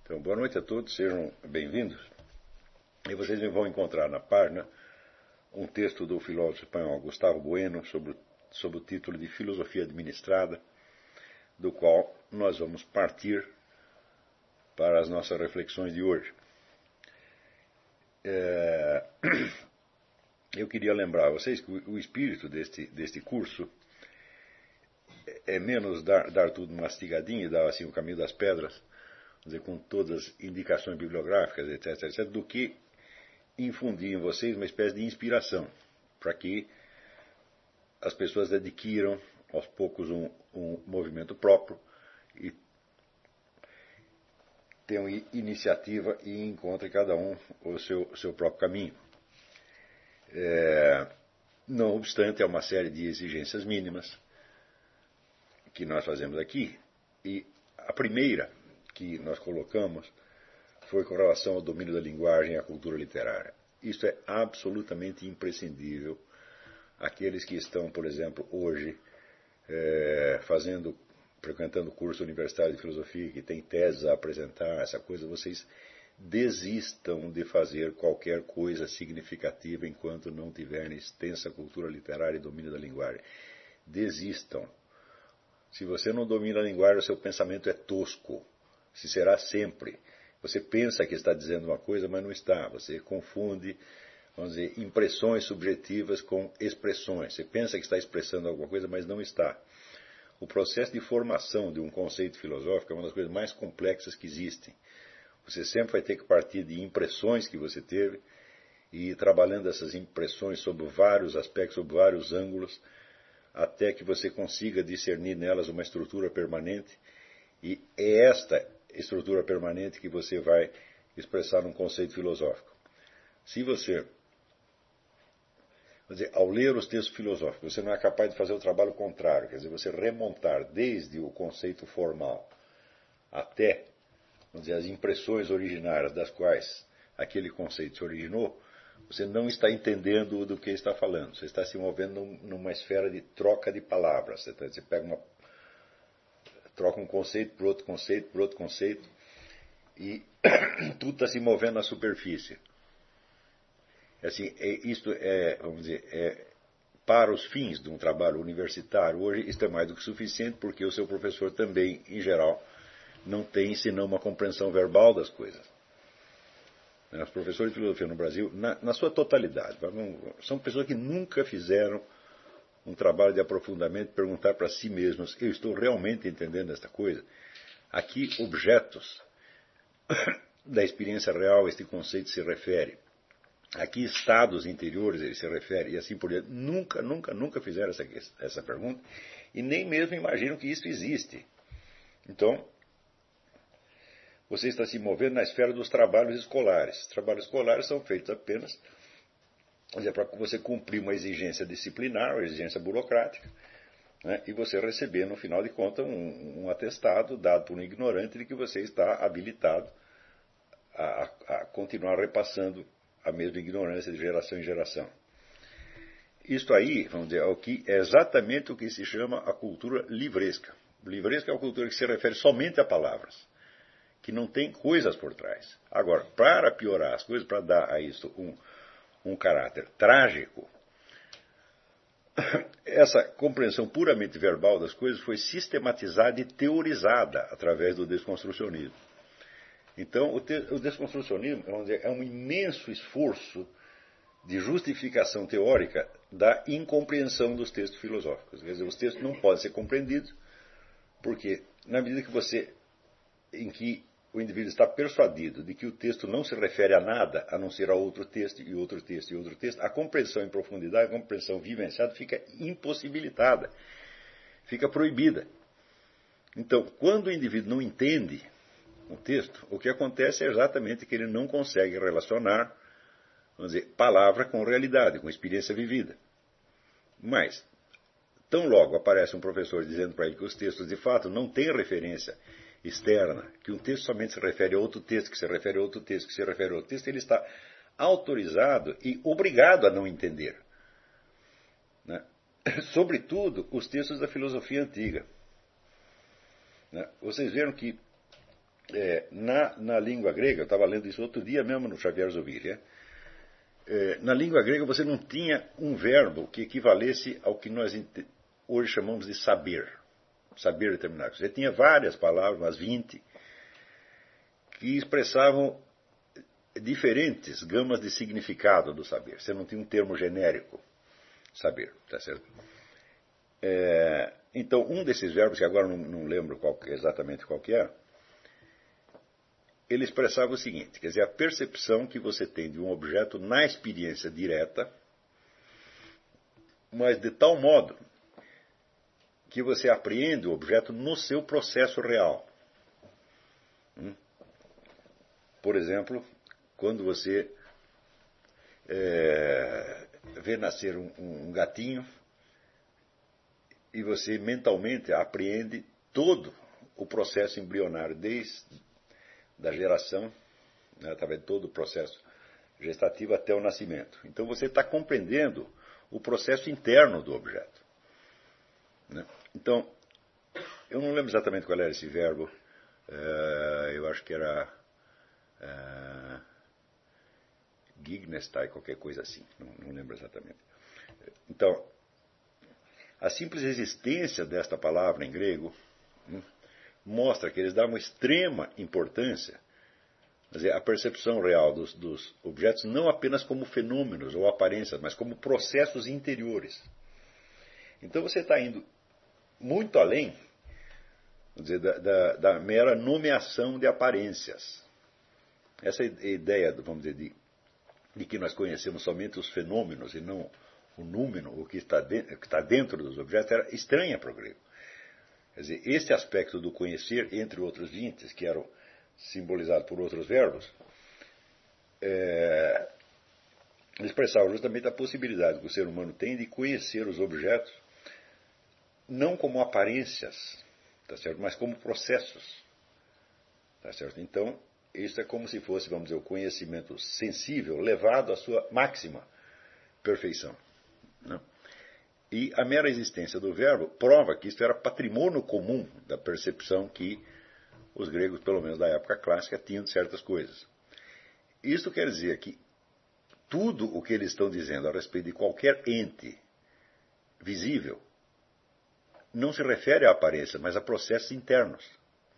Então, boa noite a todos, sejam bem-vindos. E vocês vão encontrar na página um texto do filósofo espanhol Gustavo Bueno sob o título de Filosofia Administrada, do qual nós vamos partir para as nossas reflexões de hoje. Eu queria lembrar a vocês que o espírito deste curso é menos dar tudo mastigadinho e dar assim o caminho das pedras, dizer, com todas as indicações bibliográficas, etc., do que infundir em vocês uma espécie de inspiração, para que as pessoas adquiram aos poucos um movimento próprio e tenham iniciativa e encontrem cada um o seu próprio caminho. Não obstante, há uma série de exigências mínimas que nós fazemos aqui, e a primeira que nós colocamos foi com relação ao domínio da linguagem e à cultura literária. Isso é absolutamente imprescindível. Aqueles que estão, por exemplo, hoje frequentando curso universitário de filosofia, que tem teses a apresentar, essa coisa, vocês desistam de fazer qualquer coisa significativa enquanto não tiverem extensa cultura literária e domínio da linguagem. Desistam. Se você não domina a linguagem, o seu pensamento é tosco. Se será sempre. Você pensa que está dizendo uma coisa, mas não está. Você confunde, vamos dizer, impressões subjetivas com expressões. Você pensa que está expressando alguma coisa, mas não está. O processo de formação de um conceito filosófico é uma das coisas mais complexas que existem. Você sempre vai ter que partir de impressões que você teve e ir trabalhando essas impressões sob vários aspectos, sob vários ângulos, até que você consiga discernir nelas uma estrutura permanente, e é esta estrutura permanente que você vai expressar num conceito filosófico. Se você, vamos dizer, ao ler os textos filosóficos, você não é capaz de fazer o trabalho contrário, quer dizer, você remontar desde o conceito formal até, vamos dizer, as impressões originárias das quais aquele conceito se originou, você não está entendendo do que está falando. Você está se movendo numa esfera de troca de palavras. Você pega troca um conceito por outro conceito, por outro conceito, e tudo está se movendo na superfície. Assim, vamos dizer, para os fins de um trabalho universitário, hoje isto é mais do que suficiente, porque o seu professor também, em geral, não tem senão uma compreensão verbal das coisas. Os professores de filosofia no Brasil, na sua totalidade, são pessoas que nunca fizeram um trabalho de aprofundamento, perguntar para si mesmos, eu estou realmente entendendo esta coisa? Aqui, objetos da experiência real, este conceito se refere. Aqui, estados interiores, ele se refere, e assim por diante. Nunca fizeram essa pergunta, e nem mesmo imaginam que isso existe. Então, você está se movendo na esfera dos trabalhos escolares. Os trabalhos escolares são feitos apenas para você cumprir uma exigência disciplinar, uma exigência burocrática, né, e você receber, no final de contas, um atestado dado por um ignorante de que você está habilitado a continuar repassando a mesma ignorância de geração em geração. Isto aí, vamos dizer, é exatamente o que se chama a cultura livresca. Livresca é uma cultura que se refere somente a palavras, que não tem coisas por trás. Agora, para piorar as coisas, para dar a isso um caráter trágico, essa compreensão puramente verbal das coisas foi sistematizada e teorizada através do desconstrucionismo. Então, o desconstrucionismo, vamos dizer, é um imenso esforço de justificação teórica da incompreensão dos textos filosóficos. Quer dizer, os textos não podem ser compreendidos porque, na medida em que o indivíduo está persuadido de que o texto não se refere a nada, a não ser a outro texto, e outro texto, e outro texto, a compreensão em profundidade, a compreensão vivenciada fica impossibilitada, fica proibida. Então, quando o indivíduo não entende o texto, o que acontece é exatamente que ele não consegue relacionar, vamos dizer, palavra com realidade, com experiência vivida. Mas, tão logo aparece um professor dizendo para ele que os textos, de fato, não têm referência externa, que um texto somente se refere a outro texto, que se refere a outro texto, que se refere a outro texto, ele está autorizado e obrigado a não entender. Né? Sobretudo, os textos da filosofia antiga. Né? Vocês viram que Na língua grega, eu estava lendo isso outro dia mesmo no Xavier Zubiri, na língua grega você não tinha um verbo que equivalesse ao que nós hoje chamamos de saber determinado. Você tinha várias palavras, umas 20, que expressavam diferentes gamas de significado do saber. Você não tinha um termo genérico, saber, tá certo? Então, um desses verbos, que agora não lembro exatamente qual que é, ele expressava o seguinte, quer dizer, a percepção que você tem de um objeto na experiência direta, mas de tal modo que você apreende o objeto no seu processo real. Por exemplo, quando você vê nascer um gatinho e você mentalmente apreende todo o processo embrionário, desde da geração, né, através de todo o processo gestativo até o nascimento. Então você está compreendendo o processo interno do objeto. Né? Então, eu não lembro exatamente qual era esse verbo, eu acho que era Gignestai, qualquer coisa assim, não lembro exatamente. Então, a simples existência desta palavra em grego mostra que eles davam extrema importância, quer dizer, à percepção real dos objetos, não apenas como fenômenos ou aparências, mas como processos interiores. Então você está indo muito além, vamos dizer, da mera nomeação de aparências. Essa ideia, vamos dizer, de que nós conhecemos somente os fenômenos e não o número, o que está dentro dos objetos, era estranha para o grego. Quer dizer, este aspecto do conhecer, entre outros 20, que eram simbolizados por outros verbos, expressavam justamente a possibilidade que o ser humano tem de conhecer os objetos não como aparências, tá certo? Mas como processos. Tá certo? Então, isso é como se fosse, vamos dizer, o conhecimento sensível levado à sua máxima perfeição. Né? E a mera existência do verbo prova que isto era patrimônio comum da percepção que os gregos, pelo menos da época clássica, tinham de certas coisas. Isso quer dizer que tudo o que eles estão dizendo a respeito de qualquer ente visível não se refere à aparência, mas a processos internos.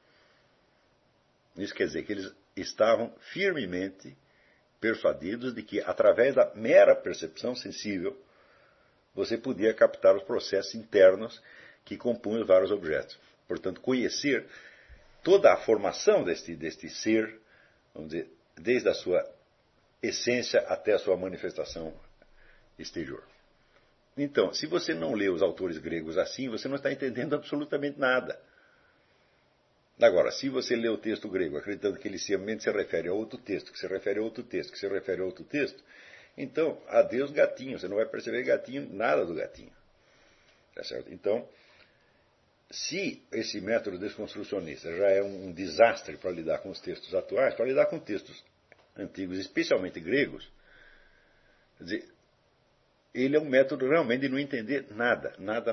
Isso quer dizer que eles estavam firmemente persuadidos de que, através da mera percepção sensível, você podia captar os processos internos que compunham os vários objetos. Portanto, conhecer toda a formação deste ser, vamos dizer, desde a sua essência até a sua manifestação exterior. Então, se você não lê os autores gregos assim, você não está entendendo absolutamente nada. Agora, se você lê o texto grego acreditando que ele simplesmente se refere a outro texto, que se refere a outro texto, que se refere a outro texto, então, adeus gatinho, você não vai perceber gatinho, nada do gatinho. Tá certo? Então, se esse método desconstrucionista já é um desastre para lidar com os textos atuais, para lidar com textos antigos, especialmente gregos, quer dizer, ele é um método realmente de não entender nada.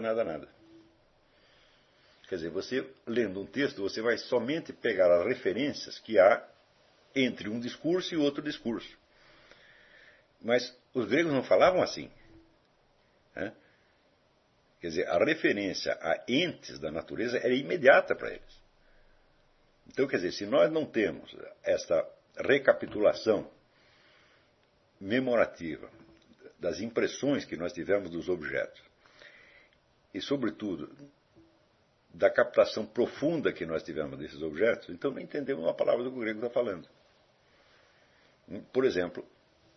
Quer dizer, você, lendo um texto, você vai somente pegar as referências que há entre um discurso e outro discurso. Mas os gregos não falavam assim. Né? Quer dizer, a referência a entes da natureza era imediata para eles. Então, quer dizer, se nós não temos esta recapitulação memorativa das impressões que nós tivemos dos objetos, e, sobretudo, da captação profunda que nós tivemos desses objetos, então não entendemos uma palavra do que o grego está falando. Por exemplo,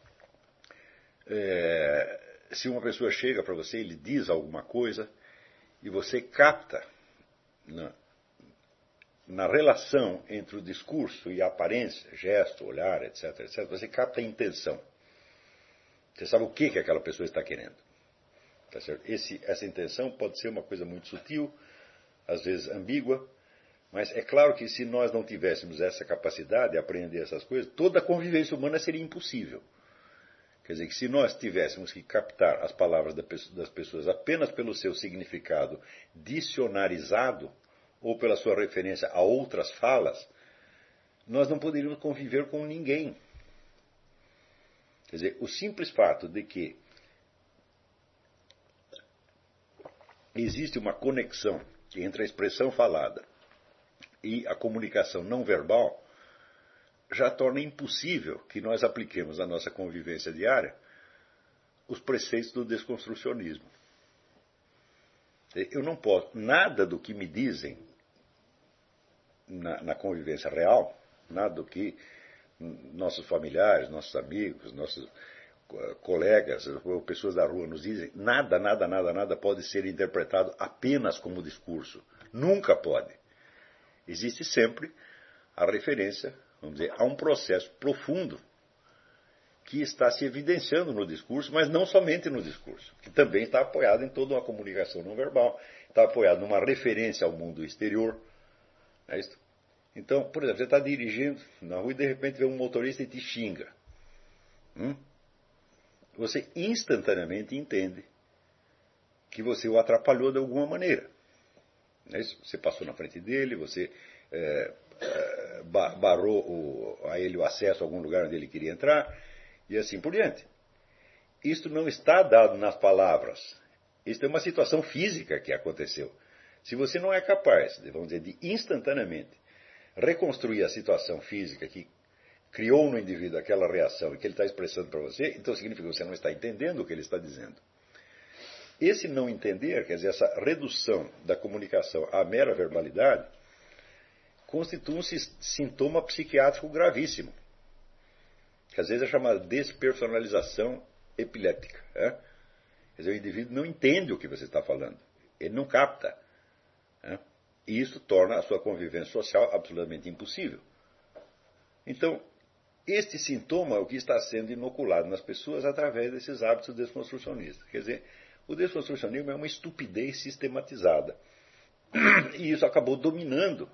se uma pessoa chega para você e lhe diz alguma coisa, e você capta na relação entre o discurso e a aparência, gesto, olhar, etc., você capta a intenção. Você sabe o que aquela pessoa está querendo. Tá certo? Essa intenção pode ser uma coisa muito sutil, às vezes ambígua, mas é claro que se nós não tivéssemos essa capacidade de aprender essas coisas, toda a convivência humana seria impossível. Quer dizer, que se nós tivéssemos que captar as palavras das pessoas apenas pelo seu significado dicionarizado, ou pela sua referência a outras falas, nós não poderíamos conviver com ninguém. Quer dizer, o simples fato de que existe uma conexão entre a expressão falada e a comunicação não verbal já torna impossível que nós apliquemos à nossa convivência diária os preceitos do desconstrucionismo. Eu não posso, nada do que me dizem na convivência real, nada do que nossos familiares, nossos amigos, nossos colegas, ou pessoas da rua nos dizem, nada pode ser interpretado apenas como discurso. Nunca pode. Existe sempre a referência, vamos dizer, a um processo profundo que está se evidenciando no discurso, mas não somente no discurso, que também está apoiado em toda uma comunicação não verbal, está apoiado numa referência ao mundo exterior. É isso? Então, por exemplo, você está dirigindo na rua e de repente vê um motorista e te xinga. Você instantaneamente entende que você o atrapalhou de alguma maneira. Não é isso? Você passou na frente dele, você barrou a ele o acesso a algum lugar onde ele queria entrar, e assim por diante. Isto não está dado nas palavras. Isto é uma situação física que aconteceu. Se você não é capaz, vamos dizer, de instantaneamente reconstruir a situação física que criou no indivíduo aquela reação e que ele está expressando para você, então significa que você não está entendendo o que ele está dizendo. Esse não entender, quer dizer, essa redução da comunicação à mera verbalidade, constitui um sintoma psiquiátrico gravíssimo, que às vezes é chamado de despersonalização epiléptica. Quer dizer, o indivíduo não entende o que você está falando, ele não capta. E isso torna a sua convivência social absolutamente impossível. Então, este sintoma é o que está sendo inoculado nas pessoas através desses hábitos desconstrucionistas. Quer dizer, o desconstrucionismo é uma estupidez sistematizada. E isso acabou dominando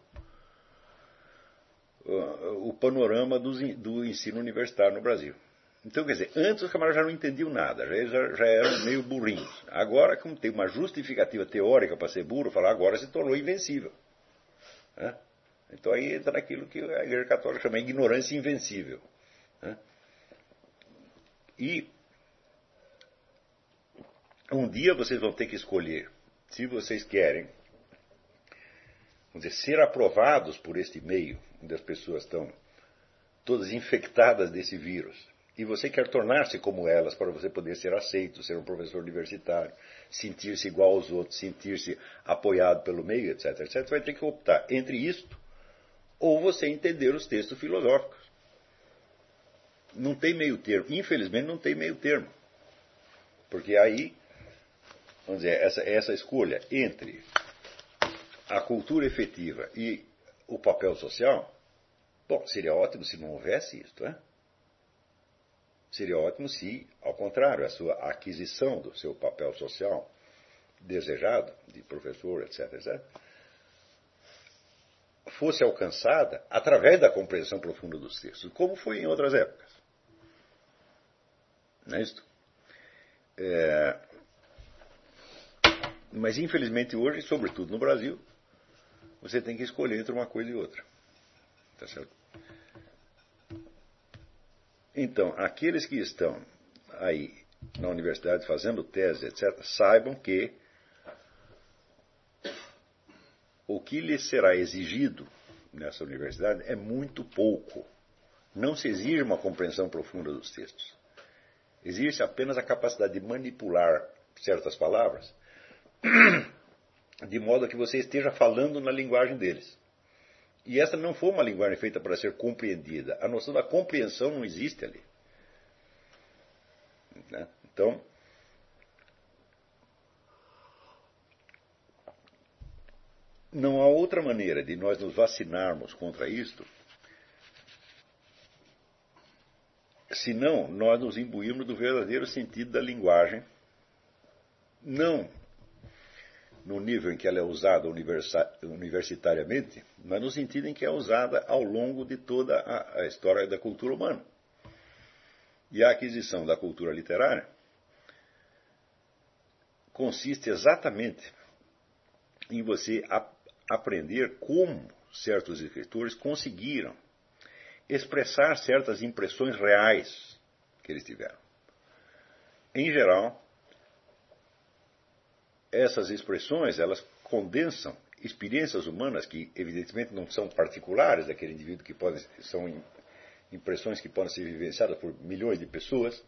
o panorama do ensino universitário no Brasil. Então, quer dizer, antes os camaradas já não entendiam nada, já eram meio burrinhos. Agora, como tem uma justificativa teórica para ser burro, falar agora se tornou invencível. Então aí entra naquilo que a Igreja Católica chama de ignorância invencível. E um dia vocês vão ter que escolher se vocês querem, vamos dizer, ser aprovados por este meio, onde as pessoas estão todas infectadas desse vírus, e você quer tornar-se como elas para você poder ser aceito, ser um professor universitário, sentir-se igual aos outros, sentir-se apoiado pelo meio, etc, etc, você vai ter que optar entre isto ou você entender os textos filosóficos. Não tem meio termo. Infelizmente não tem meio termo. Porque aí, vamos dizer, essa escolha entre a cultura efetiva e o papel social, bom, seria ótimo se não houvesse isto, Seria ótimo se, ao contrário, a sua aquisição do seu papel social desejado, de professor, etc, etc, fosse alcançada através da compreensão profunda dos textos, como foi em outras épocas. Não é isto? Mas, infelizmente, hoje, sobretudo no Brasil, você tem que escolher entre uma coisa e outra. Tá certo? Então, aqueles que estão aí na universidade fazendo tese, etc., saibam que o que lhes será exigido nessa universidade é muito pouco. Não se exige uma compreensão profunda dos textos. Exige apenas a capacidade de manipular certas palavras de modo que você esteja falando na linguagem deles. E essa não foi uma linguagem feita para ser compreendida. A noção da compreensão não existe ali. Então, não há outra maneira de nós nos vacinarmos contra isto senão nós nos imbuirmos do verdadeiro sentido da linguagem, não no nível em que ela é usada universitariamente, mas no sentido em que é usada ao longo de toda a história da cultura humana. E a aquisição da cultura literária consiste exatamente em você aprender como certos escritores conseguiram expressar certas impressões reais que eles tiveram. Em geral, essas expressões, elas condensam experiências humanas que, evidentemente, não são particulares daquele indivíduo, são impressões que podem ser vivenciadas por milhões de pessoas,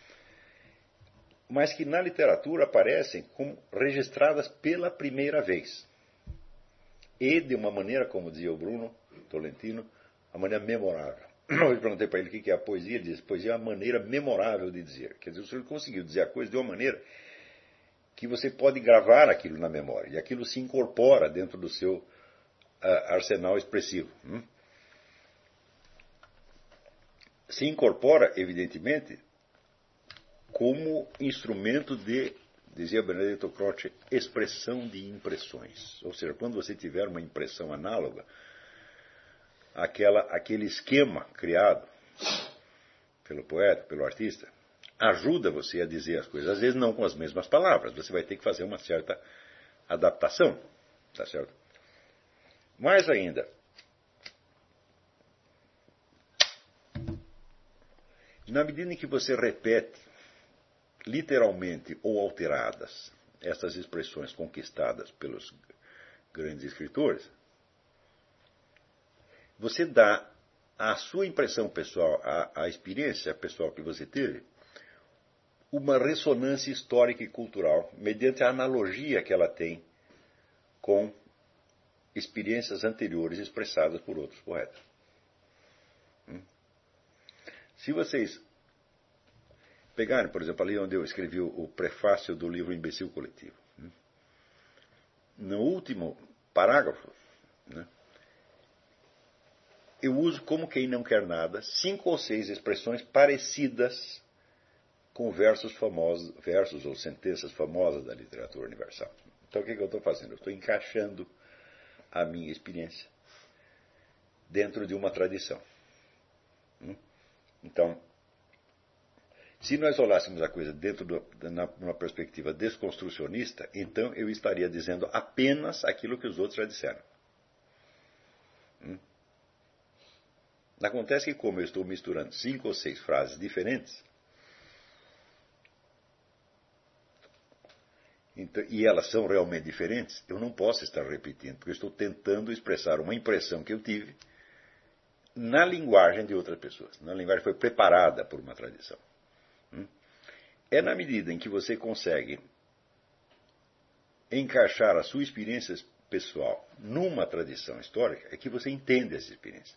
mas que na literatura aparecem como registradas pela primeira vez. E de uma maneira, como dizia o Bruno Tolentino, a maneira memorável. Eu perguntei para ele o que é a poesia, ele disse: poesia é a maneira memorável de dizer. Quer dizer, o senhor conseguiu dizer a coisa de uma maneira que você pode gravar aquilo na memória, e aquilo se incorpora dentro do seu arsenal expressivo. Se incorpora, evidentemente, como instrumento de, dizia Benedetto Croce, expressão de impressões. Ou seja, quando você tiver uma impressão análoga, aquele esquema criado pelo poeta, pelo artista, ajuda você a dizer as coisas. Às vezes não com as mesmas palavras, você vai ter que fazer uma certa adaptação. Tá certo? Mais ainda, na medida em que você repete, literalmente ou alteradas, essas expressões conquistadas pelos grandes escritores, você dá à sua impressão pessoal, à experiência pessoal que você teve, uma ressonância histórica e cultural, mediante a analogia que ela tem com experiências anteriores expressadas por outros poetas. Se vocês pegarem, por exemplo, ali onde eu escrevi o prefácio do livro Imbecil Coletivo, no último parágrafo, eu uso, como quem não quer nada, 5 ou 6 expressões parecidas com versos ou sentenças famosas da literatura universal. Então o que eu estou fazendo? Eu estou encaixando a minha experiência dentro de uma tradição. Então, se nós olhássemos a coisa dentro numa perspectiva desconstrucionista, então eu estaria dizendo apenas aquilo que os outros já disseram. Acontece que, como eu estou misturando 5 ou 6 frases diferentes, então, e elas são realmente diferentes, eu não posso estar repetindo, porque eu estou tentando expressar uma impressão que eu tive na linguagem de outras pessoas. Na linguagem que foi preparada por uma tradição. É na medida em que você consegue encaixar a sua experiência pessoal numa tradição histórica, é que você entende essa experiência.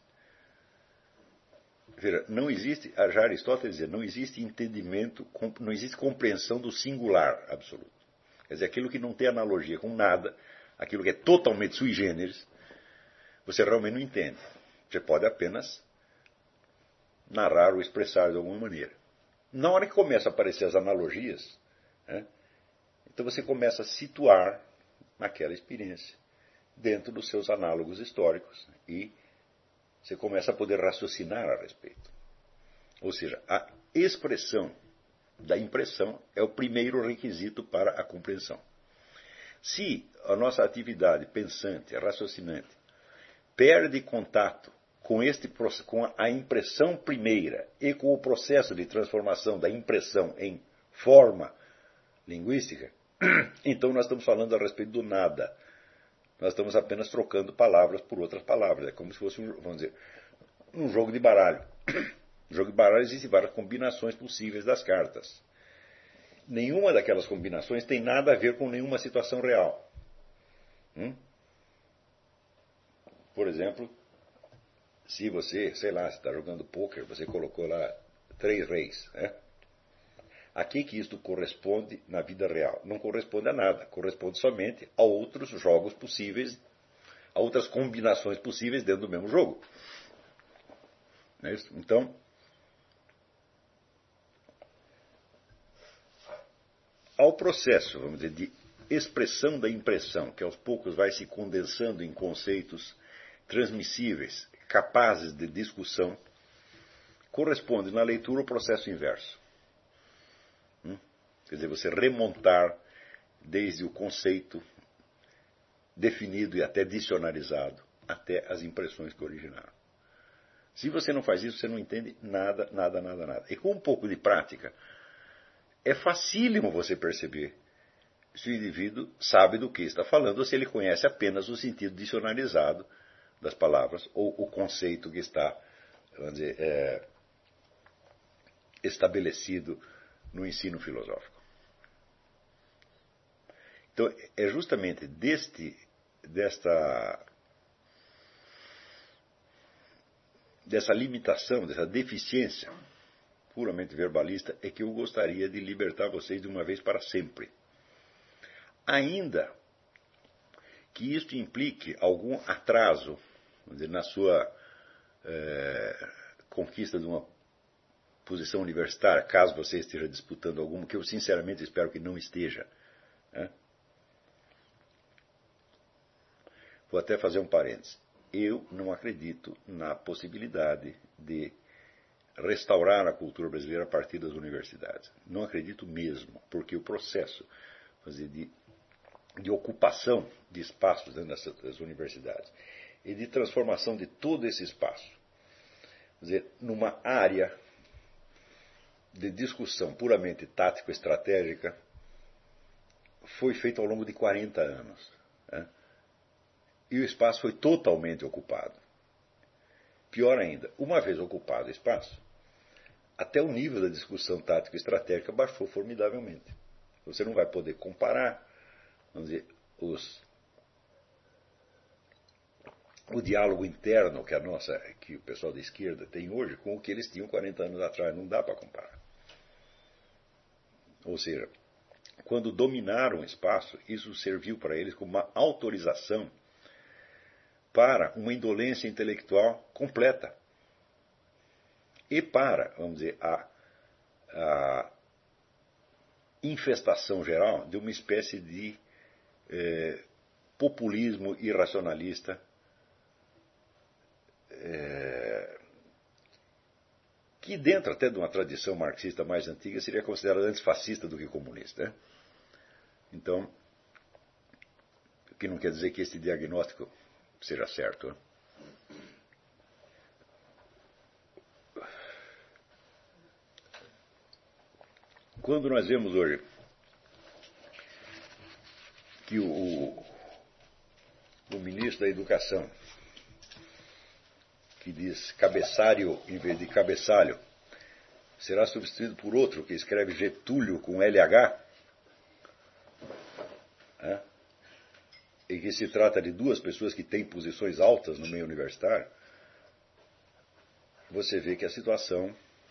Veja, não existe, já Aristóteles dizia, não existe entendimento, não existe compreensão do singular absoluto. Quer dizer, aquilo que não tem analogia com nada, aquilo que é totalmente sui generis, você realmente não entende. Você pode apenas narrar ou expressar de alguma maneira. Na hora que começam a aparecer as analogias, então você começa a situar naquela experiência, dentro dos seus análogos históricos, e você começa a poder raciocinar a respeito. Ou seja, a expressão da impressão é o primeiro requisito para a compreensão. Se a nossa atividade pensante, raciocinante, perde contato com a impressão primeira e com o processo de transformação da impressão em forma linguística, então nós estamos falando a respeito do nada. Nós estamos apenas trocando palavras por outras palavras. É como se fosse, vamos dizer, um jogo de baralho. No jogo de baralho existem várias combinações possíveis das cartas. Nenhuma daquelas combinações tem nada a ver com nenhuma situação real. Por exemplo, se você, sei lá, está jogando pôquer, você colocou lá 3 reis. A que isto corresponde na vida real? Não corresponde a nada. Corresponde somente a outros jogos possíveis, a outras combinações possíveis dentro do mesmo jogo. Não é isso? Então, ao processo, vamos dizer, de expressão da impressão, que aos poucos vai se condensando em conceitos transmissíveis, capazes de discussão, corresponde na leitura o processo inverso. Quer dizer, você remontar desde o conceito definido e até dicionarizado, até as impressões que originaram. Se você não faz isso, você não entende nada, nada, nada, nada. E com um pouco de prática, é facílimo você perceber se o indivíduo sabe do que está falando ou se ele conhece apenas o sentido dicionarizado das palavras ou o conceito que está, vamos dizer, estabelecido no ensino filosófico. Então, é justamente dessa limitação, dessa deficiência puramente verbalista, é que eu gostaria de libertar vocês de uma vez para sempre. Ainda que isto implique algum atraso, vamos dizer, na sua conquista de uma posição universitária, caso você esteja disputando alguma, que eu sinceramente espero que não esteja. Né? Vou até fazer um parênteses. Eu não acredito na possibilidade de restaurar a cultura brasileira a partir das universidades. Não acredito mesmo, porque o processo de ocupação de espaços dentro das universidades e de transformação de todo esse espaço, numa área de discussão puramente tático-estratégica, foi feito ao longo de 40 anos. Né? E o espaço foi totalmente ocupado. Pior ainda, uma vez ocupado o espaço, até o nível da discussão tático-estratégica baixou formidavelmente. Você não vai poder comparar, vamos dizer, o diálogo interno que o pessoal da esquerda tem hoje com o que eles tinham 40 anos atrás. Não dá para comparar. Ou seja, quando dominaram o espaço, isso serviu para eles como uma autorização para uma indolência intelectual completa. E para, vamos dizer, a infestação geral de uma espécie de populismo irracionalista que dentro até de uma tradição marxista mais antiga seria considerado antes fascista do que comunista. Né? Então, o que não quer dizer que esse diagnóstico seja certo. Né? Quando nós vemos hoje que o ministro da Educação, que diz cabeçário em vez de cabeçalho, será substituído por outro que escreve Getúlio com LH, né? E que se trata de duas pessoas que têm posições altas no meio universitário, você vê que a situação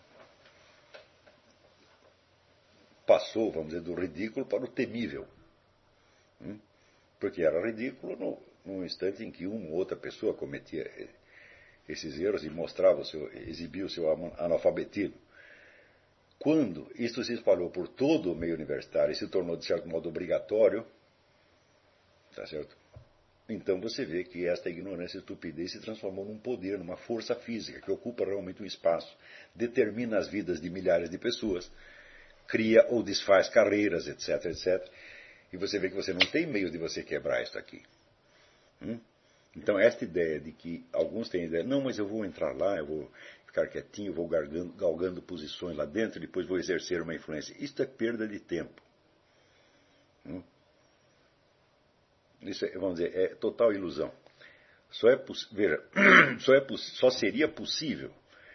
passou, vamos dizer, do ridículo para o temível. Porque era ridículo no instante em que uma ou outra pessoa cometia esses erros e exibia o seu analfabetismo. Quando isso se espalhou por todo o meio universitário e se tornou, de certo modo, obrigatório, tá certo? Então você vê que esta ignorância e estupidez se transformou num poder, numa força física, que ocupa realmente um espaço, determina as vidas de milhares de pessoas, cria ou desfaz carreiras, etc, etc. E você vê que você não tem meios de você quebrar isso aqui. Então, esta ideia de que alguns têm a ideia, não, mas eu vou entrar lá, eu vou ficar quietinho, vou galgando posições lá dentro, e depois vou exercer uma influência. Isso é perda de tempo. Isso vamos dizer, é total ilusão. Veja, só seria possível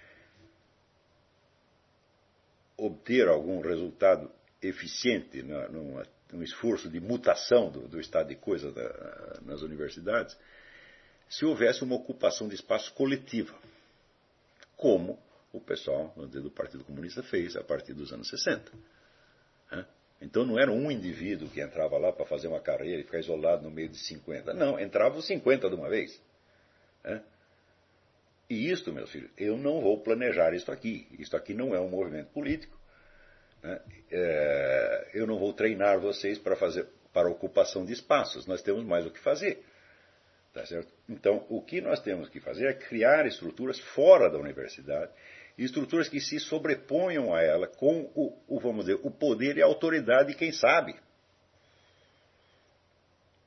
obter algum resultado eficiente num esforço de mutação do estado de coisa nas universidades, se houvesse uma ocupação de espaço coletiva, como o pessoal, vamos dizer, do Partido Comunista fez a partir dos anos 60. Então não era um indivíduo que entrava lá para fazer uma carreira e ficar isolado no meio de 50. Não, entravam os 50 de uma vez. E isto, meus filhos, eu não vou planejar isto aqui. Isto aqui não é um movimento político. Eu não vou treinar vocês para a ocupação de espaços. Nós temos mais o que fazer. Tá certo? Então, o que nós temos que fazer é criar estruturas fora da universidade, estruturas que se sobreponham a ela com vamos dizer, o poder e a autoridade de quem sabe.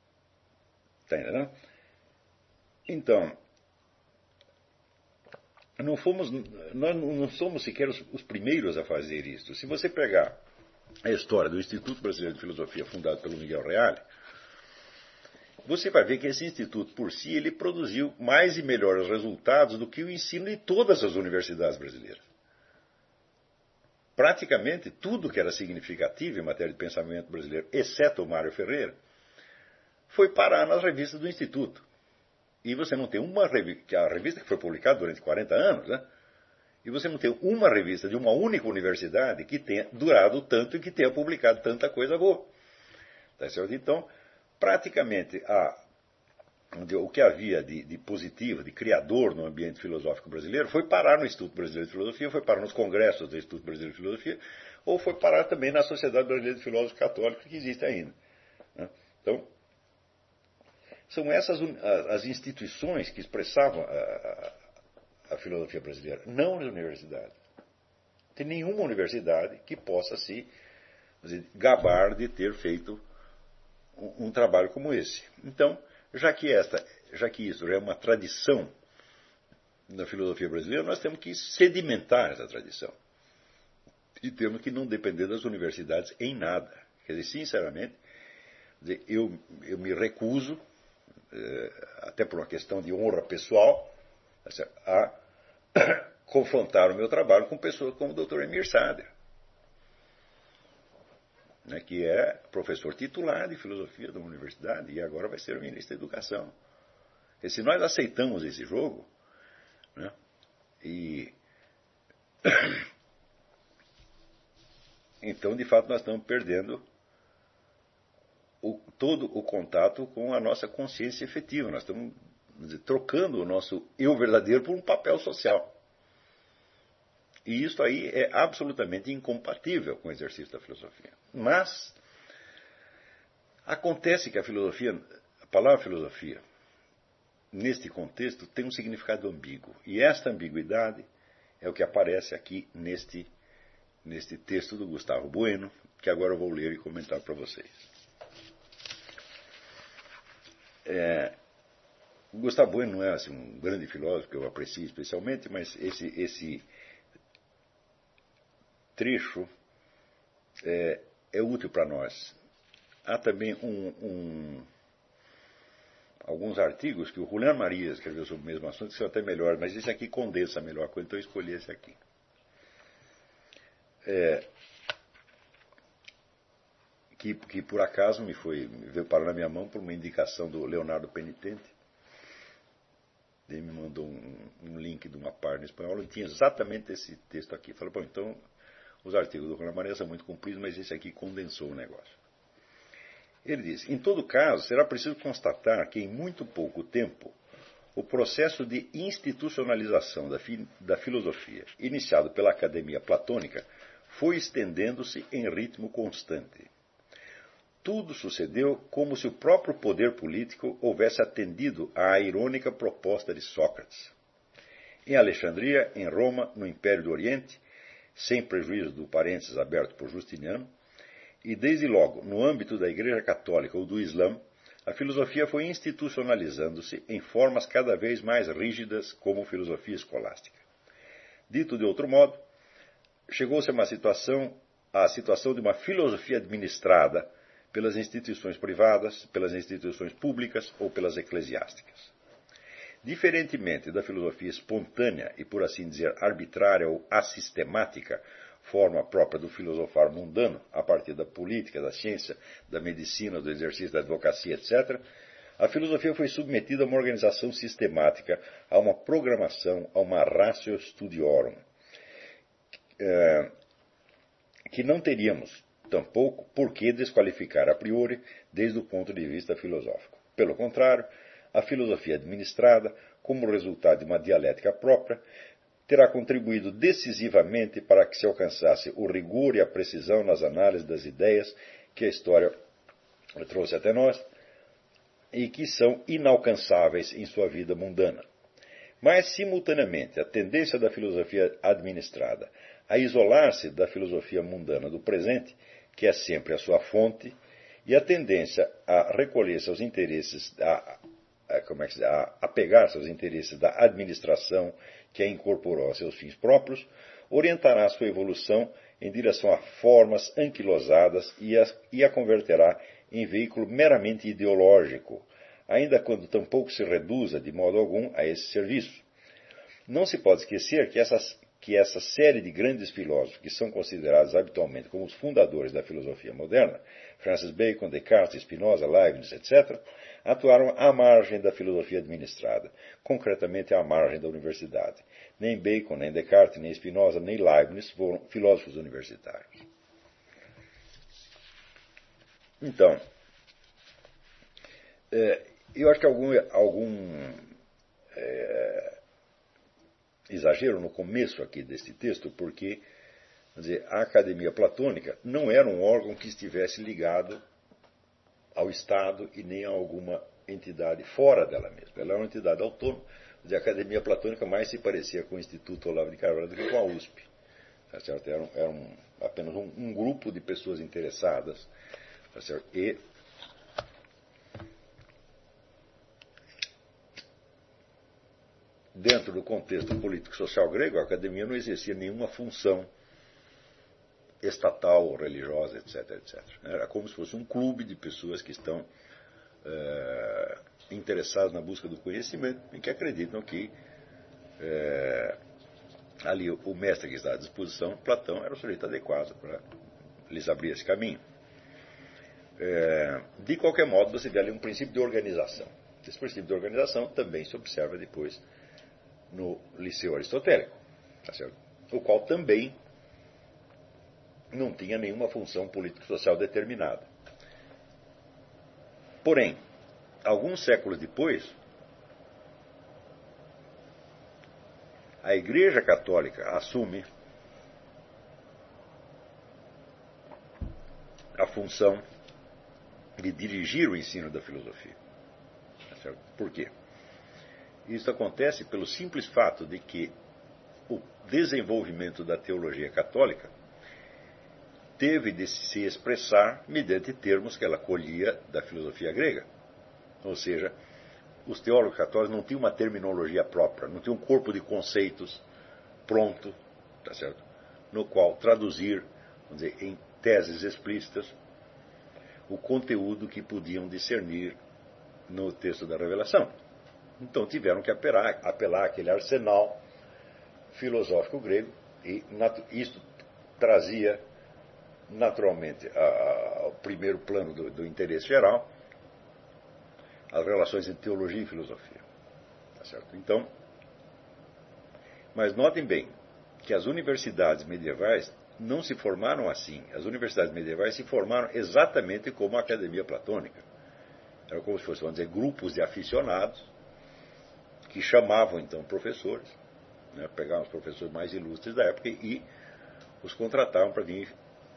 Tá entendendo? Então, nós não somos sequer os primeiros a fazer isso. Se você pegar a história do Instituto Brasileiro de Filosofia, fundado pelo Miguel Reale, você vai ver que esse instituto, por si, ele produziu mais e melhores resultados do que o ensino de todas as universidades brasileiras. Praticamente tudo que era significativo em matéria de pensamento brasileiro, exceto o Mário Ferreira, foi parar nas revistas do Instituto. E você não tem uma revista, a revista que foi publicada durante 40 anos, né? E você não tem uma revista de uma única universidade que tenha durado tanto e que tenha publicado tanta coisa boa. Tá certo? Então, praticamente o que havia de positivo, de criador no ambiente filosófico brasileiro, foi parar no Instituto Brasileiro de Filosofia, foi parar nos congressos do Instituto Brasileiro de Filosofia, ou foi parar também na Sociedade Brasileira de Filósofos Católicos, que existe ainda. Né? Então, são essas as instituições que expressavam a filosofia brasileira, não as universidades. Não tem nenhuma universidade que possa se gabar de ter feito um trabalho como esse. Então, já que isso é uma tradição da filosofia brasileira, nós temos que sedimentar essa tradição. E temos que não depender das universidades em nada. Quer dizer, sinceramente, eu me recuso, até por uma questão de honra pessoal, a confrontar o meu trabalho com pessoas como o Dr. Emir Sader, né, que é professor titular de filosofia da universidade e agora vai ser o ministro da Educação. E se nós aceitamos esse jogo, né, então, de fato, nós estamos perdendo todo o contato com a nossa consciência efetiva. Nós estamos trocando o nosso eu verdadeiro por um papel social. E isso aí é absolutamente incompatível com o exercício da filosofia. Mas acontece que a palavra filosofia, neste contexto, tem um significado ambíguo. E esta ambiguidade é o que aparece aqui neste texto do Gustavo Bueno, que agora eu vou ler e comentar para vocês. O Gustavo Bueno não é assim, um grande filósofo que eu aprecio especialmente, mas esse trecho é útil para nós. Há também alguns artigos que o Julián Maria escreveu sobre o mesmo assunto, que são até melhor, mas esse aqui condensa melhor a coisa, então eu escolhi esse aqui. Que por acaso me veio parar na minha mão por uma indicação do Leonardo Penitente. Ele me mandou um link de uma página espanhola e tinha exatamente esse texto aqui. Falei, bom, então os artigos do Julián Maria são muito compridos, mas esse aqui condensou o negócio. Ele diz, em todo caso, será preciso constatar que em muito pouco tempo o processo de institucionalização da filosofia, iniciado pela Academia Platônica, foi estendendo-se em ritmo constante. Tudo sucedeu como se o próprio poder político houvesse atendido à irônica proposta de Sócrates. Em Alexandria, em Roma, no Império do Oriente, sem prejuízo do parênteses aberto por Justiniano, e desde logo no âmbito da Igreja Católica ou do Islã, a filosofia foi institucionalizando-se em formas cada vez mais rígidas como filosofia escolástica. Dito de outro modo, chegou-se à situação de uma filosofia administrada pelas instituições privadas, pelas instituições públicas ou pelas eclesiásticas. Diferentemente da filosofia espontânea e, por assim dizer, arbitrária ou assistemática, forma própria do filosofar mundano, a partir da política, da ciência, da medicina, do exercício da advocacia, etc., a filosofia foi submetida a uma organização sistemática, a uma programação, a uma ratio studiorum, que não teríamos tampouco por que desqualificar a priori desde o ponto de vista filosófico. Pelo contrário, a filosofia administrada, como resultado de uma dialética própria, terá contribuído decisivamente para que se alcançasse o rigor e a precisão nas análises das ideias que a história trouxe até nós e que são inalcançáveis em sua vida mundana. Mas, simultaneamente, a tendência da filosofia administrada a isolar-se da filosofia mundana do presente, que é sempre a sua fonte, e a tendência a recolher-se aos interesses a apegar-se aos interesses da administração que a incorporou a seus fins próprios, orientará a sua evolução em direção a formas anquilosadas e a converterá em veículo meramente ideológico, ainda quando tampouco se reduza de modo algum a esse serviço. Não se pode esquecer que essa série de grandes filósofos que são considerados habitualmente como os fundadores da filosofia moderna, Francis Bacon, Descartes, Spinoza, Leibniz, etc., atuaram à margem da filosofia administrada, concretamente à margem da universidade. Nem Bacon, nem Descartes, nem Spinoza, nem Leibniz foram filósofos universitários. Então, eu acho que algum exagero no começo aqui deste texto, porque a Academia Platônica não era um órgão que estivesse ligado ao Estado e nem a alguma entidade fora dela mesma. Ela era uma entidade autônoma. A Academia Platônica mais se parecia com o Instituto Olavo de Carvalho do que com a USP. Tá certo? Era apenas um grupo de pessoas interessadas. Tá certo? E dentro do contexto político-social grego, a academia não exercia nenhuma função estatal ou religiosa, etc, etc. Era como se fosse um clube de pessoas que estão interessadas na busca do conhecimento e que acreditam que ali o mestre que está à disposição, Platão, era o sujeito adequado para lhes abrir esse caminho. De qualquer modo, você vê ali um princípio de organização. Esse princípio de organização também se observa depois no Liceu Aristotélico, tá certo? O qual também não tinha nenhuma função político-social determinada. Porém, alguns séculos depois, a Igreja Católica assume a função de dirigir o ensino da filosofia. Tá certo? Por quê? Isso acontece pelo simples fato de que o desenvolvimento da teologia católica teve de se expressar mediante termos que ela colhia da filosofia grega. Ou seja, os teólogos católicos não tinham uma terminologia própria, não tinham um corpo de conceitos pronto, tá certo? No qual traduzir, vamos dizer, em teses explícitas, o conteúdo que podiam discernir no texto da Revelação. Então tiveram que apelar àquele arsenal filosófico grego, e isso trazia naturalmente ao primeiro plano do interesse geral as relações entre teologia e filosofia. Tá certo? Então, mas notem bem que as universidades medievais não se formaram assim. As universidades medievais se formaram exatamente como a Academia Platônica. Era como se fossem, vamos dizer, grupos de aficionados que chamavam então professores, né, pegavam os professores mais ilustres da época e os contratavam para vir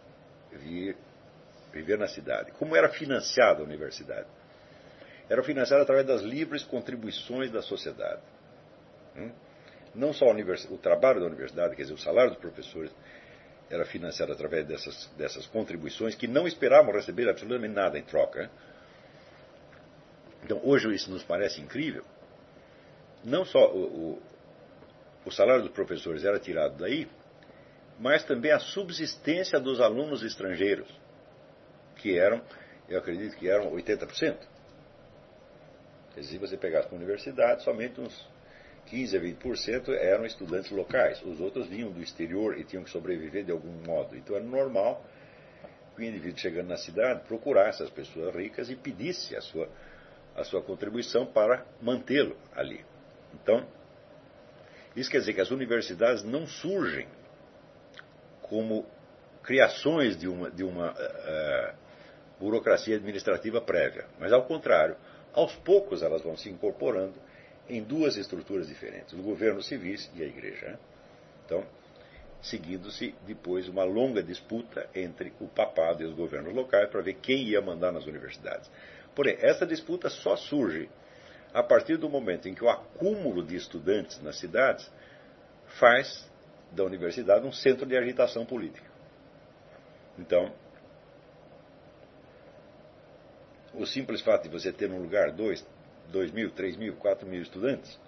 viver na cidade. Como era financiada a universidade? Era financiada através das livres contribuições da sociedade. Não só o trabalho da universidade, quer dizer, o salário dos professores era financiado através dessas contribuições que não esperavam receber absolutamente nada em troca. Então, hoje isso nos parece incrível. Não só o salário dos professores era tirado daí, mas também a subsistência dos alunos estrangeiros, que eram, eu acredito que eram 80%. Quer dizer, se você pegasse uma universidade, somente uns 15 a 20% eram estudantes locais. Os outros vinham do exterior e tinham que sobreviver de algum modo. Então era normal que o indivíduo chegando na cidade procurasse as pessoas ricas e pedisse a sua contribuição para mantê-lo ali. Então, isso quer dizer que as universidades não surgem como criações de uma burocracia administrativa prévia, mas ao contrário, aos poucos elas vão se incorporando em duas estruturas diferentes, os governos civis e a igreja. Então, seguindo-se depois uma longa disputa entre o papado e os governos locais para ver quem ia mandar nas universidades. Porém, essa disputa só surge a partir do momento em que o acúmulo de estudantes nas cidades faz da universidade um centro de agitação política. Então, o simples fato de você ter num lugar 2, 2.000, 3.000, 4.000 estudantes,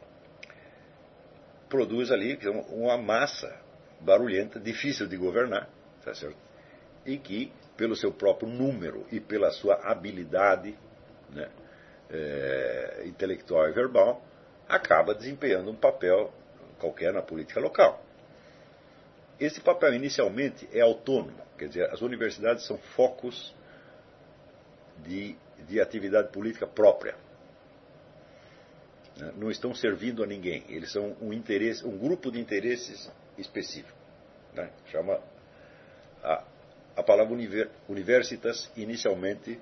produz ali uma massa barulhenta, difícil de governar, tá certo? E que, pelo seu próprio número e pela sua habilidade, né, intelectual e verbal, acaba desempenhando um papel qualquer na política local. Esse papel inicialmente é autônomo, quer dizer, as universidades são focos de atividade política própria. Não estão servindo a ninguém, eles são um grupo de interesses específico. Né? Chama a palavra universitas inicialmente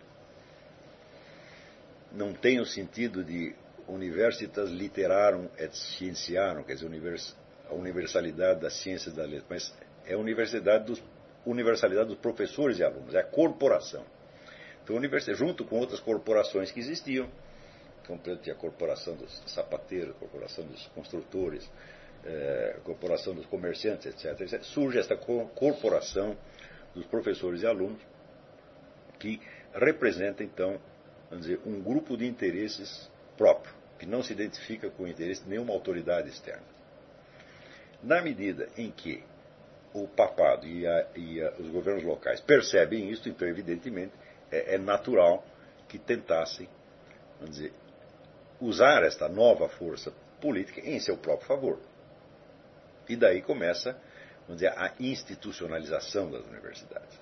não tem o sentido de universitas literarum et scientiarum, quer dizer, a universalidade das ciências e da letra, mas é a universalidade dos professores e alunos, é a corporação. Então, junto com outras corporações que existiam, como tinha a corporação dos sapateiros, a corporação dos construtores, a corporação dos comerciantes, etc., surge esta corporação dos professores e alunos que representa, então, vamos dizer, um grupo de interesses próprio, que não se identifica com o interesse de nenhuma autoridade externa. Na medida em que o papado e os governos locais percebem isso, então, evidentemente, é natural que tentassem, vamos dizer, usar esta nova força política em seu próprio favor. E daí começa, vamos dizer, a institucionalização das universidades.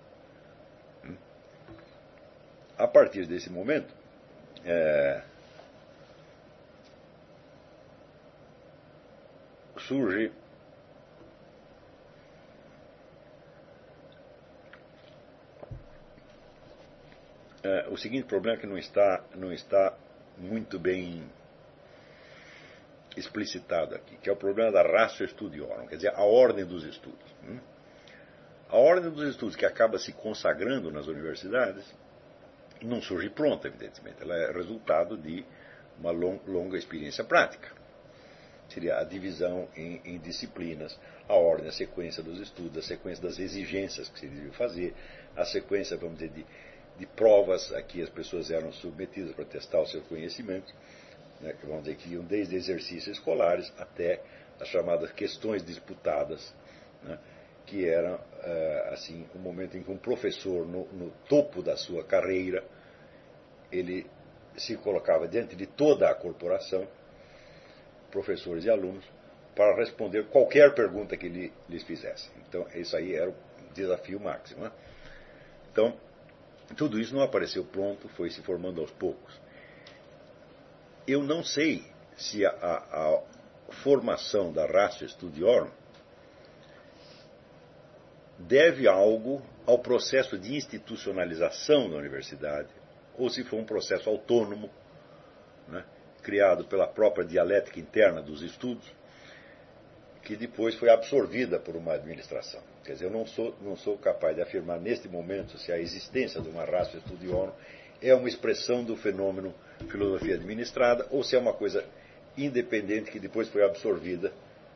A partir desse momento, surge o seguinte problema, que não está muito bem explicitado aqui, que é o problema da ratio studiorum, quer dizer, a ordem dos estudos. A ordem dos estudos que acaba se consagrando nas universidades não surge pronta, evidentemente. Ela é resultado de uma longa experiência prática. Seria a divisão em disciplinas, a ordem, a sequência dos estudos, a sequência das exigências que se devia fazer, a sequência, vamos dizer, de provas a que as pessoas eram submetidas para testar o seu conhecimento, né, que vamos dizer que iam desde exercícios escolares até as chamadas questões disputadas, né, que eram assim, um momento em que um professor, no topo da sua carreira, ele se colocava diante de toda a corporação, professores e alunos, para responder qualquer pergunta que lhes fizesse. Então, isso aí era o desafio máximo. Né? Então, tudo isso não apareceu pronto, foi se formando aos poucos. Eu não sei se a formação da ratio studiorum deve algo ao processo de institucionalização da universidade, ou se foi um processo autônomo, né, criado pela própria dialética interna dos estudos, que depois foi absorvida por uma administração. Quer dizer, eu não sou capaz de afirmar neste momento se a existência de uma ratio studiorum é uma expressão do fenômeno filosofia administrada ou se é uma coisa independente que depois foi absorvida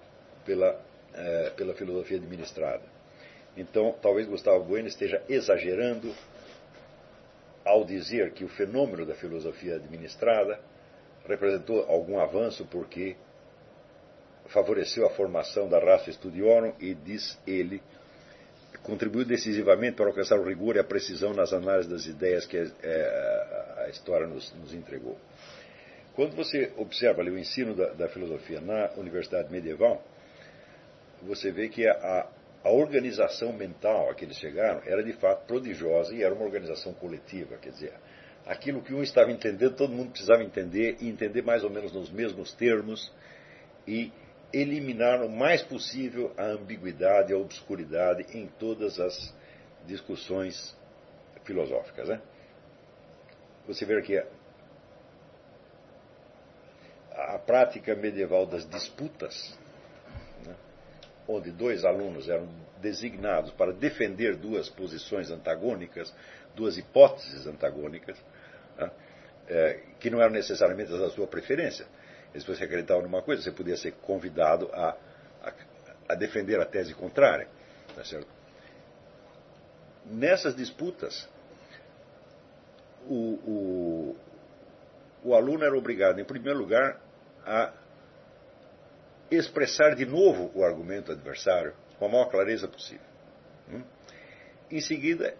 pela filosofia administrada. Então, talvez Gustavo Bueno esteja exagerando ao dizer que o fenômeno da filosofia administrada representou algum avanço porque favoreceu a formação da ratio studiorum e, diz ele, contribuiu decisivamente para alcançar o rigor e a precisão nas análises das ideias que a história nos entregou. Quando você observa ali o ensino da filosofia na universidade medieval, você vê que a organização mental a que eles chegaram era de fato prodigiosa e era uma organização coletiva, quer dizer, aquilo que um estava entendendo, todo mundo precisava entender e entender mais ou menos nos mesmos termos e eliminar o mais possível a ambiguidade, a obscuridade em todas as discussões filosóficas. Né? Você vê aqui a prática medieval das disputas, né, onde dois alunos eram designados para defender duas posições antagônicas, duas hipóteses antagônicas, né, que não eram necessariamente as da sua preferência. Se você acreditava numa coisa, você podia ser convidado a defender a tese contrária. Tá certo? Nessas disputas, o aluno era obrigado, em primeiro lugar, a expressar de novo o argumento adversário com a maior clareza possível. Em seguida,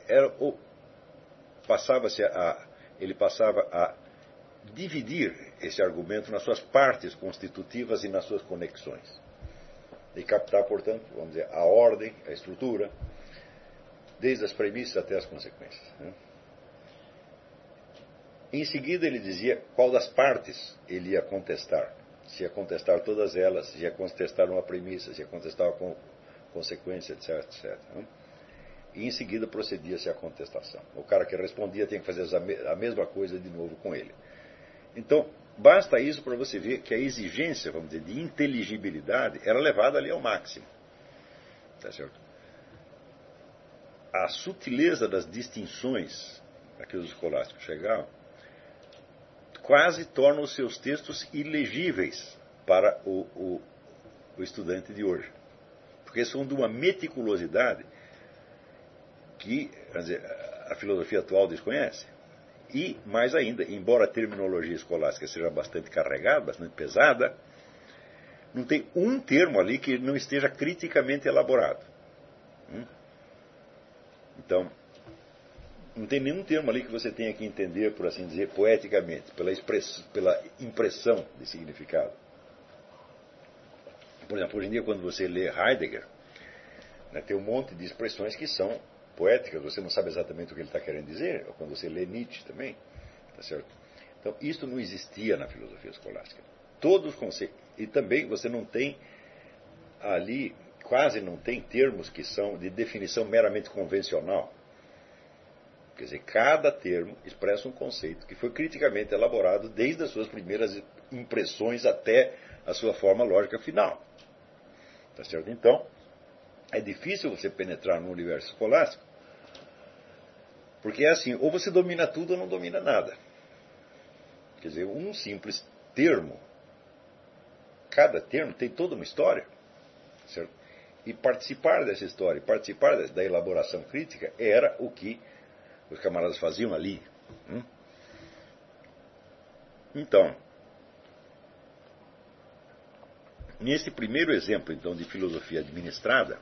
ele passava a dividir esse argumento nas suas partes constitutivas e nas suas conexões. E captar, portanto, vamos dizer, a ordem, a estrutura, desde as premissas até as consequências. Em seguida, ele dizia qual das partes ele ia contestar. Se ia contestar todas elas, se ia contestar uma premissa, se ia contestar uma consequência, etc, etc. E em seguida procedia-se a contestação. O cara que respondia tinha que fazer a mesma coisa de novo com ele. Então, basta isso para você ver que a exigência, vamos dizer, de inteligibilidade era levada ali ao máximo. Tá certo? A sutileza das distinções a que os escolásticos chegavam quase torna os seus textos ilegíveis para o estudante de hoje. Porque são de uma meticulosidade que, quer dizer, a filosofia atual desconhece. E, mais ainda, embora a terminologia escolástica seja bastante carregada, bastante pesada, não tem um termo ali que não esteja criticamente elaborado. Então, não tem nenhum termo ali que você tenha que entender, por assim dizer, poeticamente, pela impressão de significado. Por exemplo, hoje em dia, quando você lê Heidegger, tem um monte de expressões que são poéticas, você não sabe exatamente o que ele está querendo dizer, ou quando você lê Nietzsche também, tá certo? Então, isso não existia na filosofia escolástica. Todos os conceitos, e também você não tem ali, quase não tem termos que são de definição meramente convencional. Quer dizer, cada termo expressa um conceito que foi criticamente elaborado desde as suas primeiras impressões até a sua forma lógica final. Tá certo? Então, é difícil você penetrar no universo escolástico, porque é assim, ou você domina tudo ou não domina nada. Quer dizer, um simples termo, cada termo tem toda uma história, certo? E participar dessa história, participar da elaboração crítica, era o que os camaradas faziam ali. Então, nesse primeiro exemplo, então, de filosofia administrada,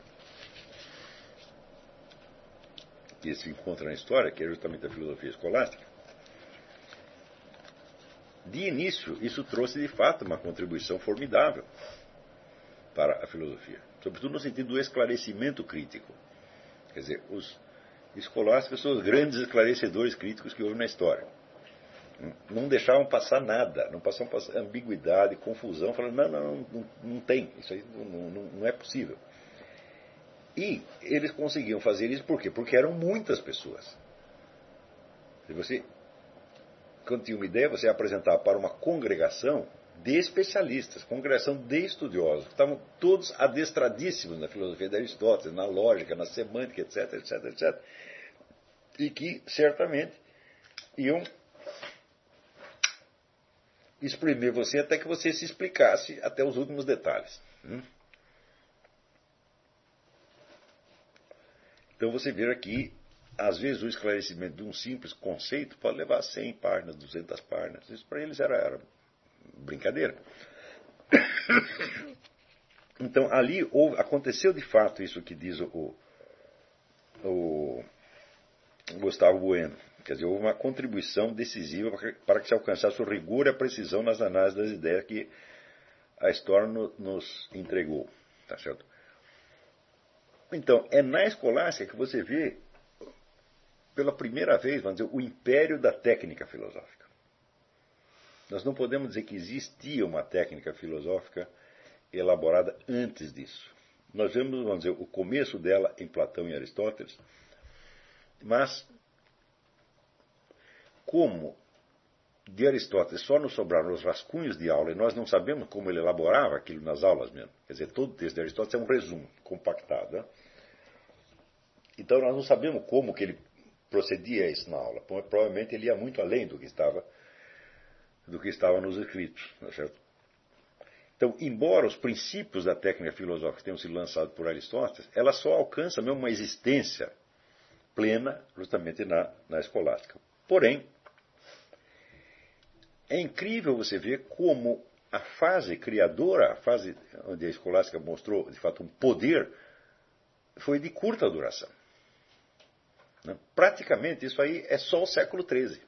que se encontra na história, que é justamente a filosofia escolástica, de início, isso trouxe, de fato, uma contribuição formidável para a filosofia. Sobretudo no sentido do esclarecimento crítico. Quer dizer, os escolásticos são os grandes esclarecedores críticos que houve na história. Não deixavam passar nada, não passavam ambiguidade, confusão, falando, não tem, isso aí não é possível. E eles conseguiam fazer isso por quê? Porque eram muitas pessoas. Se você, quando tinha uma ideia, você apresentava para uma congregação de especialistas, congregação de estudiosos, que estavam todos adestradíssimos na filosofia de Aristóteles, na lógica, na semântica, etc, etc, etc. E que, certamente, iam exprimir você até que você se explicasse até os últimos detalhes. Então você vê aqui, às vezes o esclarecimento de um simples conceito pode levar 100 páginas, 200 páginas. Isso para eles era brincadeira. Então ali aconteceu de fato isso que diz o Gustavo Bueno. Quer dizer, houve uma contribuição decisiva para que se alcançasse o rigor e a precisão nas análises das ideias que a história nos entregou. Tá certo? Então, é na escolástica que você vê, pela primeira vez, vamos dizer, o império da técnica filosófica. Nós não podemos dizer que existia uma técnica filosófica elaborada antes disso. Nós vemos, vamos dizer, o começo dela em Platão e Aristóteles, mas como de Aristóteles só nos sobraram os rascunhos de aula e nós não sabemos como ele elaborava aquilo nas aulas mesmo. Quer dizer, todo o texto de Aristóteles é um resumo compactado. Né? Então nós não sabemos como que ele procedia a isso na aula. Provavelmente ele ia muito além do que estava nos escritos. Não é certo? Então, embora os princípios da técnica filosófica tenham sido lançados por Aristóteles, ela só alcança mesmo uma existência plena justamente na escolástica. Porém, é incrível você ver como a fase criadora, a fase onde a escolástica mostrou, de fato, um poder, foi de curta duração. Praticamente, isso aí é só o século XIII.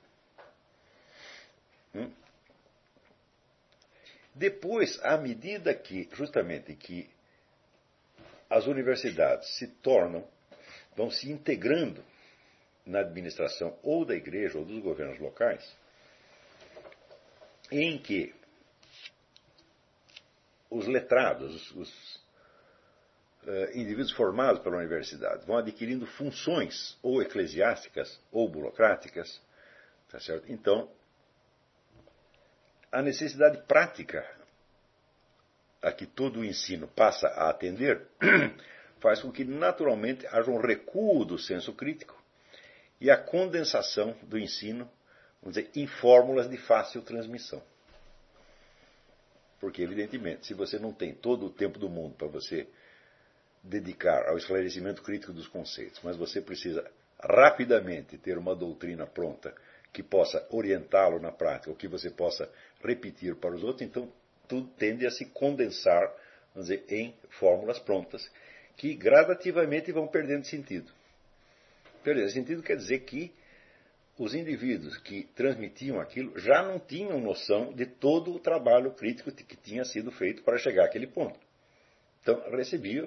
Depois, à medida que, justamente, que as universidades vão se integrando na administração ou da igreja ou dos governos locais, em que os letrados, os indivíduos formados pela universidade vão adquirindo funções ou eclesiásticas ou burocráticas, tá certo? Então, a necessidade prática a que todo o ensino passa a atender faz com que naturalmente haja um recuo do senso crítico e a condensação do ensino, vamos dizer, em fórmulas de fácil transmissão. Porque, evidentemente, se você não tem todo o tempo do mundo para você dedicar ao esclarecimento crítico dos conceitos, mas você precisa rapidamente ter uma doutrina pronta que possa orientá-lo na prática, ou que você possa repetir para os outros, então tudo tende a se condensar, vamos dizer, em fórmulas prontas, que gradativamente vão perdendo sentido. Perder sentido quer dizer que os indivíduos que transmitiam aquilo já não tinham noção de todo o trabalho crítico que tinha sido feito para chegar àquele ponto. Então, recebiam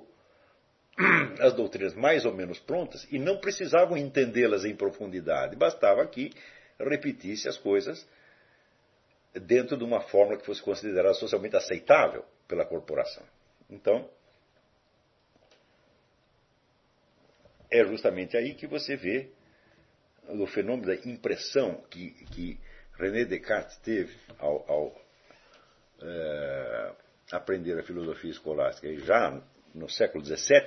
as doutrinas mais ou menos prontas e não precisavam entendê-las em profundidade. Bastava que repetisse as coisas dentro de uma fórmula que fosse considerada socialmente aceitável pela corporação. Então, é justamente aí que você vê o fenômeno da impressão que René Descartes teve ao aprender a filosofia escolástica, e já no século XVII,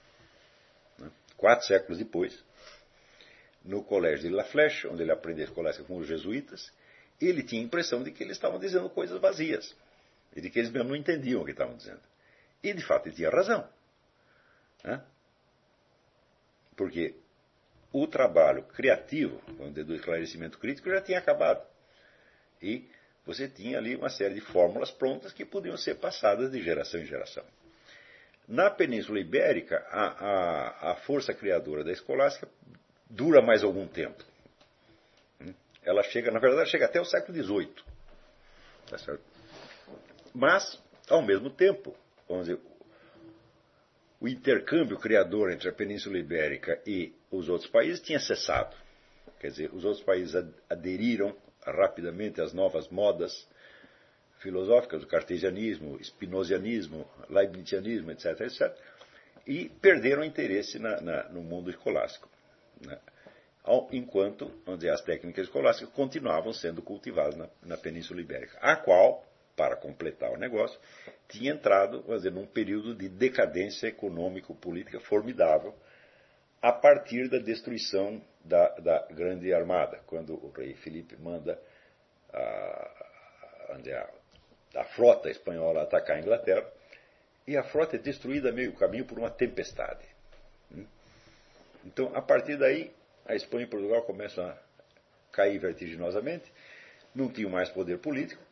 4 séculos depois, no colégio de La Flèche, onde ele aprendeu a escolástica com os jesuítas, ele tinha a impressão de que eles estavam dizendo coisas vazias, e de que eles mesmo não entendiam o que estavam dizendo. E, de fato, ele tinha razão. Porque o trabalho criativo, do esclarecimento crítico, já tinha acabado. E você tinha ali uma série de fórmulas prontas que podiam ser passadas de geração em geração. Na Península Ibérica, a força criadora da escolástica dura mais algum tempo. Ela chega, na verdade, chega até o século XVIII. Tá certo? Mas, ao mesmo tempo, vamos dizer, o intercâmbio criador entre a Península Ibérica e os outros países tinha cessado. Quer dizer, os outros países aderiram rapidamente às novas modas filosóficas, o cartesianismo, o spinozianismo, leibnizianismo, etc., etc., e perderam interesse no mundo escolástico. Enquanto, vamos dizer, as técnicas escolásticas continuavam sendo cultivadas na Península Ibérica, a qual, para completar o negócio, tinha entrado, vamos dizer, num período de decadência econômico-política formidável a partir da destruição da Grande Armada, quando o rei Filipe manda a frota espanhola atacar a Inglaterra, e a frota é destruída a meio caminho por uma tempestade. Então, a partir daí, a Espanha e Portugal começam a cair vertiginosamente, não tinham mais poder político,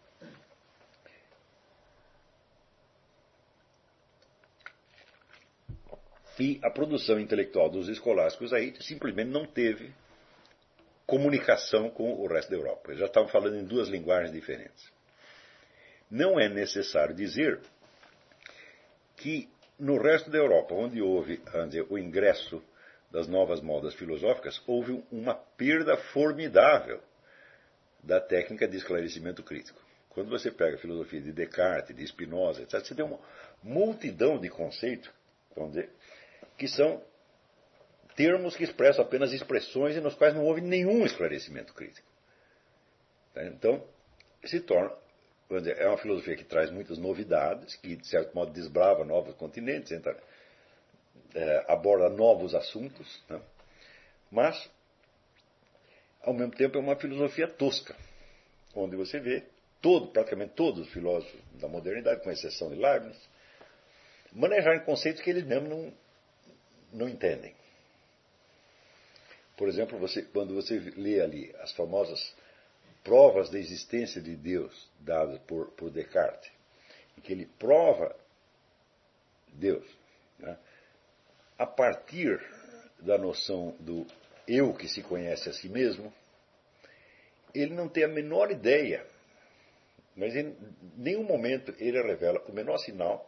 e a produção intelectual dos escolásticos aí simplesmente não teve comunicação com o resto da Europa. Eles já estavam falando em 2 linguagens diferentes. Não é necessário dizer que no resto da Europa, onde houve, vamos dizer, o ingresso das novas modas filosóficas, houve uma perda formidável da técnica de esclarecimento crítico. Quando você pega a filosofia de Descartes, de Spinoza, etc., você tem uma multidão de conceitos, vamos dizer, que são termos que expressam apenas expressões e nos quais não houve nenhum esclarecimento crítico. Então, se torna, vamos dizer, é uma filosofia que traz muitas novidades, que de certo modo desbrava novos continentes, aborda novos assuntos, né? Mas, ao mesmo tempo, é uma filosofia tosca, onde você vê praticamente todos os filósofos da modernidade, com exceção de Leibniz, manejarem conceitos que eles mesmos não entendem. Por exemplo, quando você lê ali as famosas provas da existência de Deus dadas por Descartes, em que ele prova Deus, né, a partir da noção do eu que se conhece a si mesmo, ele não tem a menor ideia, mas em nenhum momento ele revela o menor sinal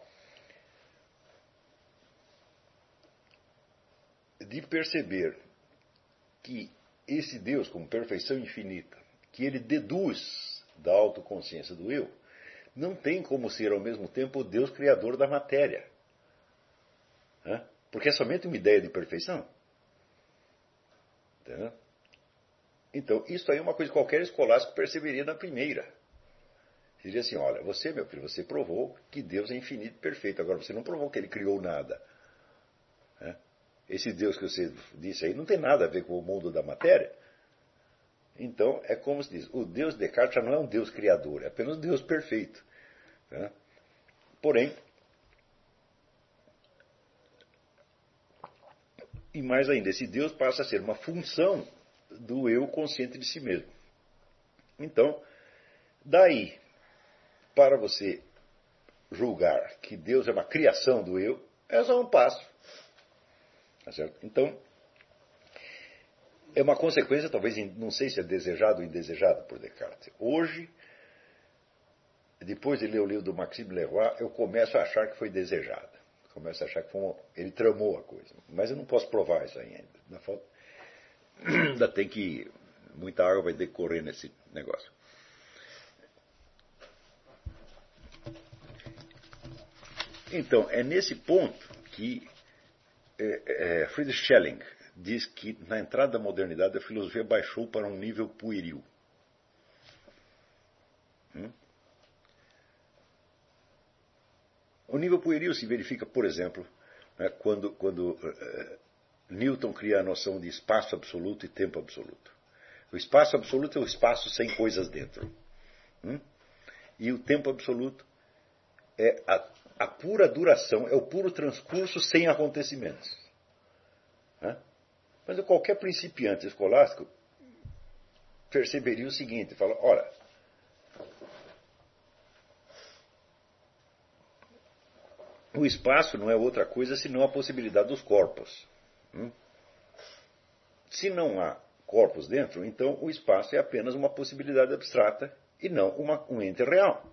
de perceber que esse Deus, como perfeição infinita, que ele deduz da autoconsciência do eu, não tem como ser ao mesmo tempo o Deus criador da matéria. Né? Porque é somente uma ideia de perfeição. Entendeu? Então, isso aí é uma coisa que qualquer escolástico perceberia na primeira. Diria assim, olha, você, meu filho, você provou que Deus é infinito e perfeito. Agora, você não provou que ele criou nada. Né? Esse Deus que você disse aí não tem nada a ver com o mundo da matéria. Então, é como se diz, o Deus de Descartes já não é um Deus criador, é apenas um Deus perfeito. Né? Porém, e mais ainda, esse Deus passa a ser uma função do eu consciente de si mesmo. Então, daí, para você julgar que Deus é uma criação do eu, é só um passo. Tá certo? Então, é uma consequência, talvez, não sei se é desejado ou indesejado por Descartes. Hoje, depois de ler o livro do Maxime Leroy, eu começo a achar que foi desejada. Começo a achar que ele tramou a coisa. Mas eu não posso provar isso aí ainda. Ainda tem que... Muita água vai decorrer nesse negócio. Então, é nesse ponto que Friedrich Schelling diz que na entrada da modernidade a filosofia baixou para um nível pueril. O nível pueril se verifica, por exemplo, quando Newton cria a noção de espaço absoluto e tempo absoluto. O espaço absoluto é o espaço sem coisas dentro. E o tempo absoluto é a pura duração, é o puro transcurso sem acontecimentos. Mas qualquer principiante escolástico perceberia o seguinte, fala, ora, o espaço não é outra coisa senão a possibilidade dos corpos. Se não há corpos dentro, então o espaço é apenas uma possibilidade abstrata e não um ente real.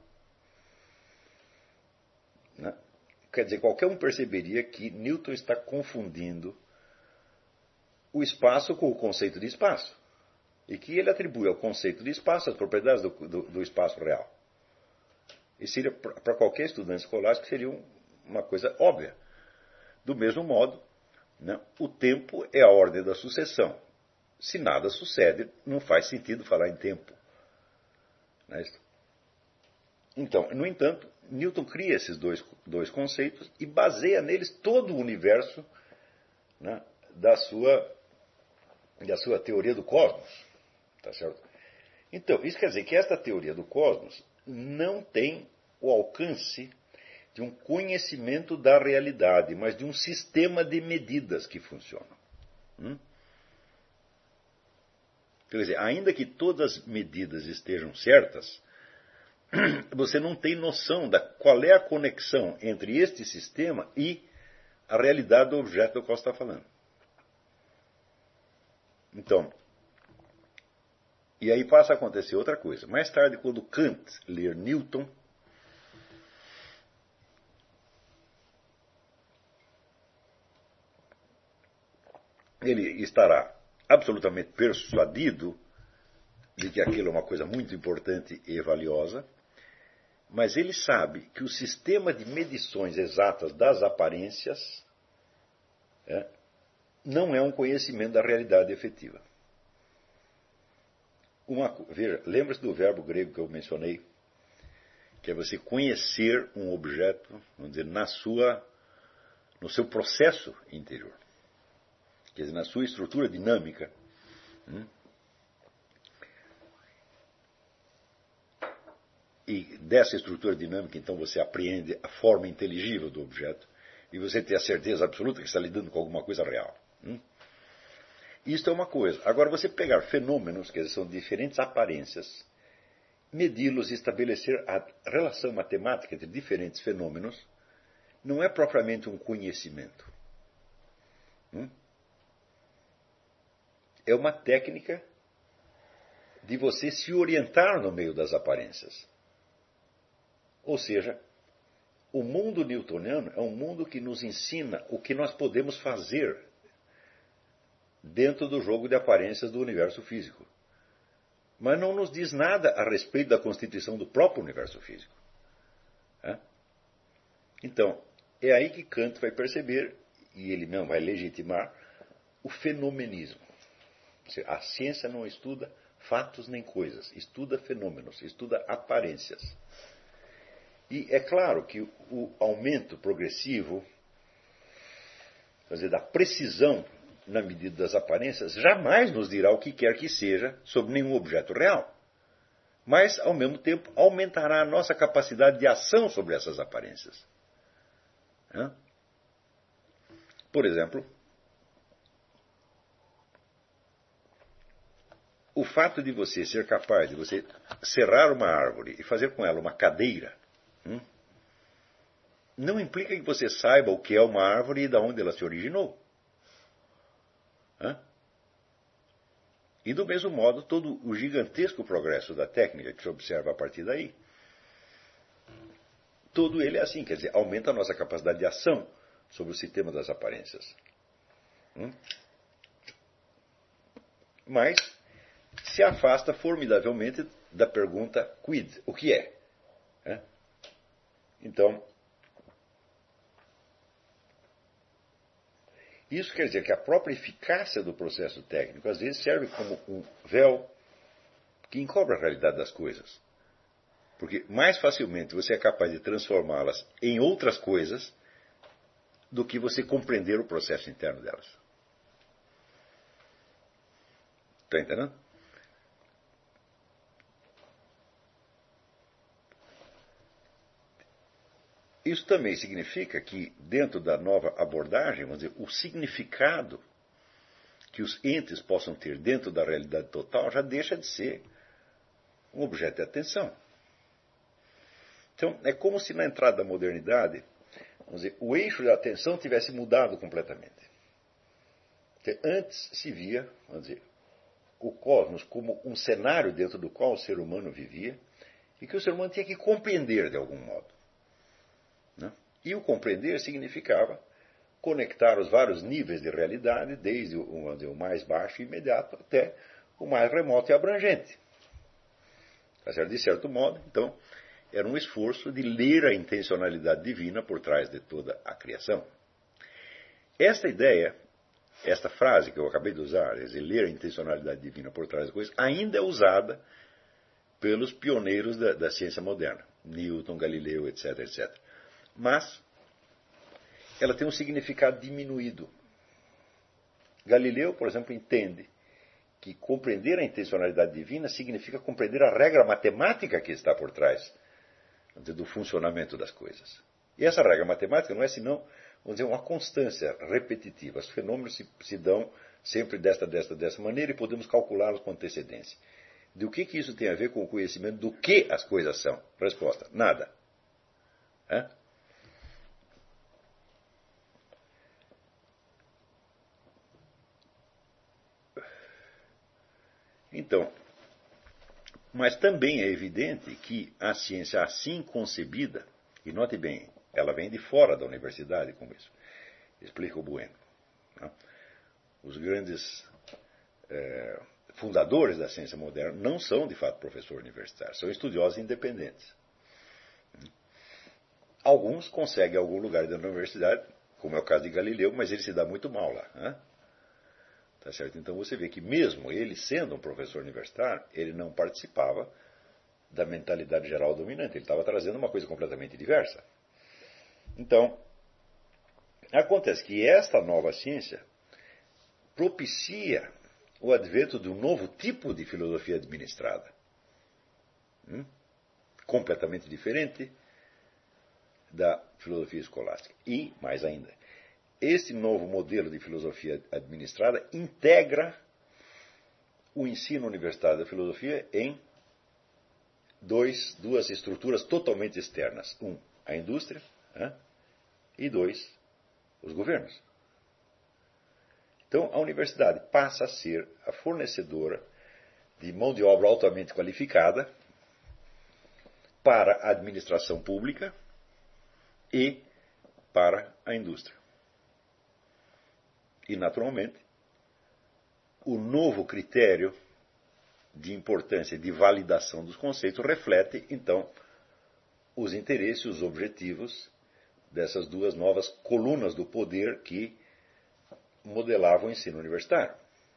Quer dizer, qualquer um perceberia que Newton está confundindo o espaço com o conceito de espaço. E que ele atribui ao conceito de espaço as propriedades do espaço real. E seria, para qualquer estudante escolástico, seria uma coisa óbvia. Do mesmo modo, o tempo é a ordem da sucessão. Se nada sucede, não faz sentido falar em tempo. Não é isso? Então, no entanto, Newton cria esses dois conceitos e baseia neles todo o universo da sua teoria do cosmos. Tá certo? Então, isso quer dizer que esta teoria do cosmos não tem o alcance de um conhecimento da realidade, mas de um sistema de medidas que funcionam. Quer dizer, ainda que todas as medidas estejam certas, você não tem noção da qual é a conexão entre este sistema e a realidade do objeto do qual você está falando. Então, e aí passa a acontecer outra coisa. Mais tarde, quando Kant ler Newton, ele estará absolutamente persuadido de que aquilo é uma coisa muito importante e valiosa, mas ele sabe que o sistema de medições exatas das aparências não é um conhecimento da realidade efetiva. Veja, lembra-se do verbo grego que eu mencionei, que é você conhecer um objeto, vamos dizer, no seu processo interior. Quer dizer, na sua estrutura dinâmica. E dessa estrutura dinâmica, então, você apreende a forma inteligível do objeto e você tem a certeza absoluta que está lidando com alguma coisa real. Isto é uma coisa. Agora, você pegar fenômenos, quer dizer, são diferentes aparências, medi-los e estabelecer a relação matemática entre diferentes fenômenos não é propriamente um conhecimento. É uma técnica de você se orientar no meio das aparências. Ou seja, o mundo newtoniano é um mundo que nos ensina o que nós podemos fazer dentro do jogo de aparências do universo físico. Mas não nos diz nada a respeito da constituição do próprio universo físico. Então, é aí que Kant vai perceber, e ele mesmo vai legitimar, o fenomenismo. A ciência não estuda fatos nem coisas, estuda fenômenos, estuda aparências. E é claro que o aumento progressivo, quer dizer, da precisão na medida das aparências, jamais nos dirá o que quer que seja sobre nenhum objeto real. Mas, ao mesmo tempo, aumentará a nossa capacidade de ação sobre essas aparências. Por exemplo, o fato de você ser capaz de você serrar uma árvore e fazer com ela uma cadeira, não implica que você saiba o que é uma árvore e de onde ela se originou. E do mesmo modo, todo o gigantesco progresso da técnica que se observa a partir daí, todo ele é assim, quer dizer, aumenta a nossa capacidade de ação sobre o sistema das aparências. Mas se afasta formidavelmente da pergunta quid, o que é? Então, isso quer dizer que a própria eficácia do processo técnico às vezes serve como um véu que encobre a realidade das coisas. Porque mais facilmente você é capaz de transformá-las em outras coisas do que você compreender o processo interno delas. Está entendendo? Isso também significa que, dentro da nova abordagem, vamos dizer, o significado que os entes possam ter dentro da realidade total já deixa de ser um objeto de atenção. Então, é como se na entrada da modernidade, vamos dizer, o eixo da atenção tivesse mudado completamente. Porque antes se via, vamos dizer, o cosmos como um cenário dentro do qual o ser humano vivia e que o ser humano tinha que compreender de algum modo. E o compreender significava conectar os vários níveis de realidade, desde o mais baixo e imediato até o mais remoto e abrangente. De certo modo, então, era um esforço de ler a intencionalidade divina por trás de toda a criação. Esta ideia, esta frase que eu acabei de usar, quer dizer, ler a intencionalidade divina por trás das coisas, ainda é usada pelos pioneiros da ciência moderna, Newton, Galileu, etc., etc. Mas ela tem um significado diminuído. Galileu, por exemplo, entende que compreender a intencionalidade divina significa compreender a regra matemática que está por trás do funcionamento das coisas. E essa regra matemática não é senão, vamos dizer, uma constância repetitiva. Os fenômenos se dão sempre desta maneira e podemos calculá-los com antecedência. Do que isso tem a ver com o conhecimento do que as coisas são? Resposta: nada. Então, mas também é evidente que a ciência assim concebida, e note bem, ela vem de fora da universidade com isso, explica o Bueno. Os grandes fundadores da ciência moderna não são, de fato, professores universitários, são estudiosos independentes. Alguns conseguem algum lugar dentro da universidade, como é o caso de Galileu, mas ele se dá muito mal lá. Tá certo? Então você vê que mesmo ele sendo um professor universitário, ele não participava da mentalidade geral dominante. Ele estava trazendo uma coisa completamente diversa. Então, acontece que esta nova ciência propicia o advento de um novo tipo de filosofia administrada. Completamente diferente da filosofia escolástica. E, mais ainda, esse novo modelo de filosofia administrada integra o ensino universitário da filosofia em duas estruturas totalmente externas. A indústria, e os governos. Então, a universidade passa a ser a fornecedora de mão de obra altamente qualificada para a administração pública e para a indústria. E, naturalmente, o novo critério de importância e de validação dos conceitos reflete, então, os interesses, os objetivos dessas duas novas colunas do poder que modelavam o ensino universitário.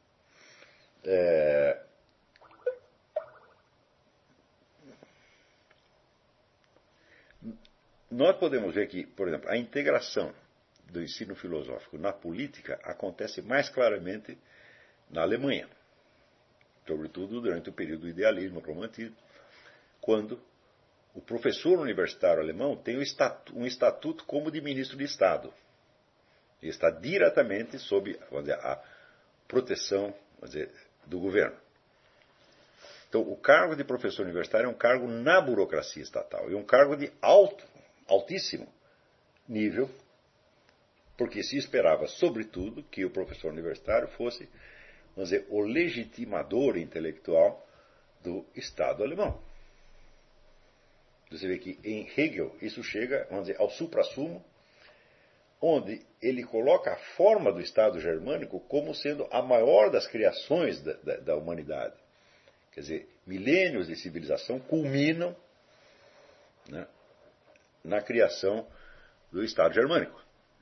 Nós podemos ver que, por exemplo, a integração do ensino filosófico na política acontece mais claramente na Alemanha, sobretudo durante o período do idealismo, romantismo, quando o professor universitário alemão tem um estatuto como de ministro de Estado. Ele está diretamente sob, vamos dizer, a proteção, vamos dizer, do governo. Então, o cargo de professor universitário é um cargo na burocracia estatal, e um cargo de altíssimo nível, porque se esperava, sobretudo, que o professor universitário fosse, vamos dizer, o legitimador intelectual do Estado alemão. Você vê que em Hegel isso chega, vamos dizer, ao suprassumo, onde ele coloca a forma do Estado germânico como sendo a maior das criações da humanidade. Quer dizer, milênios de civilização culminam, né, na criação do Estado germânico.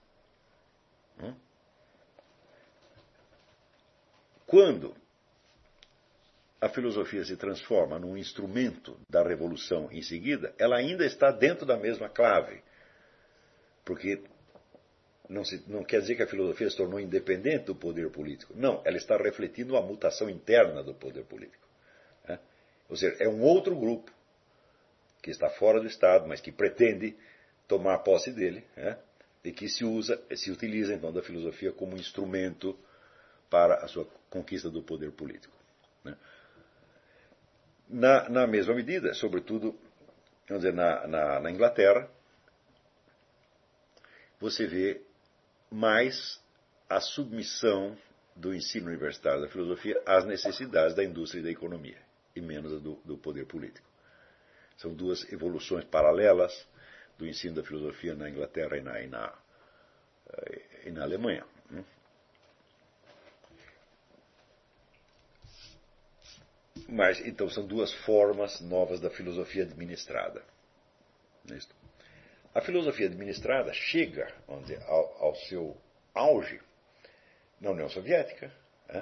Quando a filosofia se transforma num instrumento da revolução em seguida, ela ainda está dentro da mesma clave. Porque não quer dizer que a filosofia se tornou independente do poder político. Não, ela está refletindo a mutação interna do poder político. Ou seja, é um outro grupo que está fora do Estado, mas que pretende tomar posse dele, e que se utiliza então da filosofia como instrumento para a sua conquista do poder político. Na mesma medida, sobretudo, vamos dizer, na Inglaterra, você vê mais a submissão do ensino universitário da filosofia às necessidades da indústria e da economia, e menos a do poder político. São duas evoluções paralelas do ensino da filosofia na Inglaterra e na Alemanha. Mas, então, são duas formas novas da filosofia administrada. A filosofia administrada chega, vamos dizer, ao seu auge na União Soviética,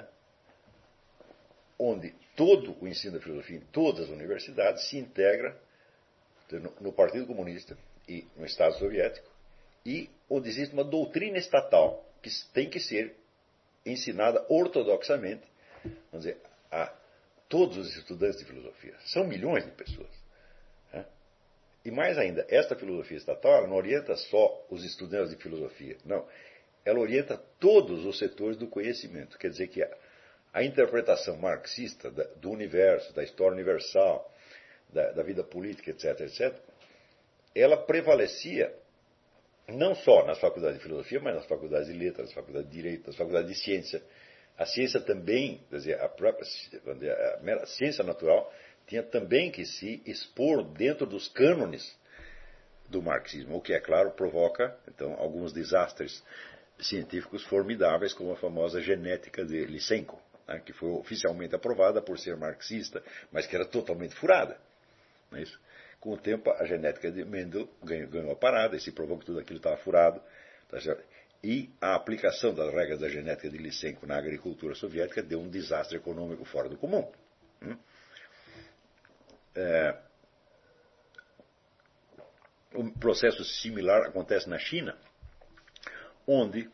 onde todo o ensino da filosofia em todas as universidades se integra no Partido Comunista e no Estado Soviético, e onde existe uma doutrina estatal que tem que ser ensinada ortodoxamente, vamos dizer, a todos os estudantes de filosofia. São milhões de pessoas. E mais ainda, esta filosofia estatal não orienta só os estudantes de filosofia. Não. Ela orienta todos os setores do conhecimento. Quer dizer que a interpretação marxista do universo, da história universal, da vida política, etc., etc., ela prevalecia não só nas faculdades de filosofia, mas nas faculdades de letras, nas faculdades de direito, nas faculdades de ciência. A ciência também, quer dizer, a mera ciência natural, tinha também que se expor dentro dos cânones do marxismo, o que, é claro, provoca, então, alguns desastres científicos formidáveis, como a famosa genética de Lysenko, que foi oficialmente aprovada por ser marxista, mas que era totalmente furada. Não é isso? Com o tempo, a genética de Mendel ganhou a parada e se provou que tudo aquilo estava furado. Tá certo? E a aplicação das regras da genética de Lysenko na agricultura soviética deu um desastre econômico fora do comum. Um processo similar acontece na China, onde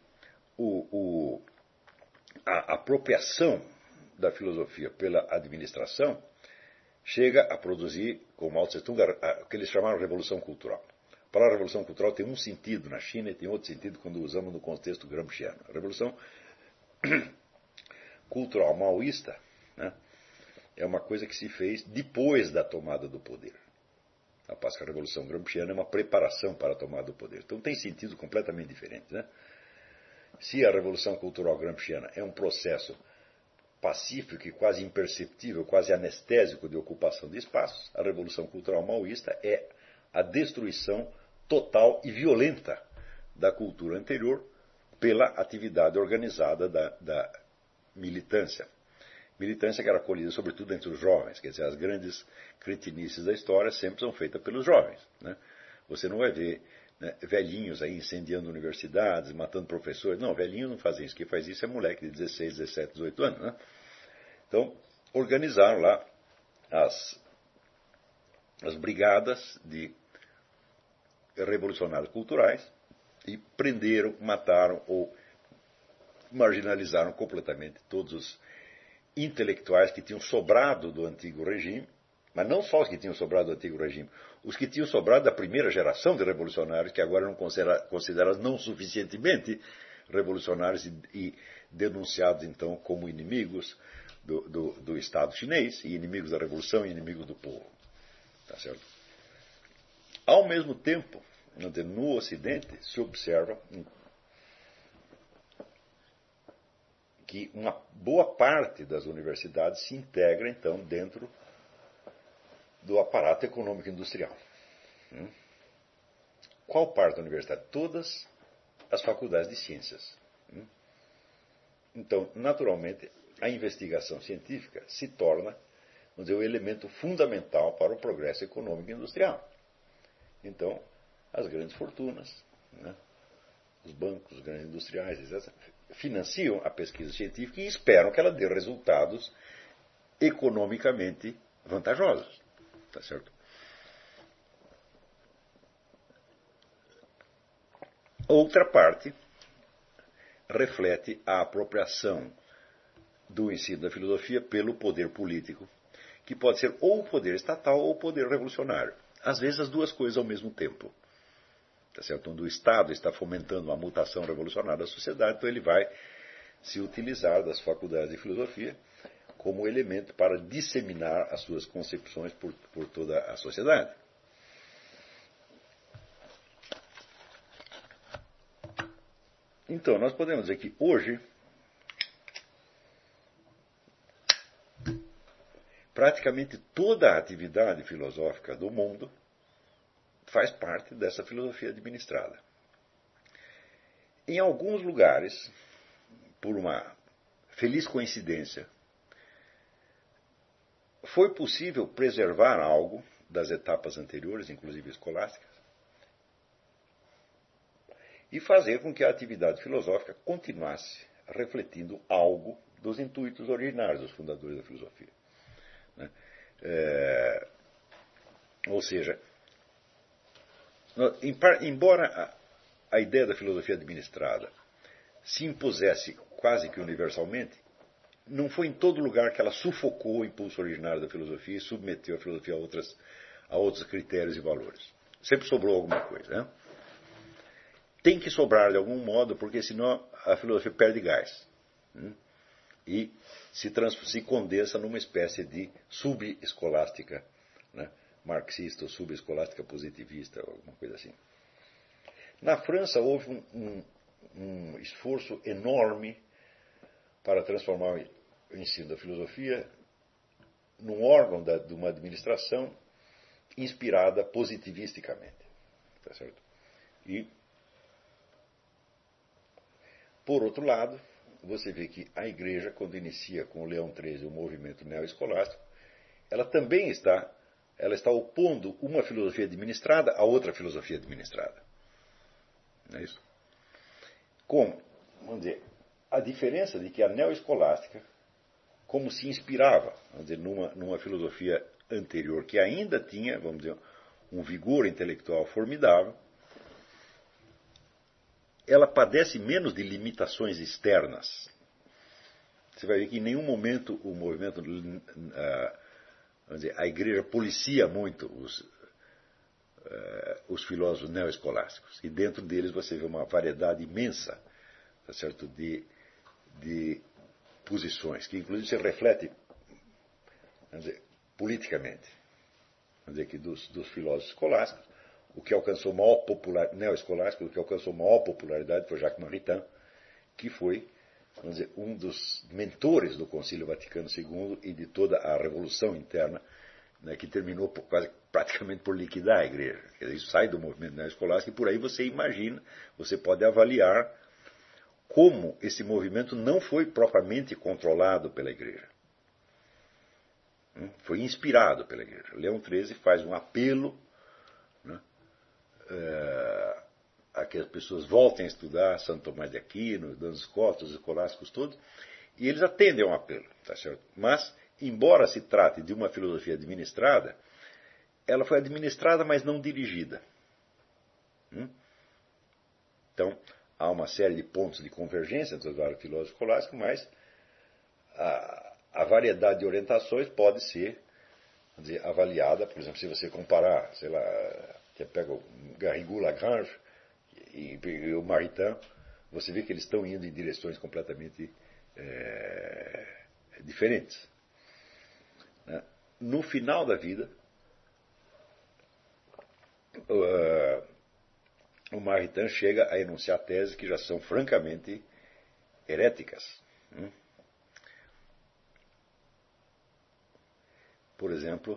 a apropriação da filosofia pela administração chega a produzir, com Mao Tse-tung, o que eles chamaram de revolução cultural. A palavra revolução cultural tem um sentido na China e tem outro sentido quando usamos no contexto gramsciano. A revolução cultural maoísta, é uma coisa que se fez depois da tomada do poder. A Páscoa Revolução Gramsciana é uma preparação para a tomada do poder. Então tem sentido completamente diferente, né? Se a Revolução Cultural Gramsciana é um processo pacífico e quase imperceptível, quase anestésico de ocupação de espaços, a Revolução Cultural Maoísta é a destruição total e violenta da cultura anterior pela atividade organizada da militância. Militância que era acolhida sobretudo entre os jovens, quer dizer, as grandes cretinices da história sempre são feitas pelos jovens, né? Você não vai ver, né, velhinhos aí incendiando universidades, matando professores. Não, velhinhos não fazem isso. Quem faz isso é moleque de 16, 17, 18 anos, né? Então, organizaram lá as brigadas de revolucionários culturais e prenderam, mataram ou marginalizaram completamente todos os intelectuais que tinham sobrado do antigo regime, mas não só os que tinham sobrado do antigo regime, os que tinham sobrado da primeira geração de revolucionários, que agora eram considerados não suficientemente revolucionários e denunciados então como inimigos do Estado chinês, e inimigos da revolução e inimigos do povo. Tá certo? Ao mesmo tempo, no Ocidente, se observa que uma boa parte das universidades se integra, então, dentro do aparato econômico industrial. Qual parte da universidade? Todas as faculdades de ciências. Então, naturalmente, a investigação científica se torna, vamos dizer, o elemento fundamental para o progresso econômico e industrial. Então, as grandes fortunas, né, os bancos, os grandes industriais, etc., financiam a pesquisa científica e esperam que ela dê resultados economicamente vantajosos. Tá certo? Outra parte reflete a apropriação do ensino da filosofia pelo poder político, que pode ser ou o poder estatal ou o poder revolucionário. Às vezes as duas coisas ao mesmo tempo. Tá certo? Quando o Estado está fomentando uma mutação revolucionária da sociedade, então ele vai se utilizar das faculdades de filosofia como elemento para disseminar as suas concepções por toda a sociedade. Então, nós podemos dizer que hoje praticamente toda a atividade filosófica do mundo faz parte dessa filosofia administrada. Em alguns lugares, por uma feliz coincidência, foi possível preservar algo das etapas anteriores, inclusive escolásticas, e fazer com que a atividade filosófica continuasse refletindo algo dos intuitos originários dos fundadores da filosofia. Ou seja, embora a ideia da filosofia administrada se impusesse quase que universalmente, não foi em todo lugar que ela sufocou o impulso originário da filosofia e submeteu a filosofia a outros critérios e valores. Sempre sobrou alguma coisa, né? Tem que sobrar de algum modo, porque senão a filosofia perde gás. E se condensa numa espécie de subescolástica, né, marxista ou subescolástica positivista, alguma coisa assim. Na França houve um esforço enorme para transformar o ensino da filosofia num órgão de uma administração inspirada positivisticamente. Tá certo? E, por outro lado, você vê que a Igreja, quando inicia com o Leão XIII o movimento neoescolástico, ela também está opondo uma filosofia administrada a outra filosofia administrada. Não é isso? Com, vamos dizer, a diferença de que a neoescolástica, como se inspirava, vamos dizer, numa filosofia anterior que ainda tinha, vamos dizer, um vigor intelectual formidável, ela padece menos de limitações externas. Você vai ver que em nenhum momento o movimento, vamos dizer, a Igreja policia muito os filósofos neoescolásticos. E dentro deles você vê uma variedade imensa, tá certo, de posições, que inclusive se reflete vamos dizer, politicamente, vamos dizer que dos filósofos escolásticos, o que alcançou maior popularidade, neoescolástico, o que alcançou maior popularidade foi Jacques Maritain, que foi, vamos dizer, um dos mentores do Concílio Vaticano II e de toda a revolução interna, né, que terminou praticamente por liquidar a igreja. Quer dizer, isso sai do movimento neoescolástico e por aí você imagina, você pode avaliar como esse movimento não foi propriamente controlado pela igreja. Foi inspirado pela igreja. Leão XIII faz um apelo, né, a que as pessoas voltem a estudar Santo Tomás de Aquino, Duns Scotus, os escolásticos todos, e eles atendem ao apelo, tá certo? Mas, embora se trate de uma filosofia administrada, ela foi administrada, mas não dirigida. Então, há uma série de pontos de convergência entre os vários filósofos escolásticos, mas a variedade de orientações pode ser, vamos dizer, avaliada. Por exemplo, se você comparar, sei lá, você pega o Garrigou Lagrange e o Maritain, você vê que eles estão indo em direções completamente diferentes. No final da vida, o Maritain chega a enunciar teses que já são francamente heréticas. Por exemplo,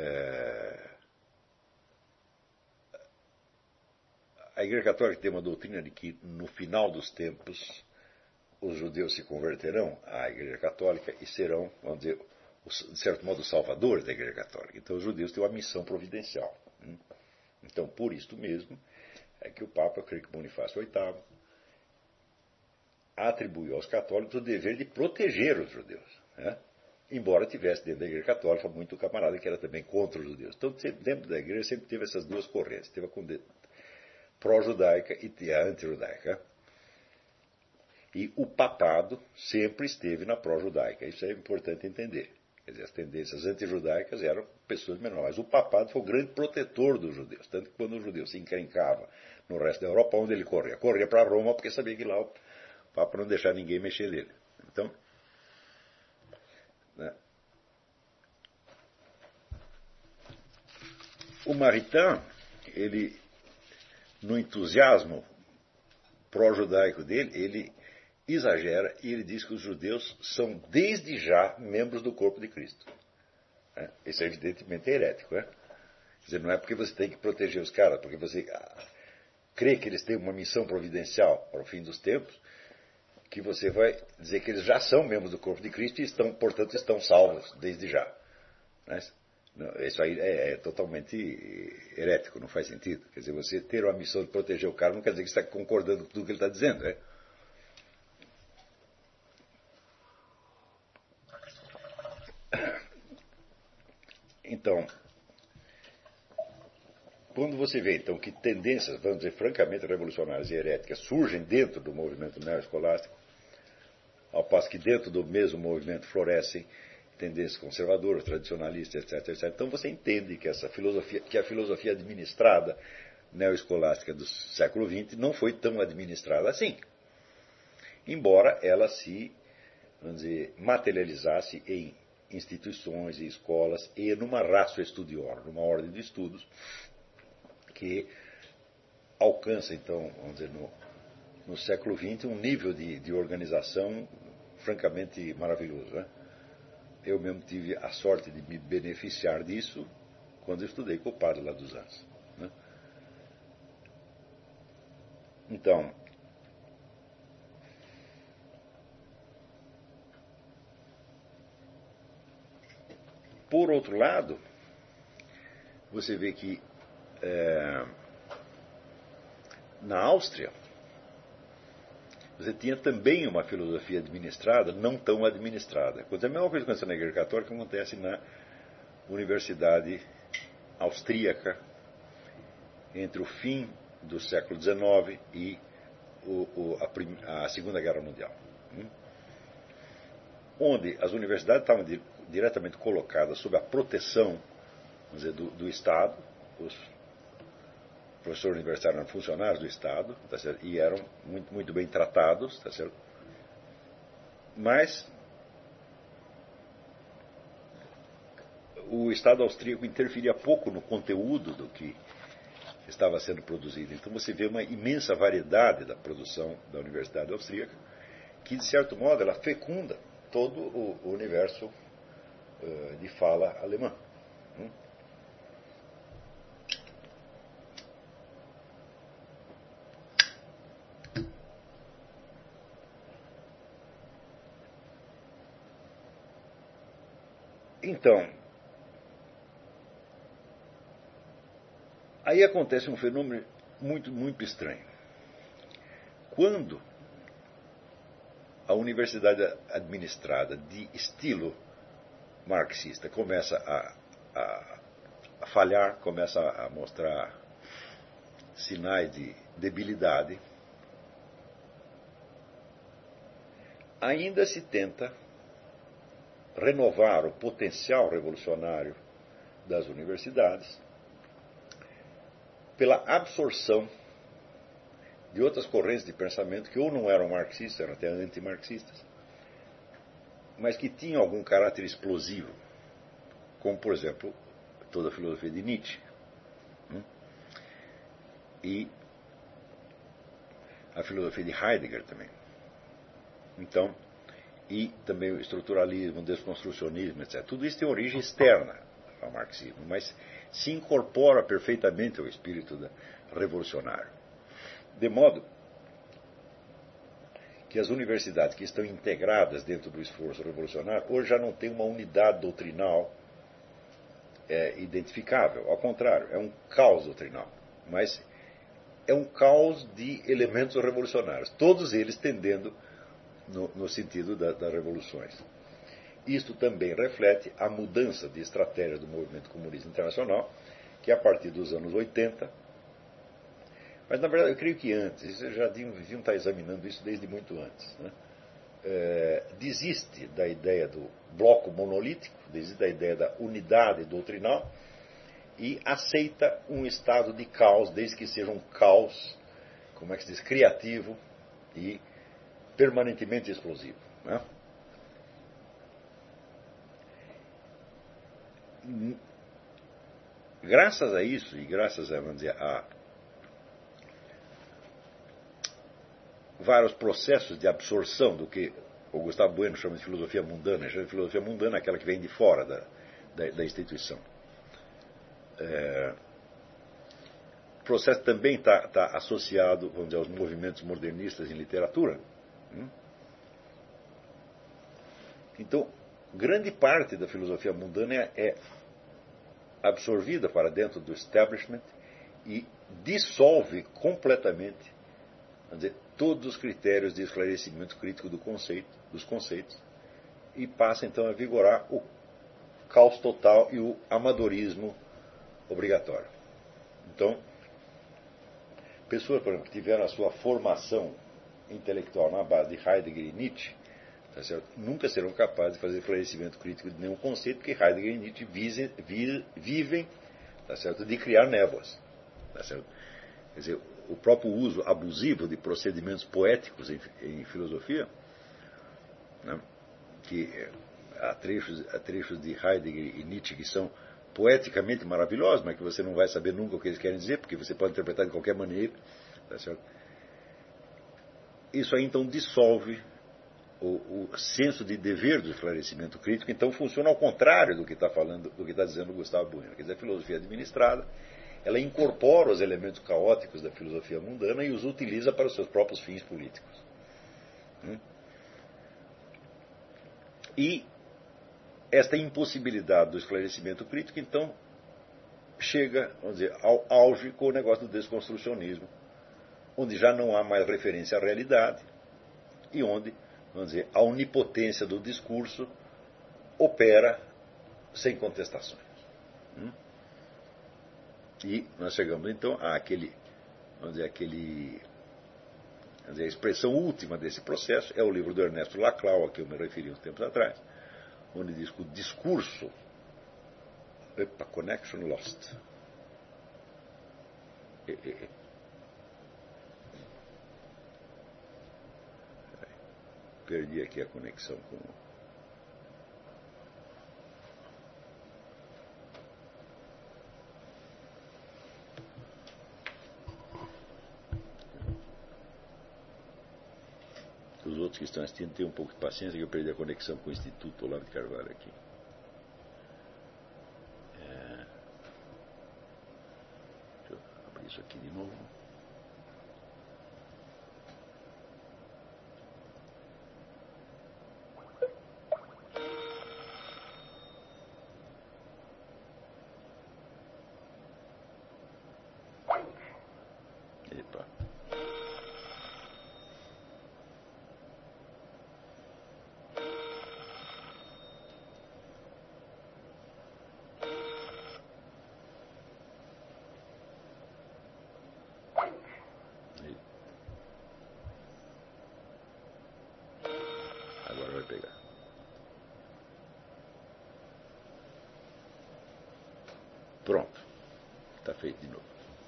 a Igreja Católica tem uma doutrina de que no final dos tempos os judeus se converterão à Igreja Católica e serão, vamos dizer, de certo modo, os salvadores da Igreja Católica. Então os judeus têm uma missão providencial. Então, por isto mesmo, é que o Papa, eu creio que Bonifácio VIII, atribuiu aos católicos o dever de proteger os judeus, né? Embora tivesse dentro da Igreja Católica muito camarada que era também contra os judeus. Então, dentro da Igreja sempre teve essas duas correntes. Teve a pró-judaica e a anti-judaica. E o papado sempre esteve na pró-judaica. Isso é importante entender. Quer dizer, as tendências anti-judaicas eram pessoas menores. O papado foi o grande protetor dos judeus. Tanto que quando o judeu se encrencava no resto da Europa, onde ele corria? Corria para Roma, porque sabia que lá o Papa não deixava ninguém mexer nele. Então, né, o Maritain, ele, no entusiasmo pró-judaico dele, ele exagera e ele diz que os judeus são desde já membros do corpo de Cristo. Isso é evidentemente herético. Quer dizer, não é porque você tem que proteger os caras, porque você crê que eles têm uma missão providencial para o fim dos tempos, que você vai dizer que eles já são membros do corpo de Cristo e estão, portanto, estão salvos desde já. Isso aí é totalmente herético, não faz sentido. Quer dizer, você ter uma missão de proteger o cara não quer dizer que você está concordando com tudo que ele está dizendo. Então, quando você vê então que tendências, vamos dizer, francamente revolucionárias e heréticas surgem dentro do movimento neoescolástico, ao passo que dentro do mesmo movimento florescem tendências conservadoras, tradicionalistas, etc, etc. Então você entende que a filosofia administrada neoescolástica do século XX não foi tão administrada assim. Embora ela se, vamos dizer, materializasse em instituições e escolas e numa ratio studiorum, numa ordem de estudos que alcança, então, vamos dizer, no século XX, um nível de organização francamente maravilhoso. Eu mesmo tive a sorte de me beneficiar disso quando eu estudei com o padre lá dos Anjos. Então, por outro lado, você vê que na Áustria você tinha também uma filosofia administrada, não tão administrada. A mesma coisa que acontece na Igreja Católica acontece na Universidade Austríaca entre o fim do século XIX e a Segunda Guerra Mundial. Onde as universidades estavam diretamente colocadas sob a proteção, vamos dizer, do Estado. Os professores universitários eram funcionários do Estado, tá certo? E eram muito, muito bem tratados, tá certo? Mas o Estado austríaco interferia pouco no conteúdo do que estava sendo produzido. Então você vê uma imensa variedade da produção da Universidade Austríaca, que de certo modo ela fecunda todo o universo de fala alemã. Então, aí acontece um fenômeno muito, muito estranho. Quando a universidade administrada de estilo marxista começa a falhar, começa a mostrar sinais de debilidade, ainda se tenta renovar o potencial revolucionário das universidades pela absorção de outras correntes de pensamento que ou não eram marxistas, eram até antimarxistas, mas que tinham algum caráter explosivo, como, por exemplo, toda a filosofia de Nietzsche. E a filosofia de Heidegger também. Então, e também o estruturalismo, o desconstrucionismo, etc. Tudo isso tem origem externa ao marxismo, mas se incorpora perfeitamente ao espírito revolucionário. De modo que as universidades que estão integradas dentro do esforço revolucionário hoje já não têm uma unidade doutrinal identificável. Ao contrário, é um caos doutrinal. Mas é um caos de elementos revolucionários, todos eles tendendo no sentido das revoluções. Isto também reflete a mudança de estratégia do movimento comunista internacional, que a partir dos anos 80, mas na verdade eu creio que antes, já deviam estar examinando isso desde muito antes, né? Desiste da ideia do bloco monolítico, desiste da ideia da unidade doutrinal e aceita um estado de caos, desde que seja um caos, como é que se diz, criativo e permanentemente explosivo, né? Graças a isso e graças a, vamos dizer, a vários processos de absorção do que o Gustavo Bueno chama de filosofia mundana, chama de filosofia mundana aquela que vem de fora da instituição. O processo também está associado, vamos dizer, aos movimentos modernistas em literatura. Então, grande parte da filosofia mundana é absorvida para dentro do establishment e dissolve completamente, vamos dizer, todos os critérios de esclarecimento crítico dos conceitos e passa então a vigorar o caos total e o amadorismo obrigatório. Então, pessoas, por exemplo, que tiveram a sua formação intelectual na base de Heidegger e Nietzsche, tá certo? Nunca serão capazes de fazer esclarecimento crítico de nenhum conceito, porque Heidegger e Nietzsche vivem, tá certo, de criar névoas. Tá certo? Quer dizer, o próprio uso abusivo de procedimentos poéticos em filosofia, né, que há trechos de Heidegger e Nietzsche que são poeticamente maravilhosos, mas que você não vai saber nunca o que eles querem dizer, porque você pode interpretar de qualquer maneira. Tá certo? Isso aí então dissolve o senso de dever do esclarecimento crítico, então funciona ao contrário do que está falando, do que está dizendo o Gustavo Bueno. Quer dizer, a filosofia administrada, ela incorpora os elementos caóticos da filosofia mundana e os utiliza para os seus próprios fins políticos. E esta impossibilidade do esclarecimento crítico, então, chega, vamos dizer, ao auge com o negócio do desconstrucionismo, onde já não há mais referência à realidade e onde, vamos dizer, a onipotência do discurso opera sem contestações. E nós chegamos então àquele, vamos dizer, a expressão última desse processo é o livro do Ernesto Laclau, a que eu me referi uns tempos atrás, onde diz que o discurso, connection lost. Perdi aqui a conexão com os outros que estão assistindo tenham um pouco de paciência, que eu perdi a conexão com o Instituto Olavo de Carvalho aqui. Deixa eu abrir isso aqui de novo. Epa. Agora vai pegar. Pronto. Está feito de novo.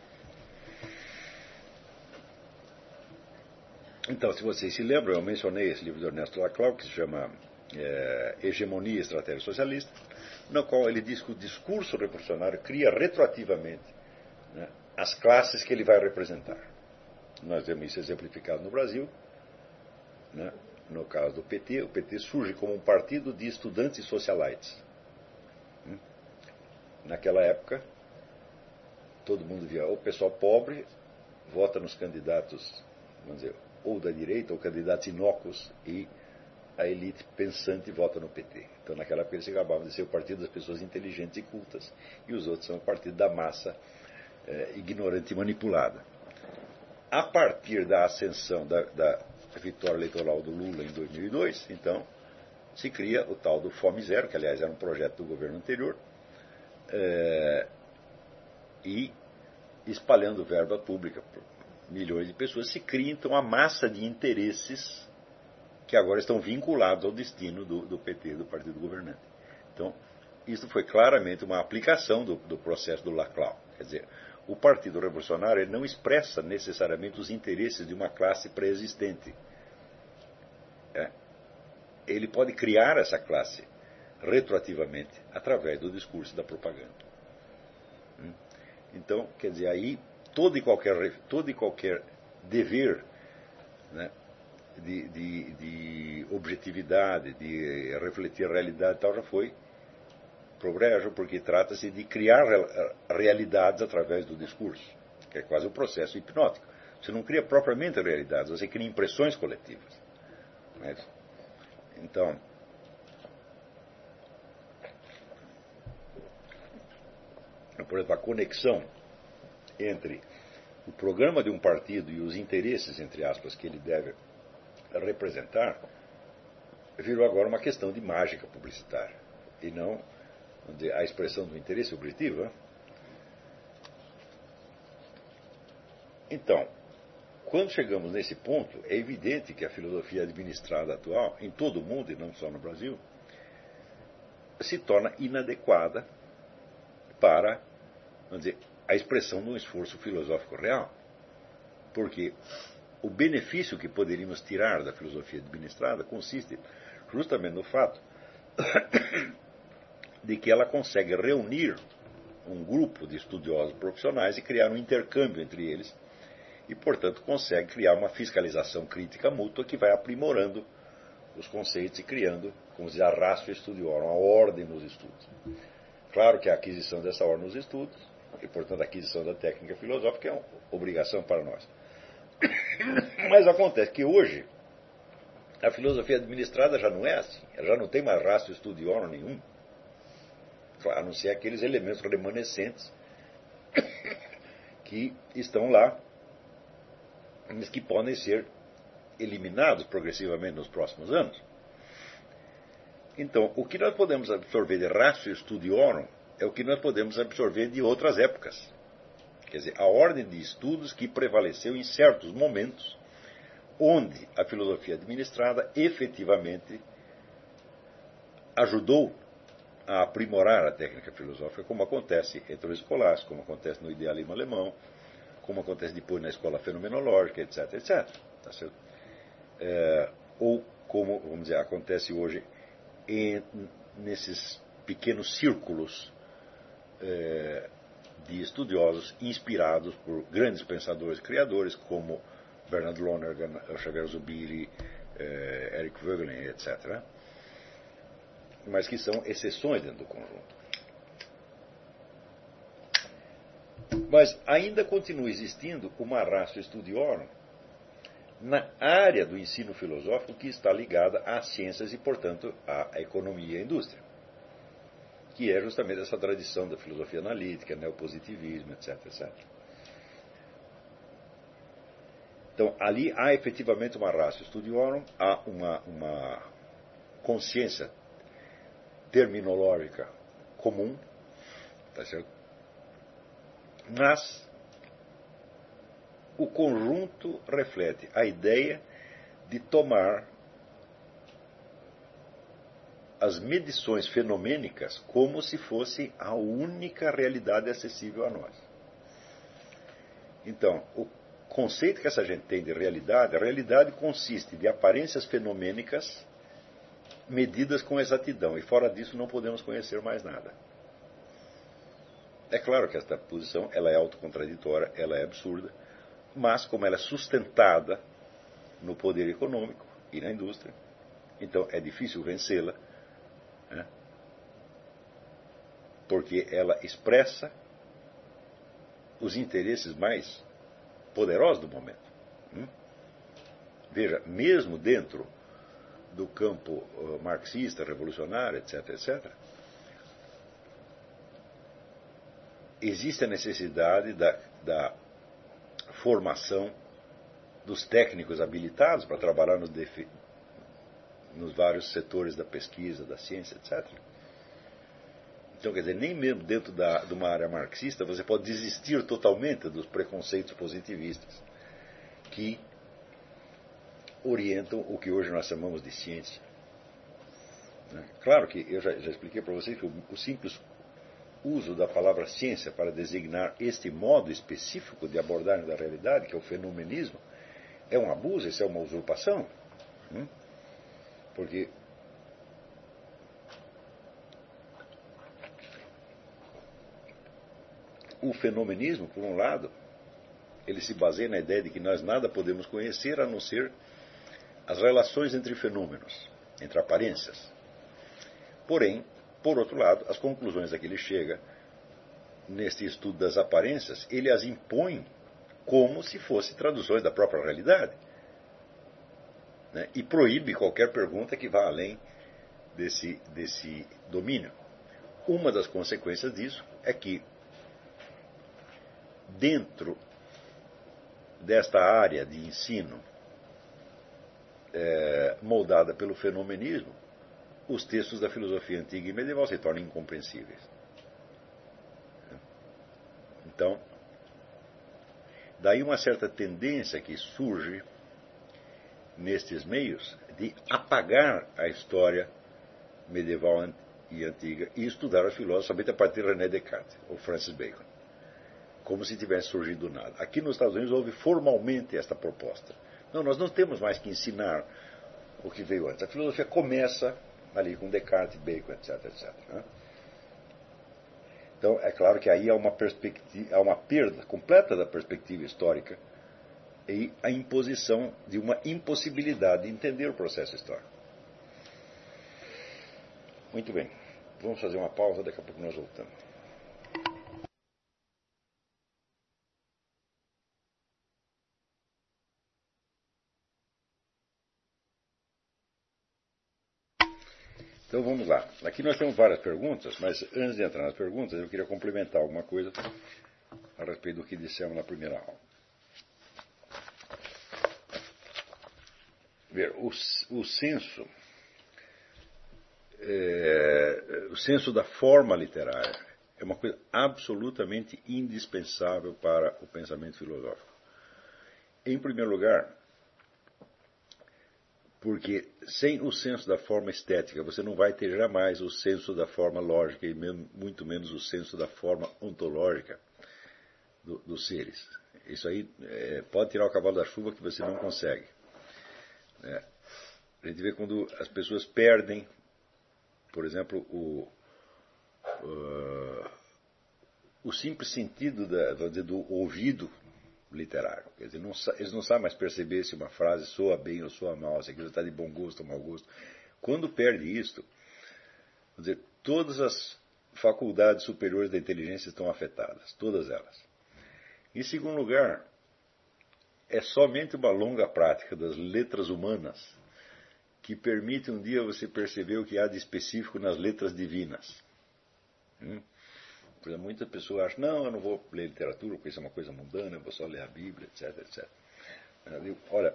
Então, se vocês se lembram, eu mencionei esse livro do Ernesto Laclau, que se chama Hegemonia e Estratégia Socialista, no qual ele diz que o discurso revolucionário cria retroativamente, né, as classes que ele vai representar. Nós vemos isso exemplificado no Brasil, né, no caso do PT. O PT surge como um partido de estudantes socialites. Naquela época, todo mundo via o pessoal pobre vota nos candidatos, vamos dizer, ou da direita, ou candidatos inócuos, e a elite pensante vota no PT. Então, naquela época, eles acabavam de ser o partido das pessoas inteligentes e cultas, e os outros são o partido da massa ignorante e manipulada. A partir da ascensão da vitória eleitoral do Lula em 2002, então, se cria o tal do Fome Zero, que, aliás, era um projeto do governo anterior, e espalhando verba pública por milhões de pessoas, se cria então a massa de interesses que agora estão vinculados ao destino do PT, do partido governante. Então, isso foi claramente uma aplicação do processo do Laclau. Quer dizer, o Partido Revolucionário ele não expressa necessariamente os interesses de uma classe pré-existente. Ele pode criar essa classe retroativamente através do discurso e da propaganda. Então, quer dizer, aí todo e qualquer dever, né, de objetividade, de refletir a realidade e tal, já foi pro brejo, porque trata-se de criar realidades através do discurso, que é quase um processo hipnótico. Você não cria propriamente realidades, você cria impressões coletivas. Não é isso? Então, por exemplo, a conexão entre o programa de um partido e os interesses, entre aspas, que ele deve representar, virou agora uma questão de mágica publicitária, e não, vamos dizer, a expressão do interesse objetivo. Então, quando chegamos nesse ponto, é evidente que a filosofia administrada atual, em todo o mundo, e não só no Brasil, se torna inadequada para, vamos dizer, a expressão de um esforço filosófico real. Porque o benefício que poderíamos tirar da filosofia administrada consiste justamente no fato de que ela consegue reunir um grupo de estudiosos profissionais e criar um intercâmbio entre eles e, portanto, consegue criar uma fiscalização crítica mútua que vai aprimorando os conceitos e criando, como se diz, a ratio studiorum, a ordem nos estudos. Claro que a aquisição dessa ordem nos estudos e, portanto, a aquisição da técnica filosófica é uma obrigação para nós. Mas acontece que hoje a filosofia administrada já não é assim. Ela já não tem mais ratio studiorum nenhum, a não ser aqueles elementos remanescentes que estão lá, mas que podem ser eliminados progressivamente nos próximos anos. Então, o que nós podemos absorver de ratio studiorum é o que nós podemos absorver de outras épocas. Quer dizer, a ordem de estudos que prevaleceu em certos momentos, onde a filosofia administrada efetivamente ajudou a aprimorar a técnica filosófica, como acontece entre os escolásticos, como acontece no idealismo alemão, como acontece depois na escola fenomenológica, etc, etc. Tá certo? Ou como, vamos dizer, acontece hoje nesses pequenos círculos de estudiosos inspirados por grandes pensadores criadores como Bernard Lonergan, Xavier Zubiri, Eric Voegelin, etc., mas que são exceções dentro do conjunto. Mas ainda continua existindo uma ratio studiorum na área do ensino filosófico que está ligada às ciências e, portanto, à economia e à indústria, que é justamente essa tradição da filosofia analítica, neopositivismo, etc., etc. Então, ali há efetivamente uma ratio studiorum, há uma consciência terminológica comum, tá certo? Mas o conjunto reflete a ideia de tomar as medições fenomênicas como se fosse a única realidade acessível a nós. Então, o conceito que essa gente tem de realidade, a realidade consiste de aparências fenomênicas medidas com exatidão, e fora disso não podemos conhecer mais nada. É claro que esta posição ela é autocontraditória, ela é absurda, mas como ela é sustentada no poder econômico e na indústria, então é difícil vencê-la, né? Porque ela expressa os interesses mais poderosos do momento. Veja, mesmo dentro do campo marxista, revolucionário, etc., etc., existe a necessidade da formação dos técnicos habilitados para trabalhar nos vários setores da pesquisa, da ciência, etc. Então, quer dizer, nem mesmo dentro de uma área marxista você pode desistir totalmente dos preconceitos positivistas que orientam o que hoje nós chamamos de ciência. Claro que eu já expliquei para vocês que o simples uso da palavra ciência para designar este modo específico de abordagem da realidade, que é o fenomenismo, é um abuso, isso é uma usurpação. Porque o fenomenismo, por um lado, ele se baseia na ideia de que nós nada podemos conhecer a não ser as relações entre fenômenos, entre aparências. Porém, por outro lado, as conclusões a que ele chega neste estudo das aparências, ele as impõe como se fossem traduções da própria realidade, né? E proíbe qualquer pergunta que vá além desse domínio. Uma das consequências disso é que, dentro desta área de ensino moldada pelo fenomenismo, os textos da filosofia antiga e medieval se tornam incompreensíveis. Então, daí uma certa tendência que surge nestes meios de apagar a história medieval e antiga e estudar os filósofos somente a partir de René Descartes ou Francis Bacon, como se tivesse surgido do nada. Aqui nos Estados Unidos houve formalmente esta proposta. Não, nós não temos mais que ensinar o que veio antes. A filosofia começa ali com Descartes, Bacon, etc., etc. Então, é claro que aí há uma perda completa da perspectiva histórica e a imposição de uma impossibilidade de entender o processo histórico. Muito bem. Vamos fazer uma pausa, daqui a pouco nós voltamos. Então vamos lá. Aqui nós temos várias perguntas, mas antes de entrar nas perguntas, eu queria complementar alguma coisa a respeito do que dissemos na primeira aula. Ver, o senso da forma literária é uma coisa absolutamente indispensável para o pensamento filosófico. Em primeiro lugar, porque sem o senso da forma estética você não vai ter jamais o senso da forma lógica e muito menos o senso da forma ontológica dos seres. Isso aí pode tirar o cavalo da chuva que você não consegue. A gente vê quando as pessoas perdem, por exemplo, o simples sentido do ouvido, literário. Quer dizer, eles não sabem mais perceber se uma frase soa bem ou soa mal, se aquilo está de bom gosto ou mau gosto. Quando perde isto, quer dizer, todas as faculdades superiores da inteligência estão afetadas, todas elas. Em segundo lugar, é somente uma longa prática das letras humanas que permite um dia você perceber o que há de específico nas letras divinas. Por exemplo, muita pessoa acha, não, eu não vou ler literatura, porque isso é uma coisa mundana, eu vou só ler a Bíblia, etc, etc. Olha,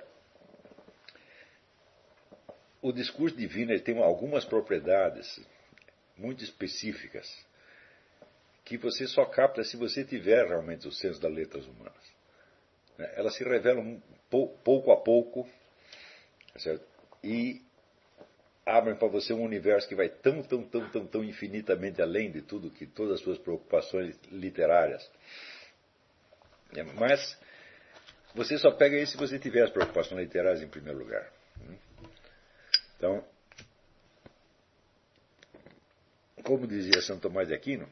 o discurso divino ele tem algumas propriedades muito específicas que você só capta se você tiver realmente o senso das letras humanas. Elas se revelam pouco a pouco, certo? E abrem para você um universo que vai tão infinitamente além de tudo que todas as suas preocupações literárias. Mas você só pega isso se você tiver as preocupações literárias em primeiro lugar. Então, como dizia Santo Tomás de Aquino,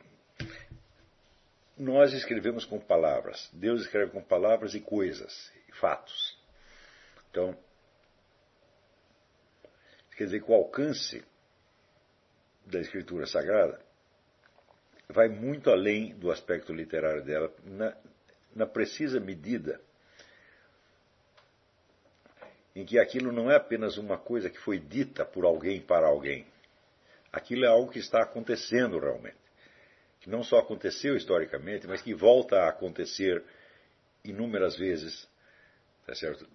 nós escrevemos com palavras. Deus escreve com palavras e coisas, e fatos. Então, quer dizer que o alcance da Escritura Sagrada vai muito além do aspecto literário dela, na precisa medida em que aquilo não é apenas uma coisa que foi dita por alguém para alguém. Aquilo é algo que está acontecendo realmente. Que não só aconteceu historicamente, mas que volta a acontecer inúmeras vezes, tá certo?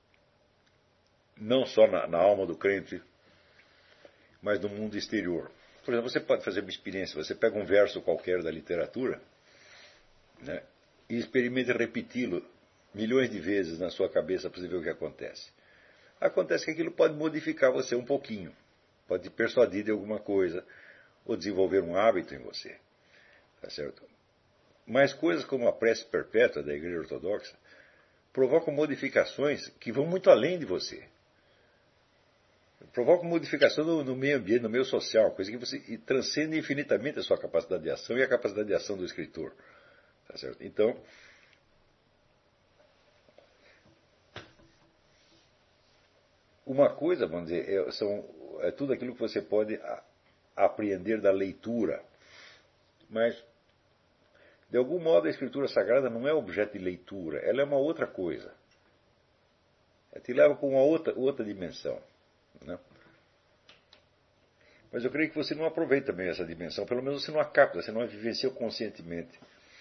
Não só na alma do crente, mas no mundo exterior. Por exemplo, você pode fazer uma experiência, você pega um verso qualquer da literatura, né, e experimente repeti-lo milhões de vezes na sua cabeça para você ver o que acontece. Acontece que aquilo pode modificar você um pouquinho, pode te persuadir de alguma coisa, ou desenvolver um hábito em você. Tá certo? Mas coisas como a prece perpétua da Igreja Ortodoxa provocam modificações que vão muito além de você. Provocam modificação no meio ambiente, no meio social, coisa que você transcende infinitamente a sua capacidade de ação e a capacidade de ação do escritor. Tá certo? Então, uma coisa, vamos dizer, é tudo aquilo que você pode apreender da leitura, mas de algum modo a Escritura Sagrada não é objeto de leitura, ela é uma outra coisa. Ela te leva para uma outra dimensão. Né? Mas eu creio que você não aproveita bem essa dimensão, pelo menos você não a capta, você não a vivencia conscientemente.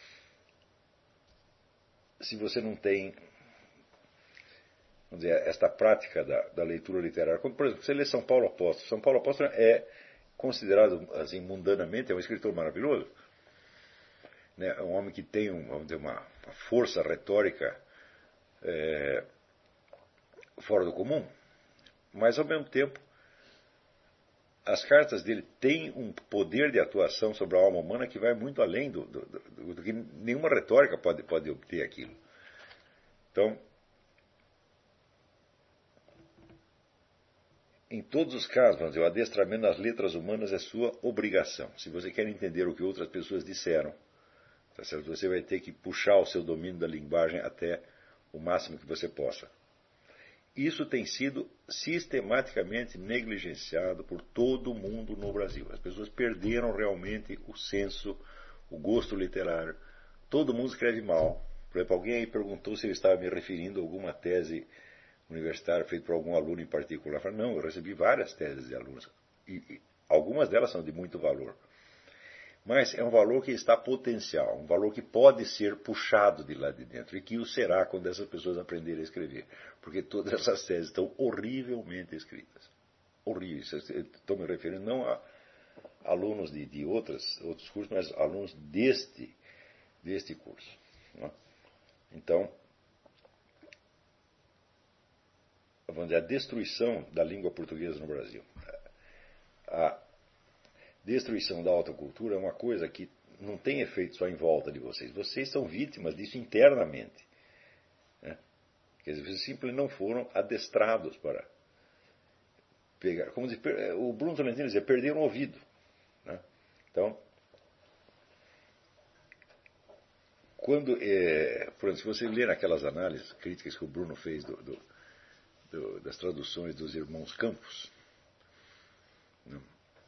Se você não tem, vamos dizer, esta prática da leitura literária. Como, por exemplo, você lê São Paulo Apóstolo. São Paulo Apóstolo é considerado, assim, mundanamente, é um escritor maravilhoso. É um homem que tem vamos dizer, uma força retórica fora do comum, mas ao mesmo tempo as cartas dele têm um poder de atuação sobre a alma humana que vai muito além do que nenhuma retórica pode obter aquilo. Então, em todos os casos, vamos dizer, o adestramento nas letras humanas é sua obrigação. Se você quer entender o que outras pessoas disseram, tá certo? Você vai ter que puxar o seu domínio da linguagem até o máximo que você possa. Isso tem sido sistematicamente negligenciado por todo mundo no Brasil. As pessoas perderam realmente o senso, o gosto literário. Todo mundo escreve mal. Por exemplo, alguém aí perguntou se eu estava me referindo a alguma tese universitária feita por algum aluno em particular. Eu falei, não, eu recebi várias teses de alunos. E algumas delas são de muito valor. Mas é um valor que está potencial, um valor que pode ser puxado de lá de dentro, e que o será quando essas pessoas aprenderem a escrever. Porque todas essas teses estão horrivelmente escritas. Horríveis. Estou me referindo não a alunos de outros cursos, mas alunos deste curso. Não é? Então, vamos dizer, a destruição da língua portuguesa no Brasil. A destruição da alta cultura é uma coisa que não tem efeito só em volta de vocês. Vocês são vítimas disso internamente. Né? Quer dizer, vocês simplesmente não foram adestrados para pegar. Como diz, o Bruno Tolentino dizia, perderam o ouvido. Né? Então, por exemplo, se você ler aquelas análises críticas que o Bruno fez das traduções dos irmãos Campos, né,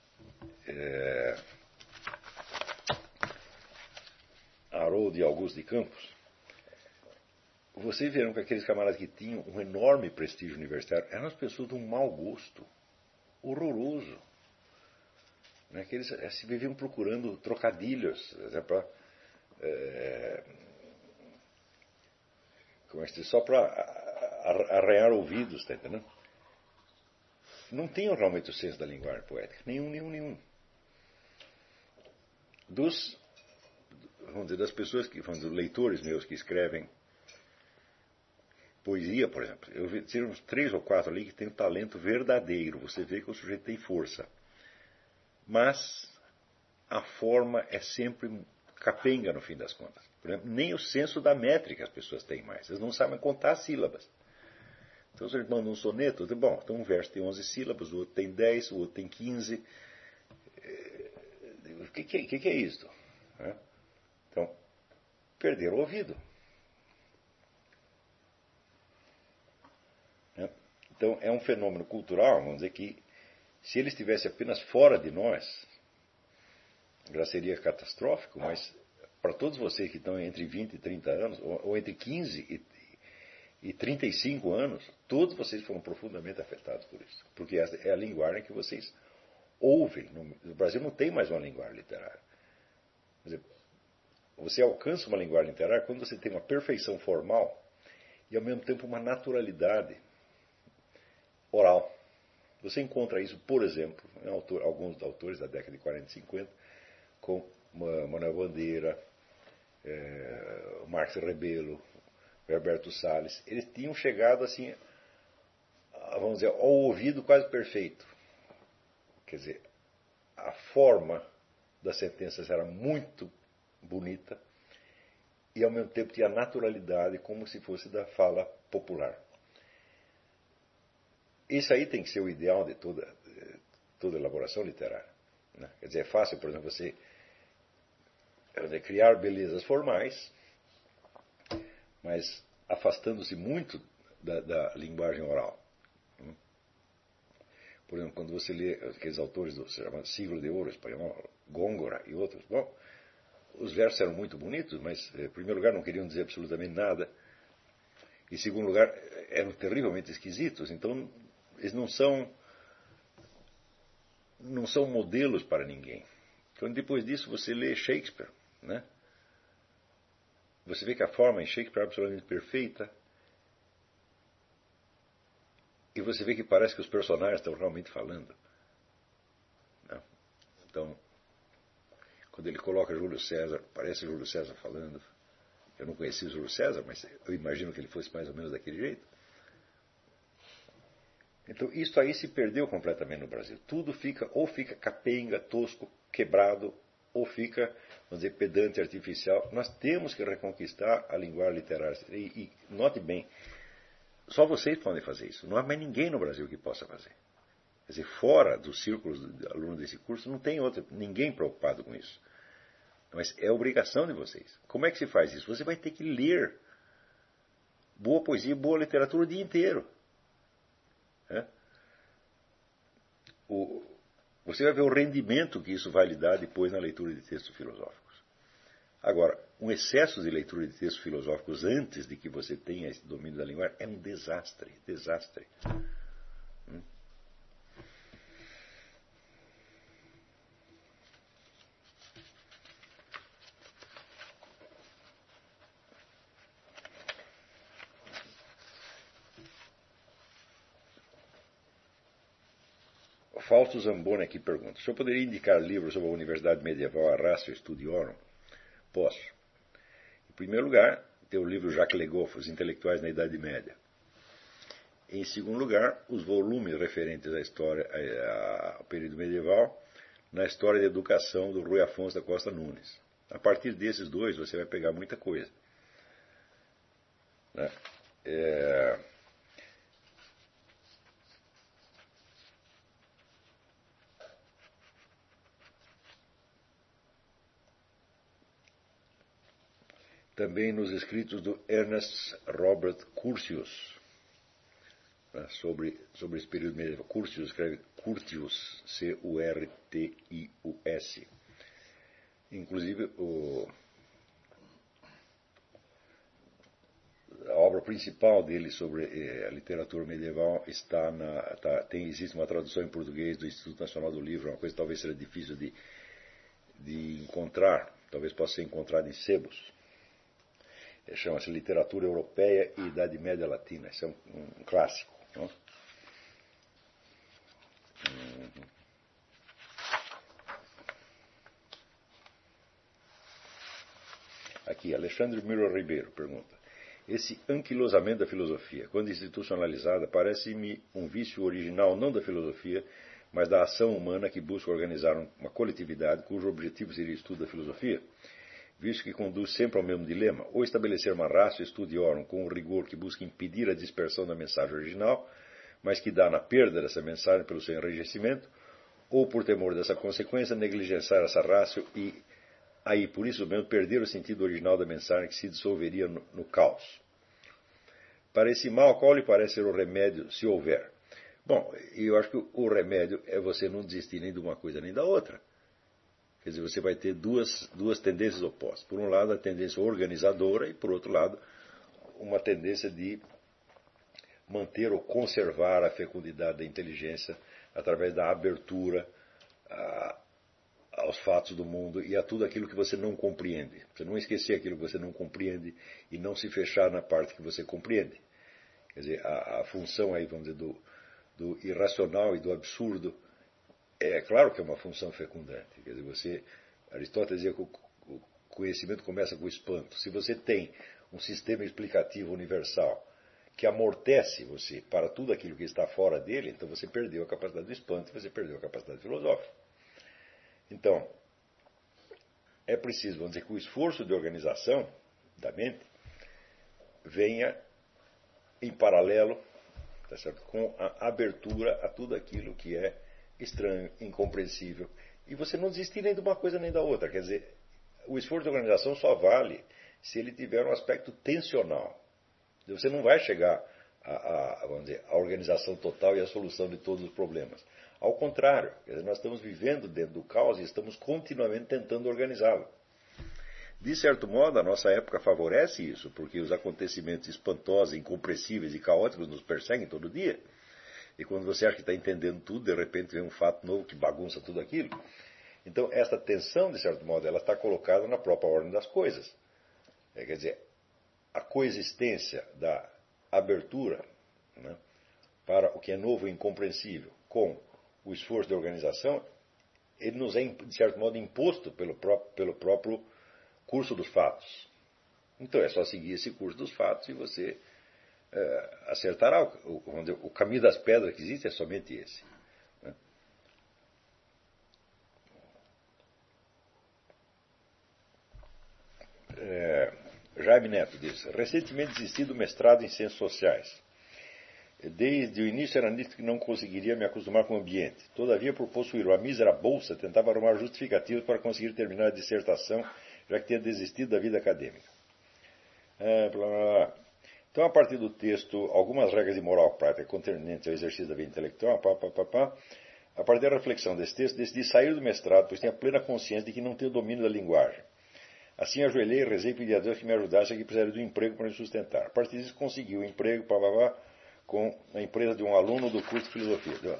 Haroldo e Augusto de Campos, vocês viram que aqueles camaradas que tinham um enorme prestígio universitário eram as pessoas de um mau gosto horroroso. Né, que eles se viviam procurando trocadilhos só para arranhar ouvidos, tá entendendo? Não tinham realmente o senso da linguagem poética. Nenhum. Vamos dizer, das pessoas dos leitores meus que escrevem poesia, por exemplo, eu vi uns 3 ou 4 ali que têm um talento verdadeiro. Você vê que o sujeito tem força. Mas a forma é sempre capenga no fim das contas. Por exemplo, nem o senso da métrica as pessoas têm mais. Eles não sabem contar as sílabas. Então, se eles mandam um soneto, bom, então um verso tem 11 sílabas, o outro tem 10, o outro tem 15. O que é isso? Então, perderam o ouvido. Então, é um fenômeno cultural, vamos dizer, que se ele estivesse apenas fora de nós, já seria catastrófico, mas para todos vocês que estão entre 20 e 30 anos, ou entre 15 e 35 anos, todos vocês foram profundamente afetados por isso. Porque essa é a linguagem que vocês ouvem. No Brasil não tem mais uma linguagem literária. Quer dizer, você alcança uma linguagem literária quando você tem uma perfeição formal e ao mesmo tempo uma naturalidade oral. Você encontra isso, por exemplo, em alguns autores da década de 40 e 50, como Manuel Bandeira, Marx Rebelo, Herberto Salles. Eles tinham chegado assim, vamos dizer, ao ouvido quase perfeito. Quer dizer, a forma das sentenças era muito bonita e ao mesmo tempo tinha naturalidade como se fosse da fala popular. Isso aí tem que ser o ideal de toda elaboração literária. Né? Quer dizer, é fácil, por exemplo, você criar belezas formais, mas afastando-se muito da linguagem oral. Por exemplo, quando você lê aqueles autores do Siglo de Ouro espanhol, Góngora e outros, bom, os versos eram muito bonitos, mas, em primeiro lugar, não queriam dizer absolutamente nada. Em segundo lugar, eram terrivelmente esquisitos. Então, eles não são modelos para ninguém. Então, depois disso, você lê Shakespeare, né? Você vê que a forma em Shakespeare é absolutamente perfeita. E você vê que parece que os personagens estão realmente falando. Né? Então, quando ele coloca Júlio César, parece Júlio César falando. Eu não conheci o Júlio César, mas eu imagino que ele fosse mais ou menos daquele jeito. Então, isso aí se perdeu completamente no Brasil. Tudo ou fica capenga, tosco, quebrado, ou fica, vamos dizer, pedante, artificial. Nós temos que reconquistar a linguagem literária. E note bem, só vocês podem fazer isso. Não há mais ninguém no Brasil que possa fazer. Quer dizer, fora dos círculos de alunos desse curso, não tem ninguém preocupado com isso. Mas é obrigação de vocês. Como é que se faz isso? Você vai ter que ler boa poesia, boa literatura o dia inteiro. Você vai ver o rendimento que isso vai lhe dar depois na leitura de textos filosóficos. Agora, um excesso de leitura de textos filosóficos antes de que você tenha esse domínio da linguagem é um desastre. Fausto Zamboni aqui pergunta: o senhor poderia indicar livros sobre a Universidade Medieval, a Ratio Studiorum? Posso. Em primeiro lugar, tem o livro Jacques Le Goff, Os Intelectuais na Idade Média. Em segundo lugar, os volumes referentes à história, ao período medieval, na História da Educação, do Rui Afonso da Costa Nunes. A partir desses dois, você vai pegar muita coisa. Né? também nos escritos do Ernest Robert Curtius, sobre esse período medieval. Curtius escreve Curtius, C-U-R-T-I-U-S. Inclusive, a obra principal dele sobre a literatura medieval existe uma tradução em português do Instituto Nacional do Livro, uma coisa que talvez seja difícil de encontrar, talvez possa ser encontrada em sebos. Chama-se Literatura Europeia e Idade Média Latina. Isso é um clássico. Não? Aqui, Alexandre Miro Ribeiro pergunta: esse anquilosamento da filosofia, quando institucionalizada, parece-me um vício original não da filosofia, mas da ação humana que busca organizar uma coletividade cujo objetivo seria o estudo da filosofia, visto que conduz sempre ao mesmo dilema: ou estabelecer uma ratio studiorum com um rigor que busca impedir a dispersão da mensagem original, mas que dá na perda dessa mensagem pelo seu enrijecimento, ou por temor dessa consequência negligenciar essa ratio e aí, por isso mesmo, perder o sentido original da mensagem que se dissolveria no caos. Para esse mal, qual lhe parece ser o remédio, se houver? Bom, eu acho que o remédio é você não desistir nem de uma coisa nem da outra. Quer dizer, você vai ter duas tendências opostas. Por um lado, a tendência organizadora e, por outro lado, uma tendência de manter ou conservar a fecundidade da inteligência através da abertura aos fatos do mundo e a tudo aquilo que você não compreende. Você não esquecer aquilo que você não compreende e não se fechar na parte que você compreende. Quer dizer, a função aí, vamos dizer, do irracional e do absurdo é claro que é uma função fecundante. Quer dizer, Aristóteles dizia que o conhecimento começa com o espanto. Se você tem um sistema explicativo universal que amortece você para tudo aquilo que está fora dele, então você perdeu a capacidade do espanto e você perdeu a capacidade filosófica. Então, é preciso, vamos dizer, que o esforço de organização da mente venha em paralelo, tá certo, com a abertura a tudo aquilo que é estranho, incompreensível. E você não desistir nem de uma coisa nem da outra. Quer dizer, o esforço de organização só vale se ele tiver um aspecto tensional. Você não vai chegar vamos dizer, à organização total e à solução de todos os problemas. Ao contrário, nós estamos vivendo dentro do caos e estamos continuamente tentando organizá-lo. De certo modo, a nossa época favorece isso, porque os acontecimentos espantosos, incompreensíveis e caóticos nos perseguem todo dia. E quando você acha que está entendendo tudo, de repente vem um fato novo que bagunça tudo aquilo. Então, esta tensão, de certo modo, ela está colocada na própria ordem das coisas. Quer dizer, a coexistência da abertura, né, para o que é novo e incompreensível com o esforço de organização, ele nos é, de certo modo, imposto pelo próprio curso dos fatos. Então é só seguir esse curso dos fatos e você acertará. O caminho das pedras que existe é somente esse. Né? Jaime Neto diz: recentemente desisti do mestrado em Ciências Sociais. Desde o início era nítido que não conseguiria me acostumar com o ambiente. Todavia, por possuir uma mísera bolsa, tentava arrumar justificativos para conseguir terminar a dissertação, já que tinha desistido da vida acadêmica. Então, a partir do texto, algumas regras de moral prática concernentes ao exercício da vida intelectual, a partir da reflexão desse texto, decidi sair do mestrado, pois tinha plena consciência de que não tinha o domínio da linguagem. Assim, ajoelhei, rezei e pedi a Deus que me ajudasse, a que precisaria de um emprego para me sustentar. A partir disso, consegui um emprego, com a empresa de um aluno do curso de filosofia.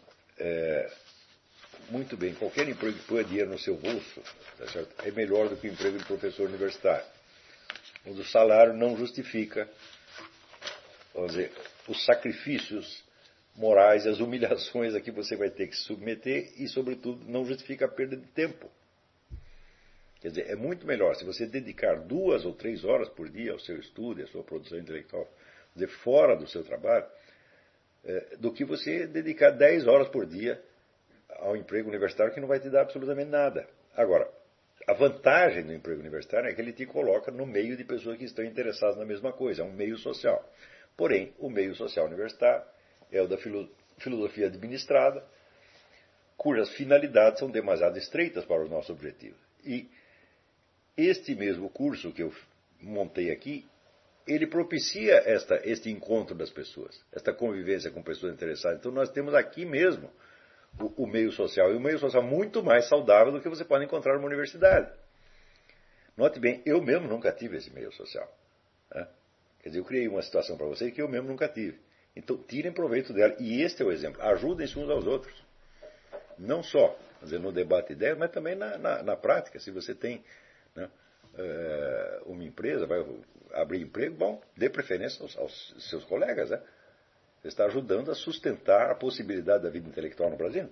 Muito bem, qualquer emprego que ponha dinheiro no seu bolso, tá certo, é melhor do que o emprego de professor universitário. Onde o salário não justifica, vamos dizer, os sacrifícios morais, as humilhações a que você vai ter que se submeter e, sobretudo, não justifica a perda de tempo. Quer dizer, é muito melhor se você dedicar 2 ou 3 horas por dia ao seu estudo e à sua produção intelectual, quer dizer, fora do seu trabalho, do que você dedicar 10 horas por dia ao emprego universitário que não vai te dar absolutamente nada. Agora, a vantagem do emprego universitário é que ele te coloca no meio de pessoas que estão interessadas na mesma coisa, é um meio social. Porém, o meio social universitário é o da filosofia administrada, cujas finalidades são demasiado estreitas para o nosso objetivo. E este mesmo curso que eu montei aqui, ele propicia este encontro das pessoas, esta convivência com pessoas interessadas. Então nós temos aqui mesmo o meio social, e o meio social muito mais saudável do que você pode encontrar numa universidade. Note bem, eu mesmo nunca tive esse meio social. Né? Quer dizer, eu criei uma situação para vocês que eu mesmo nunca tive. Então tirem proveito dela, e este é o exemplo. Ajudem-se uns aos outros. Não só, quer dizer, no debate de ideias, mas também na prática. Se você tem, né, uma empresa, vai abrir emprego, bom, dê preferência aos seus colegas. Né? Você está ajudando a sustentar a possibilidade da vida intelectual no Brasil.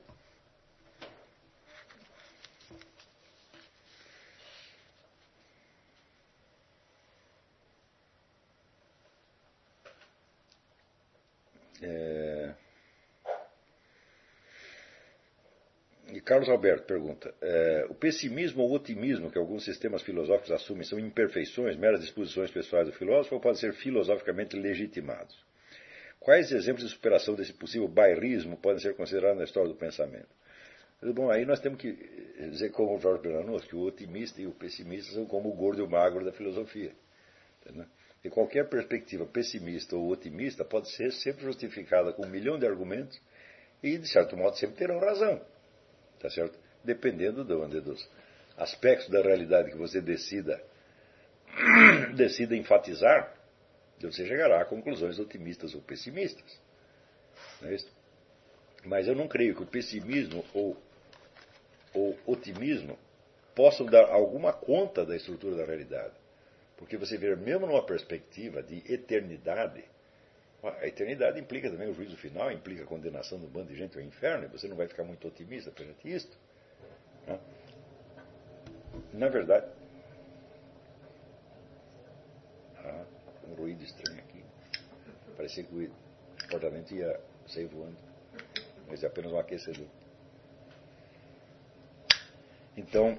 E Carlos Alberto pergunta, o pessimismo ou otimismo que alguns sistemas filosóficos assumem são imperfeições, meras disposições pessoais do filósofo, ou podem ser filosoficamente legitimados? Quais exemplos de superação desse possível bairrismo podem ser considerados na história do pensamento? Bom, aí nós temos que dizer, como o Jorge Bernanos, que o otimista e o pessimista são como o gordo e o magro da filosofia. Entendeu? E qualquer perspectiva pessimista ou otimista pode ser sempre justificada com 1 milhão de argumentos e, de certo modo, sempre terão razão. Tá certo? Dependendo dos aspectos da realidade que você decida enfatizar, você chegará a conclusões otimistas ou pessimistas. Não é isso? Mas eu não creio que o pessimismo ou otimismo possam dar alguma conta da estrutura da realidade. Porque você vê, mesmo numa perspectiva de eternidade, a eternidade implica também o juízo final, implica a condenação de um bando de gente ao inferno, e você não vai ficar muito otimista perante isto. Né? Na verdade... um ruído estranho aqui. Parecia que o apartamento ia sair voando. Mas é apenas um aquecedor. Então,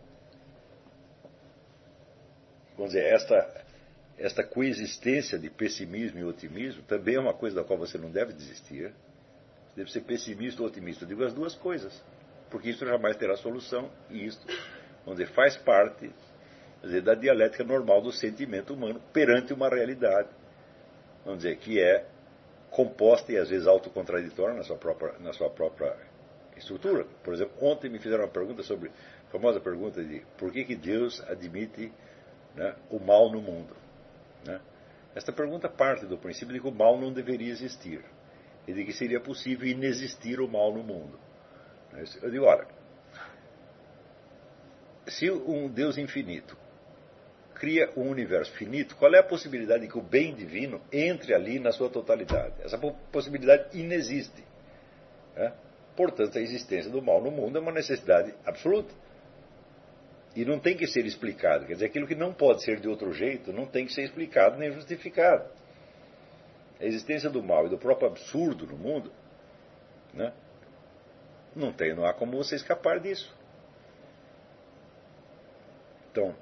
vamos dizer, esta coexistência de pessimismo e otimismo também é uma coisa da qual você não deve desistir. Você deve ser pessimista ou otimista. Eu digo as duas coisas, porque isso jamais terá solução, e isso, vamos dizer, faz parte, quer dizer, da dialética normal do sentimento humano perante uma realidade, vamos dizer, que é composta e às vezes autocontraditória na sua própria estrutura. Por exemplo, ontem me fizeram uma pergunta sobre, a famosa pergunta de por que Deus admite, né, o mal no mundo. Né? Esta pergunta parte do princípio de que o mal não deveria existir e de que seria possível inexistir o mal no mundo. Eu digo, olha, se um Deus infinito cria um universo finito, qual é a possibilidade de que o bem divino entre ali na sua totalidade? Essa possibilidade inexiste. Né? Portanto, a existência do mal no mundo é uma necessidade absoluta. E não tem que ser explicado. Quer dizer, aquilo que não pode ser de outro jeito não tem que ser explicado nem justificado. A existência do mal e do próprio absurdo no mundo, né, não há como você escapar disso. Então,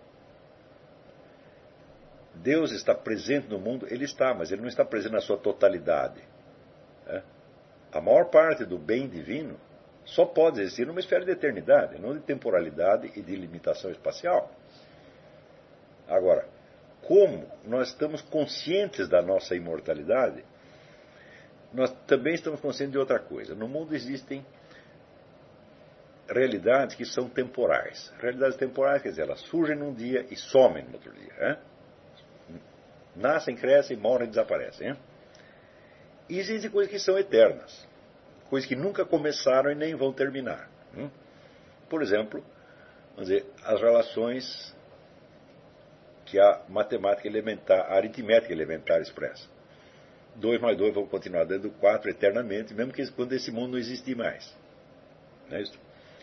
Deus está presente no mundo, ele está, mas ele não está presente na sua totalidade. Né? A maior parte do bem divino só pode existir numa esfera de eternidade, não de temporalidade e de limitação espacial. Agora, como nós estamos conscientes da nossa imortalidade, nós também estamos conscientes de outra coisa. No mundo existem realidades que são temporais. Realidades temporais, quer dizer, elas surgem num dia e somem no outro dia. Né? Nascem, crescem, morrem e desaparecem. Né? E existem coisas que são eternas. Coisas que nunca começaram e nem vão terminar. Por exemplo, vamos dizer, as relações que a matemática elementar, a aritmética elementar expressa. 2 mais 2 vão continuar dando 4 eternamente, mesmo que quando esse mundo não existir mais. Não é isso?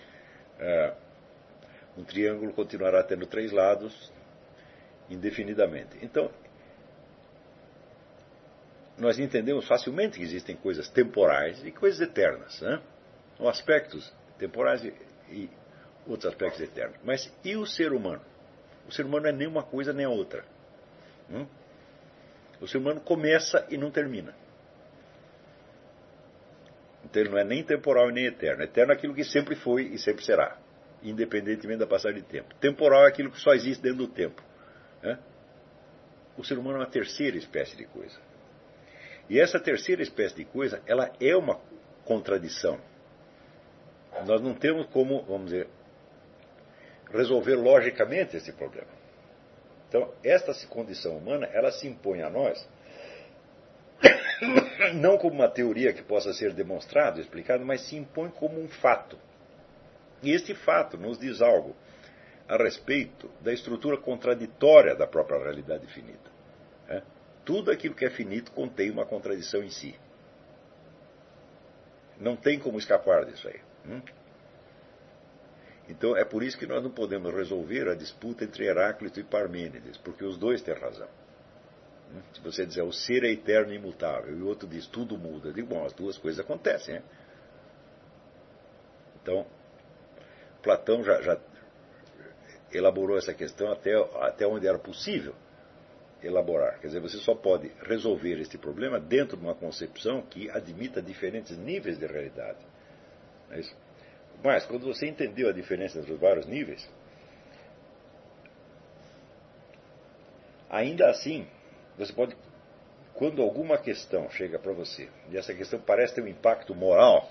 Um triângulo continuará tendo 3 lados indefinidamente. Então, nós entendemos facilmente que existem coisas temporais e coisas eternas. Né? São aspectos temporais e outros aspectos eternos. Mas e o ser humano? O ser humano não é nem uma coisa nem a outra. O ser humano começa e não termina. Então ele não é nem temporal e nem eterno. Eterno é aquilo que sempre foi e sempre será, independentemente da passagem de tempo. Temporal é aquilo que só existe dentro do tempo. Né? o ser humano é uma terceira espécie de coisa. E essa terceira espécie de coisa, ela é uma contradição. Nós não temos como, vamos dizer, resolver logicamente esse problema. Então, esta condição humana, ela se impõe a nós, não como uma teoria que possa ser demonstrada, explicada, mas se impõe como um fato. E este fato nos diz algo a respeito da estrutura contraditória da própria realidade finita. Tudo aquilo que é finito contém uma contradição em si. Não tem como escapar disso aí. Então é por isso que nós não podemos resolver a disputa entre Heráclito e Parmênides, porque os dois têm razão. Se você dizer o ser é eterno e imutável, e o outro diz tudo muda, eu digo, bom, as duas coisas acontecem. Então, Platão já elaborou essa questão até onde era possível elaborar. Quer dizer, você só pode resolver este problema dentro de uma concepção que admita diferentes níveis de realidade. É isso? Mas, quando você entendeu a diferença entre os vários níveis, ainda assim, você pode, quando alguma questão chega para você, e essa questão parece ter um impacto moral,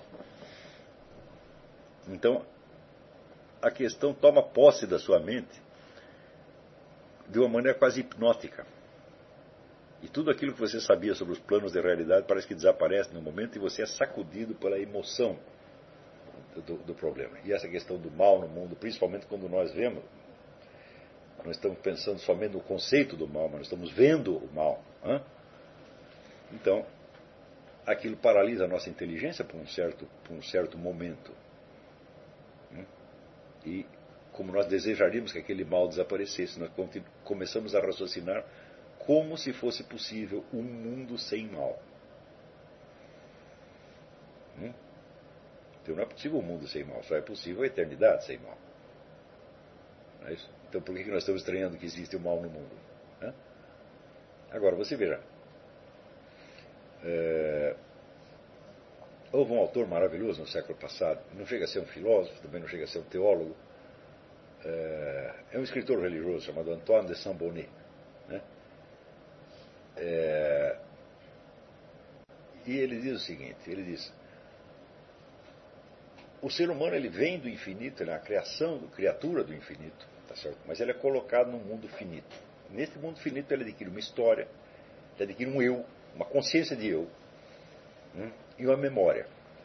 então a questão toma posse da sua mente de uma maneira quase hipnótica. E tudo aquilo que você sabia sobre os planos de realidade parece que desaparece no momento e você é sacudido pela emoção do problema. E essa questão do mal no mundo, principalmente quando nós vemos, não estamos pensando somente no conceito do mal, mas nós estamos vendo o mal. Então, aquilo paralisa a nossa inteligência por um certo momento. E como nós desejaríamos que aquele mal desaparecesse, nós começamos a raciocinar como se fosse possível um mundo sem mal. Então não é possível um mundo sem mal, só é possível a eternidade sem mal. Não é isso? Então por que nós estamos estranhando que existe o mal no mundo? Agora, você veja. Houve um autor maravilhoso no século passado, não chega a ser um filósofo, também não chega a ser um teólogo, é um escritor religioso chamado Antoine de Saint-Bonnet. E ele diz o seguinte, ele diz, o ser humano ele vem do infinito, ele é uma criatura do infinito, tá certo? Mas ele é colocado num mundo finito. Nesse mundo finito ele adquire uma história, ele adquire um eu, uma consciência de eu, e uma memória.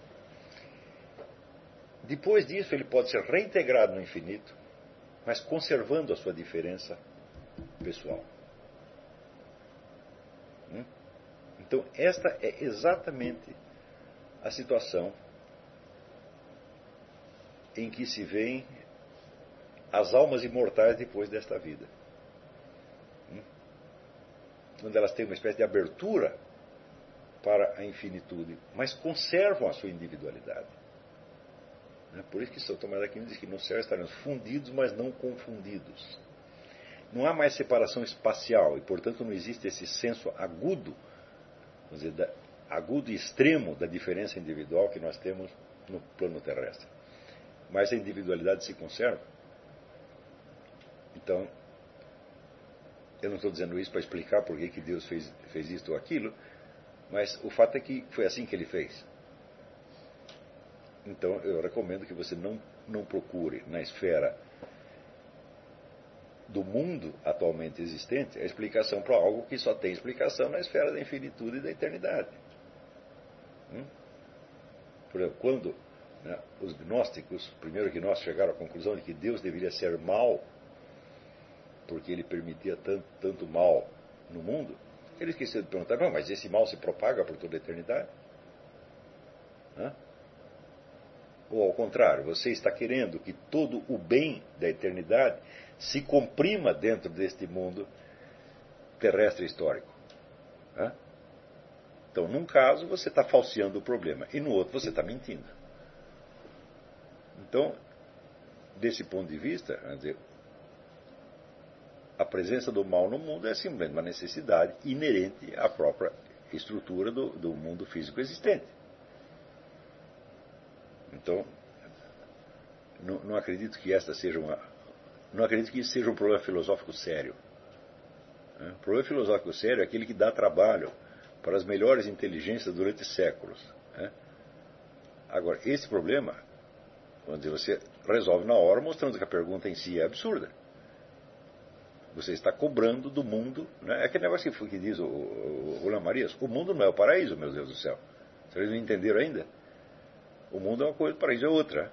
Depois disso ele pode ser reintegrado no infinito, mas conservando a sua diferença pessoal. Então esta é exatamente a situação em que se veem as almas imortais depois desta vida. Onde elas têm uma espécie de abertura para a infinitude, mas conservam a sua individualidade. Por isso que São Tomás de Aquino diz que no céu estaremos fundidos, mas não confundidos. Não há mais separação espacial e, portanto, não existe esse senso agudo, vamos dizer, agudo e extremo da diferença individual que nós temos no plano terrestre. Mas a individualidade se conserva. Então, eu não estou dizendo isso para explicar por que Deus fez isto ou aquilo, mas o fato é que foi assim que ele fez. Então, eu recomendo que você não procure na esfera do mundo atualmente existente a explicação para algo que só tem explicação na esfera da infinitude e da eternidade. Por exemplo, quando os gnósticos, primeiro gnósticos, chegaram à conclusão de que Deus deveria ser mau, porque ele permitia tanto mal no mundo, eles esqueceram de perguntar, não, mas esse mal se propaga por toda a eternidade? Ou ao contrário, você está querendo que todo o bem da eternidade se comprima dentro deste mundo terrestre histórico? Então, num caso, você está falseando o problema, e no outro, você está mentindo. Então, desse ponto de vista, quer dizer, a presença do mal no mundo é simplesmente uma necessidade inerente à própria estrutura do mundo físico existente. Então, não acredito que esta seja não acredito que isso seja um problema filosófico sério. O problema filosófico sério é aquele que dá trabalho para as melhores inteligências durante séculos. Agora, esse problema, vamos dizer, você resolve na hora mostrando que a pergunta em si é absurda. Você está cobrando do mundo. É aquele negócio que diz o Lamarias: o mundo não é o paraíso, meu Deus do céu. Vocês não entenderam ainda? O mundo é uma coisa, o paraíso é outra.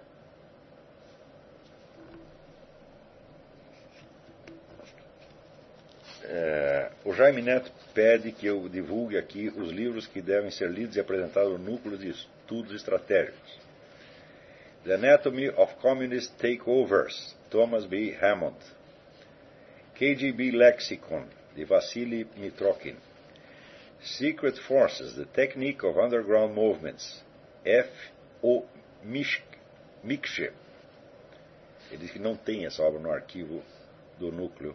O Jaime Neto pede que eu divulgue aqui os livros que devem ser lidos e apresentados no núcleo de estudos estratégicos. The Anatomy of Communist Takeovers, Thomas B. Hammond. KGB Lexicon, de Vassily Mitrokhin. Secret Forces, The Technique of Underground Movements, F. O. Mikshe. Ele diz que não tem essa obra no arquivo do núcleo.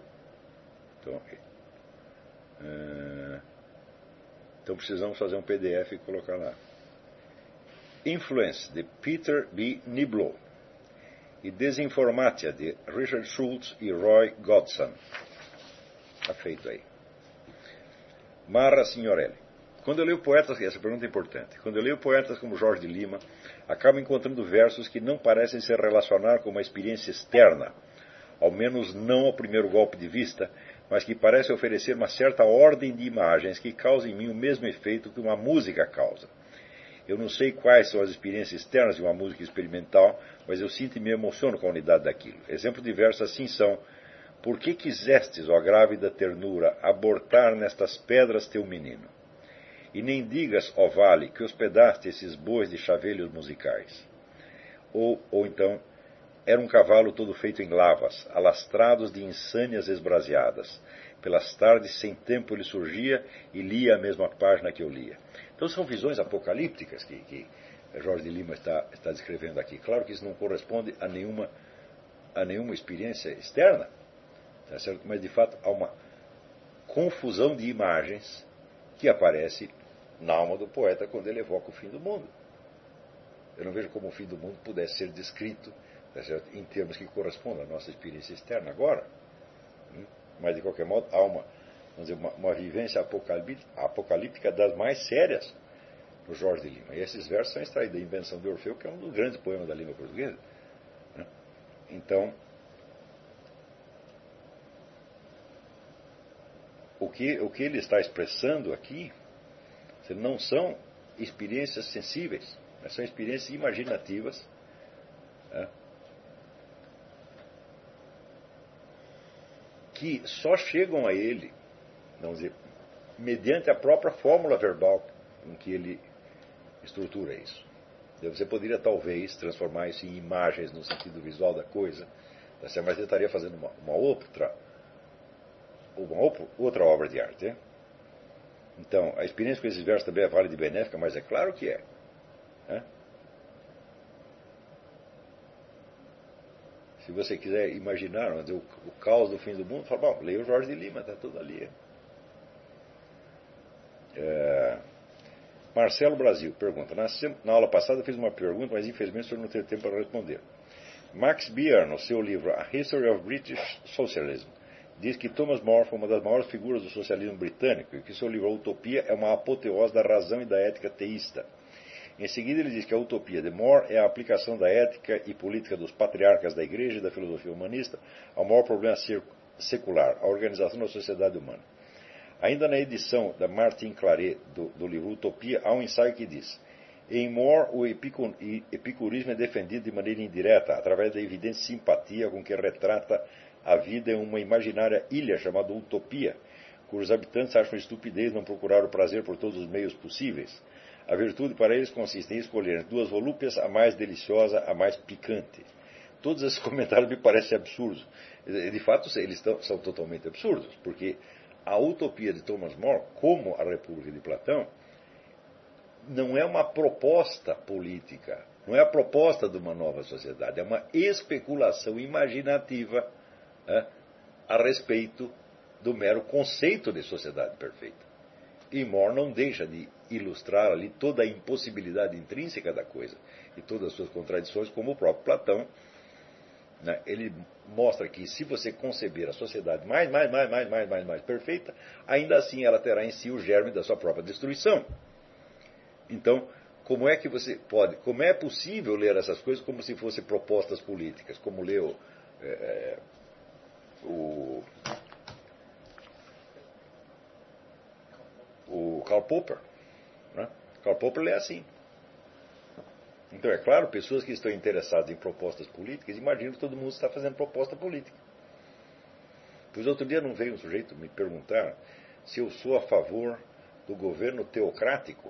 Então precisamos fazer um PDF e colocar lá. Influence, de Peter B. Niblo. E Desinformatia, de Richard Schultz e Roy Godson. Está feito aí. Marra Signorelli. Quando eu leio poetas, essa pergunta é importante, quando eu leio poetas como Jorge de Lima, acabo encontrando versos que não parecem se relacionar com uma experiência externa, ao menos não ao primeiro golpe de vista, mas que parecem oferecer uma certa ordem de imagens que causam em mim o mesmo efeito que uma música causa. Eu não sei quais são as experiências externas de uma música experimental, mas eu sinto e me emociono com a unidade daquilo. Exemplos de versos assim são: por que quisestes, ó grávida ternura, abortar nestas pedras teu menino? E nem digas, ó vale, que hospedaste esses bois de chavelhos musicais. Ou então, era um cavalo todo feito em lavas, alastrados de insânias esbraseadas. Pelas tardes, sem tempo, ele surgia e lia a mesma página que eu lia. Então são visões apocalípticas que Jorge de Lima está descrevendo aqui. Claro que isso não corresponde a nenhuma experiência externa, tá certo? Mas de fato há uma confusão de imagens que aparece na alma do poeta quando ele evoca o fim do mundo. Eu não vejo como o fim do mundo pudesse ser descrito, tá certo, em termos que correspondam à nossa experiência externa agora. Mas de qualquer modo há uma vivência apocalíptica das mais sérias no Jorge de Lima. E esses versos são extraídos da Invenção de Orfeu, que é um dos grandes poemas da língua portuguesa. Então, o que ele está expressando aqui não são experiências sensíveis, mas são experiências imaginativas, que só chegam a ele, vamos dizer, mediante a própria fórmula verbal em que ele estrutura isso. Você poderia talvez transformar isso em imagens no sentido visual da coisa, mas ele estaria fazendo uma outra obra de arte. Então, a experiência com esses versos também é válida e benéfica, mas é claro que é. Se você quiser imaginar o caos do fim do mundo, fala: bom, leia o Jorge de Lima, está tudo ali. Marcelo Brasil pergunta: na aula passada eu fiz uma pergunta, mas infelizmente o senhor não teve tempo para responder. Max Beer, no seu livro A History of British Socialism, diz que Thomas More foi uma das maiores figuras do socialismo britânico e que seu livro A Utopia é uma apoteose da razão e da ética teísta. Em seguida ele diz que a utopia de More é a aplicação da ética e política dos patriarcas da Igreja e da filosofia humanista ao maior problema secular, a organização da sociedade humana. Ainda na edição da Martin Claret do livro Utopia, há um ensaio que diz: em More, o epicurismo é defendido de maneira indireta, através da evidente simpatia com que retrata a vida em uma imaginária ilha chamada Utopia, cujos habitantes acham estupidez não procurar o prazer por todos os meios possíveis. A virtude para eles consiste em escolher duas volúpias, a mais deliciosa, a mais picante. Todos esses comentários me parecem absurdos. De fato, eles são totalmente absurdos, porque a utopia de Thomas More, como a República de Platão, não é uma proposta política, não é a proposta de uma nova sociedade, é uma especulação imaginativa a respeito do mero conceito de sociedade perfeita. E More não deixa de ilustrar ali toda a impossibilidade intrínseca da coisa e todas as suas contradições, como o próprio Platão né? Ele mostra que se você conceber a sociedade mais perfeita, ainda assim ela terá em si o germe da sua própria destruição. Então, como é que você pode, como é possível ler essas coisas como se fossem propostas políticas, como leu o Karl Popper, né? Karl Popper é assim. Então, é claro, pessoas que estão interessadas em propostas políticas imaginam que todo mundo está fazendo proposta política. Pois outro dia não veio um sujeito me perguntar se eu sou a favor do governo teocrático.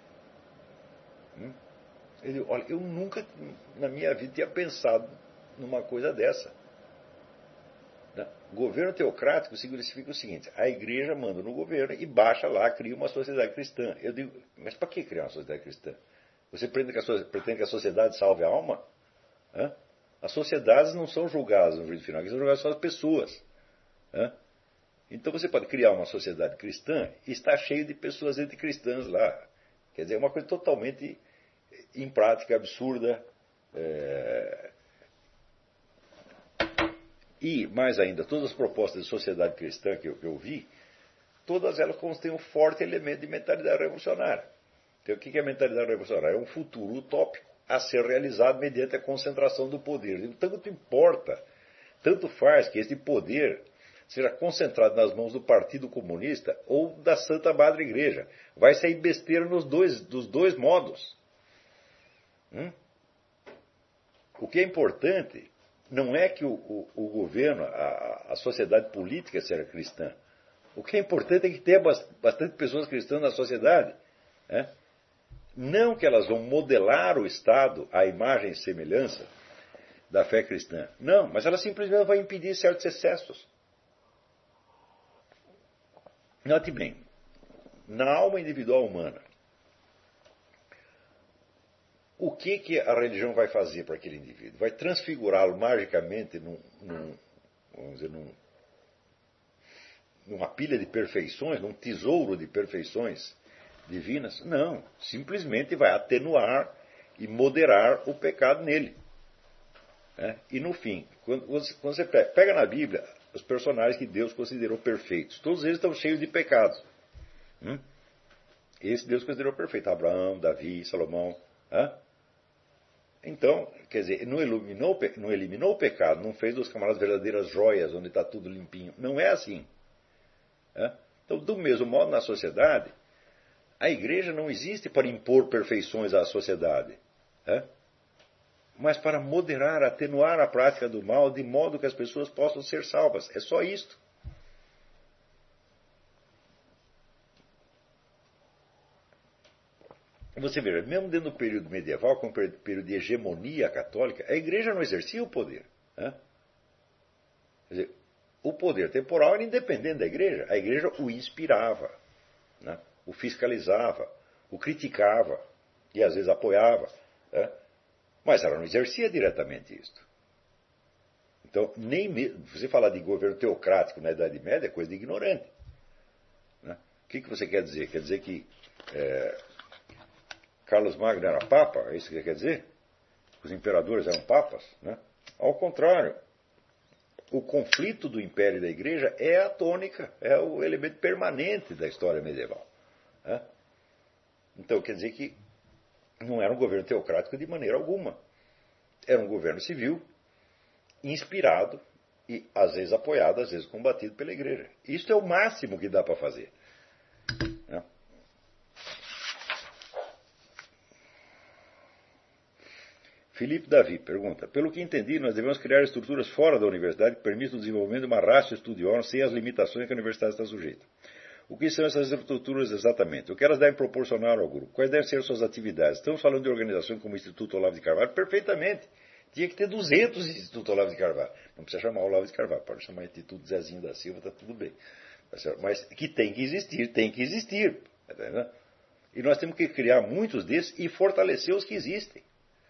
Ele, olha, eu nunca na minha vida tinha pensado numa coisa dessa. Governo teocrático significa o seguinte: a igreja manda no governo e baixa lá, cria uma sociedade cristã. Eu digo, mas para que criar uma sociedade cristã? Você pretende que a sociedade salve a alma? As sociedades não são julgadas no juízo final, são julgadas só as pessoas. Então você pode criar uma sociedade cristã e está cheio de pessoas anticristãs lá. Quer dizer, é uma coisa totalmente imprática, absurda. E, mais ainda, todas as propostas de sociedade cristã que eu vi, todas elas contêm um forte elemento de mentalidade revolucionária. Então, o que é mentalidade revolucionária? É um futuro utópico a ser realizado mediante a concentração do poder. Tanto importa, tanto faz que esse poder seja concentrado nas mãos do Partido Comunista ou da Santa Madre Igreja. Vai sair besteira dos dois modos. O que é importante não é que o governo, a sociedade política seja cristã. O que é importante é que tenha bastante pessoas cristãs na sociedade. Não que elas vão modelar o Estado à imagem e semelhança da fé cristã. Não, mas elas simplesmente vão impedir certos excessos. Note bem, na alma individual humana, o que a religião vai fazer para aquele indivíduo? Vai transfigurá-lo magicamente numa pilha de perfeições, num tesouro de perfeições divinas? Não, simplesmente vai atenuar e moderar o pecado nele. E no fim, quando você pega na Bíblia os personagens que Deus considerou perfeitos, todos eles estão cheios de pecados. Esse Deus considerou perfeito: Abraão, Davi, Salomão. Então, quer dizer, não eliminou o pecado, não fez dos camaradas verdadeiras joias, onde está tudo limpinho. Não é assim. Então, do mesmo modo, na sociedade, a igreja não existe para impor perfeições à sociedade, mas para moderar, atenuar a prática do mal, de modo que as pessoas possam ser salvas. É só isto. Você veja, mesmo dentro do período medieval, com o período de hegemonia católica, a igreja não exercia o poder. Quer dizer, o poder temporal era independente da igreja. A igreja o inspirava, o fiscalizava, o criticava e às vezes apoiava. Mas ela não exercia diretamente isto. Então, você falar de governo teocrático na Idade Média é coisa de ignorante. O que você quer dizer? Quer dizer que Carlos Magno era papa? É isso que quer dizer? Os imperadores eram papas? Ao contrário. O conflito do império e da igreja é a tônica, é o elemento permanente da história medieval. Então, quer dizer que não era um governo teocrático de maneira alguma. Era um governo civil, inspirado e, às vezes, apoiado, às vezes, combatido pela igreja. Isto é o máximo que dá para fazer. Felipe Davi pergunta: pelo que entendi, nós devemos criar estruturas fora da universidade que permitam o desenvolvimento de uma ratio studiorum sem as limitações que a universidade está sujeita. O que são essas estruturas exatamente? O que elas devem proporcionar ao grupo? Quais devem ser suas atividades? Estamos falando de organizações como o Instituto Olavo de Carvalho? Perfeitamente. Tinha que ter 200 Instituto Olavo de Carvalho. Não precisa chamar Olavo de Carvalho, pode chamar Instituto Zezinho da Silva, está tudo bem. Mas que tem que existir, tem que existir. E nós temos que criar muitos desses e fortalecer os que existem.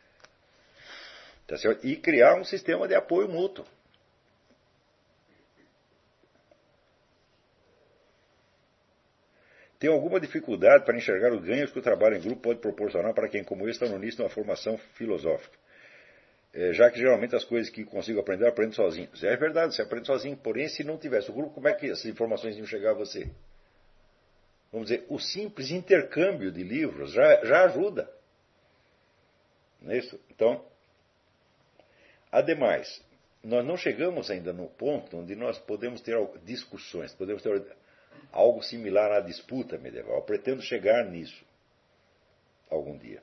E criar um sistema de apoio mútuo. Tem alguma dificuldade para enxergar os ganhos que o trabalho em grupo pode proporcionar para quem, como eu, está no início de uma formação filosófica? já que geralmente as coisas que consigo aprender, eu aprendo sozinho. É verdade, você aprende sozinho, porém, se não tivesse o grupo, como é que essas informações iam chegar a você? Vamos dizer, o simples intercâmbio de livros já ajuda. Não é isso? Então, ademais, nós não chegamos ainda no ponto onde nós podemos ter discussões, podemos ter algo similar à disputa medieval. Eu pretendo chegar nisso algum dia.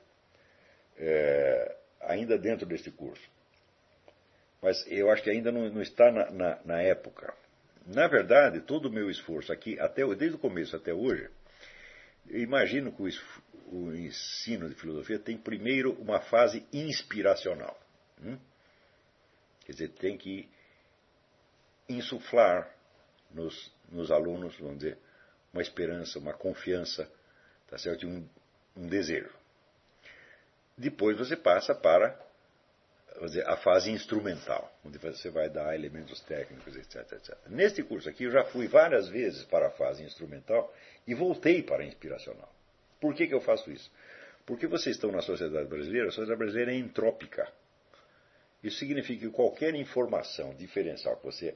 Ainda dentro deste curso. Mas eu acho que ainda não está na época. Na verdade, todo o meu esforço aqui, desde o começo até hoje, eu imagino que o ensino de filosofia tem primeiro uma fase inspiracional. Quer dizer, tem que insuflar nos alunos, vamos dizer, uma esperança, uma confiança, tá certo? Um desejo. Depois você passa para, vamos dizer, a fase instrumental, onde você vai dar elementos técnicos, etc, etc. Neste curso aqui eu já fui várias vezes para a fase instrumental e voltei para a inspiracional. Por que eu faço isso? Porque vocês estão na sociedade brasileira, a sociedade brasileira é entrópica. Isso significa que qualquer informação diferencial que você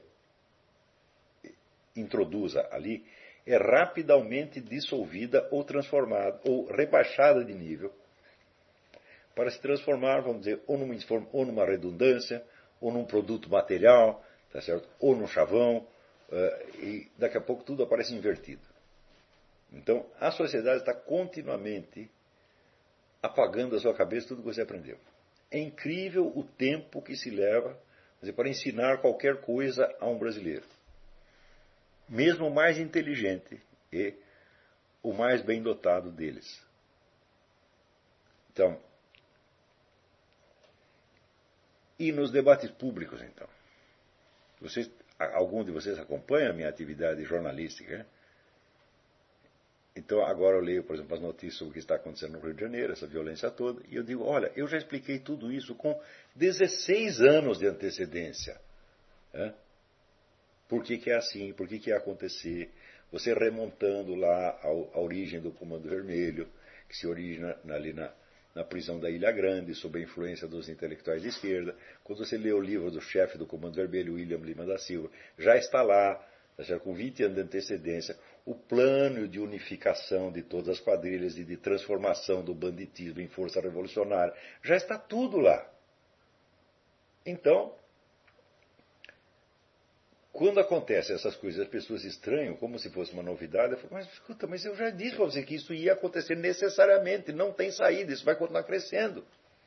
introduza ali é rapidamente dissolvida ou transformada, ou rebaixada de nível, para se transformar, vamos dizer, ou numa redundância, ou num produto material, tá certo? Ou num chavão, e daqui a pouco tudo aparece invertido. Então, a sociedade está continuamente apagando da sua cabeça tudo que você aprendeu. É incrível o tempo que se leva para ensinar qualquer coisa a um brasileiro. Mesmo o mais inteligente e o mais bem dotado deles. Então, e nos debates públicos, então? Algum de vocês acompanha a minha atividade jornalística, né? Então, agora eu leio, por exemplo, as notícias sobre o que está acontecendo no Rio de Janeiro, essa violência toda, e eu digo, olha, eu já expliquei tudo isso com 16 anos de antecedência. Por que é assim? Por que ia acontecer? Você remontando lá a origem do Comando Vermelho, que se origina ali na prisão da Ilha Grande, sob a influência dos intelectuais de esquerda. Quando você lê o livro do chefe do Comando Vermelho, William Lima da Silva, já está lá, com 20 anos de antecedência, o plano de unificação de todas as quadrilhas e de transformação do banditismo em força revolucionária. Já está tudo lá. Então, quando acontecem essas coisas, as pessoas estranham, como se fosse uma novidade. Eu falo, mas escuta, mas eu já disse para você que isso ia acontecer necessariamente, não tem saída, isso vai continuar crescendo.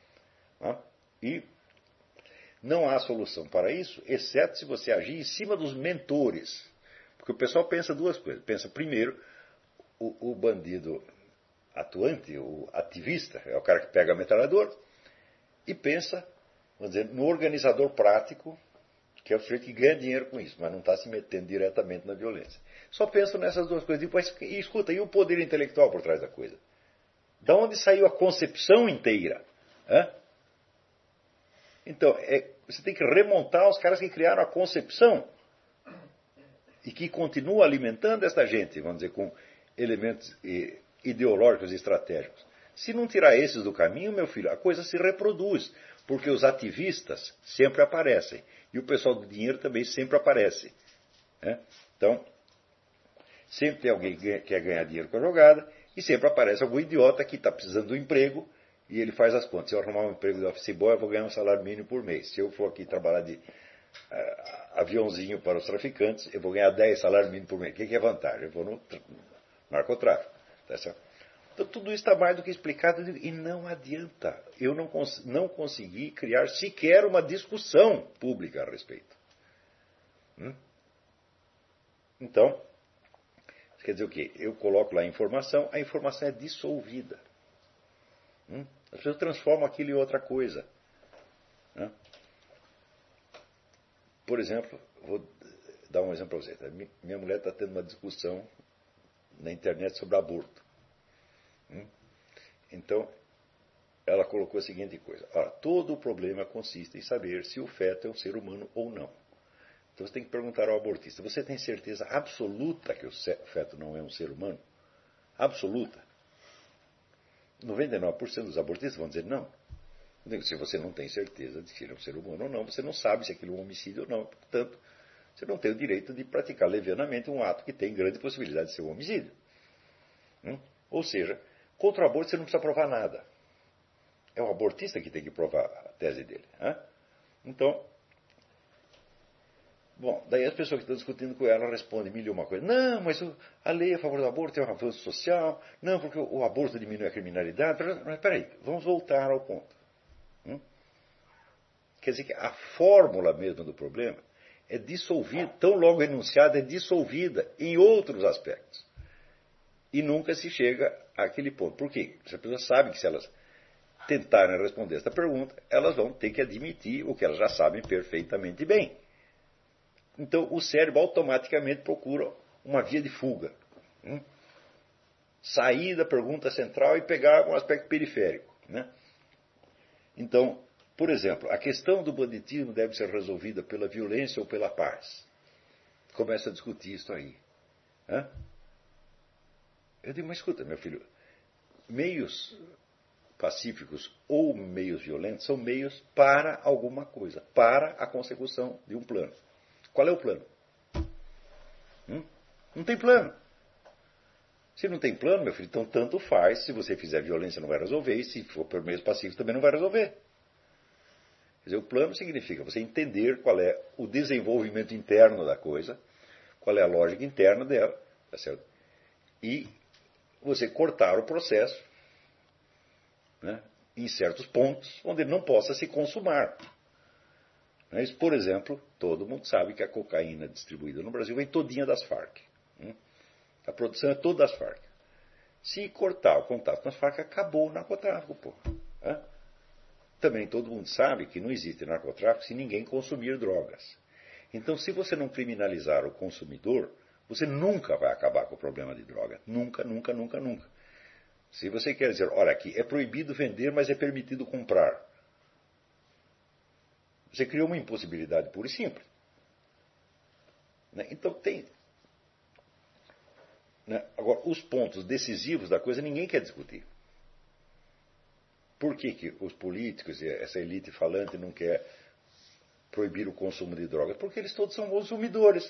E não há solução para isso, exceto se você agir em cima dos mentores. Porque o pessoal pensa duas coisas. Pensa, primeiro, o bandido atuante, o ativista, é o cara que pega a metralhadora, e pensa, vamos dizer, no organizador prático, que é o sujeito que ganha dinheiro com isso, mas não está se metendo diretamente na violência. Só penso nessas duas coisas. E escuta, e o poder intelectual por trás da coisa? Da onde saiu a concepção inteira? Então, você tem que remontar os caras que criaram a concepção e que continuam alimentando esta gente, vamos dizer, com elementos ideológicos e estratégicos. Se não tirar esses do caminho, meu filho, a coisa se reproduz, porque os ativistas sempre aparecem. E o pessoal do dinheiro também sempre aparece. Então, sempre tem alguém que quer ganhar dinheiro com a jogada, e sempre aparece algum idiota que está precisando de um emprego, e ele faz as contas. Se eu arrumar um emprego de office boy, eu vou ganhar um salário mínimo por mês. Se eu for aqui trabalhar de aviãozinho para os traficantes, eu vou ganhar 10 salários mínimos por mês. O que é vantagem? Eu vou no narcotráfico. Tá certo? Então, tudo isso está mais do que explicado, e não adianta. Eu não consegui criar sequer uma discussão pública a respeito. Então, quer dizer o quê? Eu coloco lá a informação é dissolvida. As pessoas transformam aquilo em outra coisa. Por exemplo, vou dar um exemplo para você. Minha mulher está tendo uma discussão na internet sobre aborto. Então, ela colocou a seguinte coisa. Todo o problema consiste em saber se o feto é um ser humano ou não. Então você tem que perguntar ao abortista, você tem certeza absoluta que o feto não é um ser humano? Absoluta. 99% dos abortistas vão dizer não. Se você não tem certeza de que ele é um ser humano ou não, você não sabe se aquilo é um homicídio ou não. Portanto, você não tem o direito de praticar levianamente um ato que tem grande possibilidade de ser um homicídio. Ou seja, contra o aborto você não precisa provar nada. É o abortista que tem que provar a tese dele. Então, bom, daí as pessoas que estão discutindo com ela respondem mil e uma coisa. Não, mas a lei a favor do aborto é um avanço social. Não, porque o aborto diminui a criminalidade. Mas peraí, vamos voltar ao ponto. Quer dizer que a fórmula mesmo do problema é dissolvida, tão logo enunciada, é dissolvida em outros aspectos. E nunca se chega àquele ponto. Por quê? As pessoas sabem que se elas tentarem responder esta pergunta, elas vão ter que admitir o que elas já sabem perfeitamente bem. Então, o cérebro automaticamente procura uma via de fuga. Sair da pergunta central e pegar um aspecto periférico. Então, por exemplo, a questão do banditismo deve ser resolvida pela violência ou pela paz. Começa a discutir isso aí. Eu digo, mas escuta, meu filho, meios pacíficos ou meios violentos são meios para alguma coisa, para a consecução de um plano. Qual é o plano? Não tem plano. Se não tem plano, meu filho, então tanto faz. Se você fizer violência não vai resolver, e se for por meios pacíficos também não vai resolver. Quer dizer, o plano significa você entender qual é o desenvolvimento interno da coisa, qual é a lógica interna dela, tá certo? E você cortar o processo, em certos pontos onde ele não possa se consumar. Mas, por exemplo, todo mundo sabe que a cocaína distribuída no Brasil vem todinha das Farc. A produção é toda das Farc. Se cortar o contato com as Farc, acabou o narcotráfico, pô. Também todo mundo sabe que não existe narcotráfico se ninguém consumir drogas. Então, se você não criminalizar o consumidor, você nunca vai acabar com o problema de droga. Nunca, nunca, nunca, nunca. Se você quer dizer, olha aqui, é proibido vender, mas é permitido comprar. Você criou uma impossibilidade pura e simples. Então tem... Agora, os pontos decisivos da coisa ninguém quer discutir. Por que os políticos e essa elite falante não quer proibir o consumo de drogas? Porque eles todos são consumidores.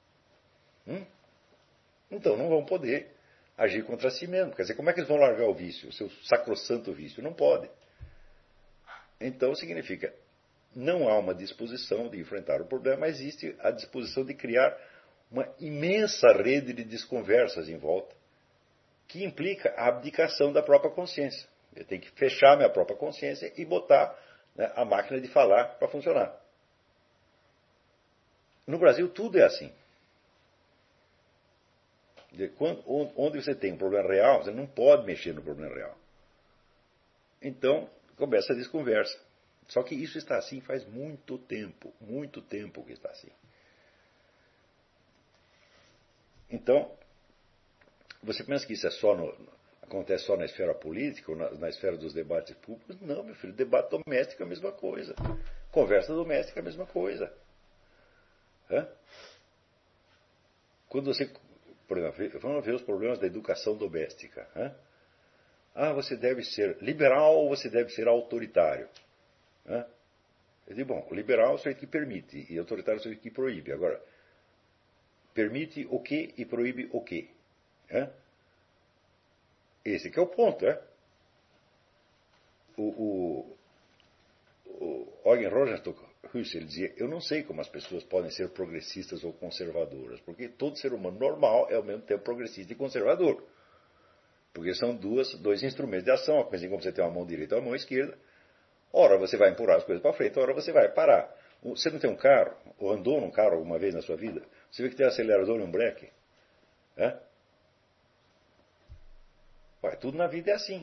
Então não vão poder agir contra si mesmos. Quer dizer, como é que eles vão largar o vício, o seu sacrossanto vício? Não pode. Então significa, não há uma disposição de enfrentar o problema, mas existe a disposição de criar uma imensa rede de desconversas em volta, que implica a abdicação da própria consciência. Eu tenho que fechar minha própria consciência e botar a máquina de falar para funcionar. No Brasil tudo é assim. Onde você tem um problema real, você não pode mexer no problema real. Então, começa a desconversa. Só que isso está assim faz muito tempo que está assim. Então, você pensa que isso é acontece só na esfera política ou na esfera dos debates públicos? Não, meu filho, debate doméstico é a mesma coisa. Conversa doméstica é a mesma coisa. Quando você, por exemplo, vamos ver os problemas da educação doméstica. Você deve ser liberal ou você deve ser autoritário? Eu digo, bom, o liberal é o sujeito que permite e autoritário é o sujeito que proíbe. Agora, permite o quê e proíbe o quê? Esse que é o ponto, O Eugen Rosenstock Husserl dizia, eu não sei como as pessoas podem ser progressistas ou conservadoras, porque todo ser humano normal é ao mesmo tempo progressista e conservador. Porque são dois instrumentos de ação, assim como você tem uma mão direita e uma mão esquerda. Ora você vai empurrar as coisas para frente, ora você vai parar. Você não tem um carro, ou andou num carro alguma vez na sua vida? Você vê que tem um acelerador e um breque? Tudo na vida é assim.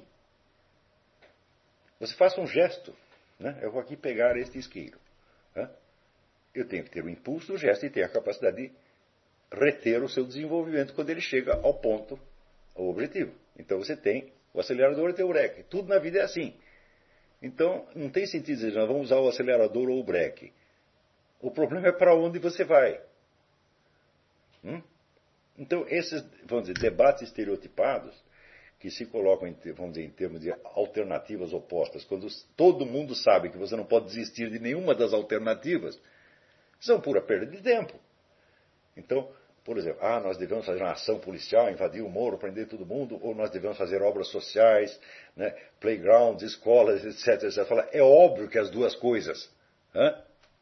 Você faça um gesto. Eu vou aqui pegar este isqueiro. Eu tenho que ter o impulso do gesto e ter a capacidade de reter o seu desenvolvimento quando ele chega ao ponto, ao objetivo. Então você tem o acelerador e tem o breque. Tudo na vida é assim. Então não tem sentido dizer, nós vamos usar o acelerador ou o breque. O problema é para onde você vai. Então esses, vamos dizer, debates estereotipados que se colocam, vamos dizer, em termos de alternativas opostas, quando todo mundo sabe que você não pode desistir de nenhuma das alternativas, são pura perda de tempo. Então, por exemplo, nós devemos fazer uma ação policial, invadir o morro, prender todo mundo, ou nós devemos fazer obras sociais, né, playgrounds, escolas, etc, etc. Fala, é óbvio que as duas coisas. Hã?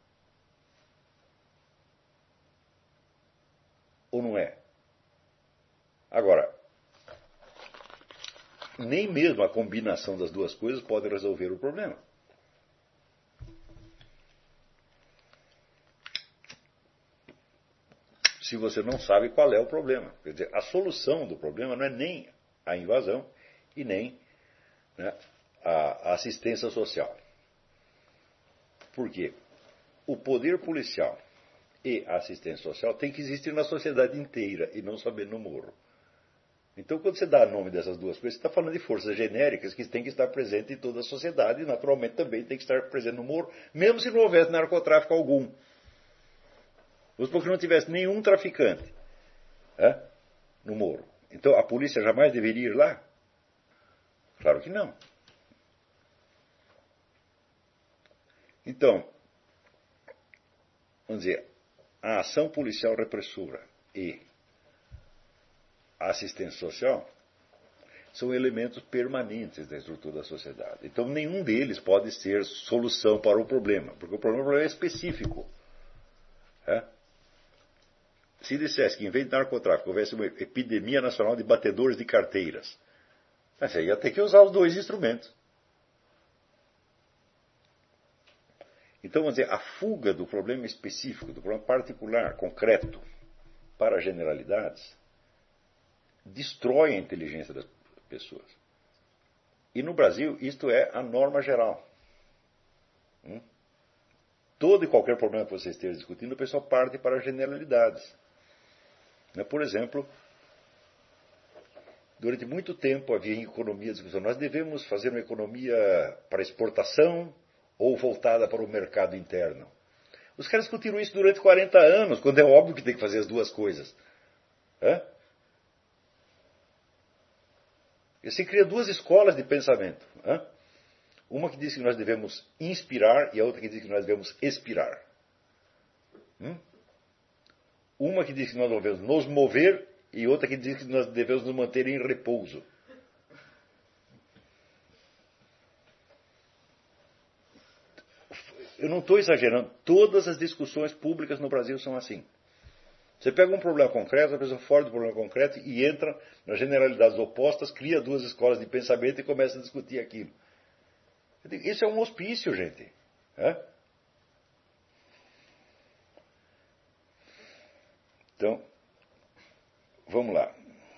Ou não é? Agora, nem mesmo a combinação das duas coisas pode resolver o problema. Se você não sabe qual é o problema. Quer dizer, a solução do problema não é nem a invasão e nem, né, a assistência social. Por quê? O poder policial e a assistência social tem que existir na sociedade inteira e não somente no morro. Então, quando você dá nome dessas duas coisas, você está falando de forças genéricas que têm que estar presentes em toda a sociedade e, naturalmente, também tem que estar presente no morro, mesmo se não houvesse narcotráfico algum. Vamos supor que não tivesse nenhum traficante no morro. Então, a polícia jamais deveria ir lá? Claro que não. Então, vamos dizer, a ação policial repressora e a assistência social são elementos permanentes da estrutura da sociedade. Então, nenhum deles pode ser solução para o problema, porque o problema é específico. Se dissesse que, em vez de narcotráfico, houvesse uma epidemia nacional de batedores de carteiras, você ia ter que usar os dois instrumentos. Então, vamos dizer, a fuga do problema específico, do problema particular, concreto, para generalidades, destrói a inteligência das pessoas. E no Brasil, isto é a norma geral. Todo e qualquer problema que você esteja discutindo, o pessoal parte para generalidades. Por exemplo, durante muito tempo havia em economia discussão, nós devemos fazer uma economia para exportação ou voltada para o mercado interno. Os caras discutiram isso durante 40 anos, quando é óbvio que tem que fazer as duas coisas. E se cria duas escolas de pensamento. Uma que diz que nós devemos inspirar e a outra que diz que nós devemos expirar. Uma que diz que nós devemos nos mover e outra que diz que nós devemos nos manter em repouso. Eu não estou exagerando. Todas as discussões públicas no Brasil são assim. Você pega um problema concreto, a pessoa foge do problema concreto e entra nas generalidades opostas, cria duas escolas de pensamento e começa a discutir aquilo. Isso é um hospício, gente. Então, vamos lá.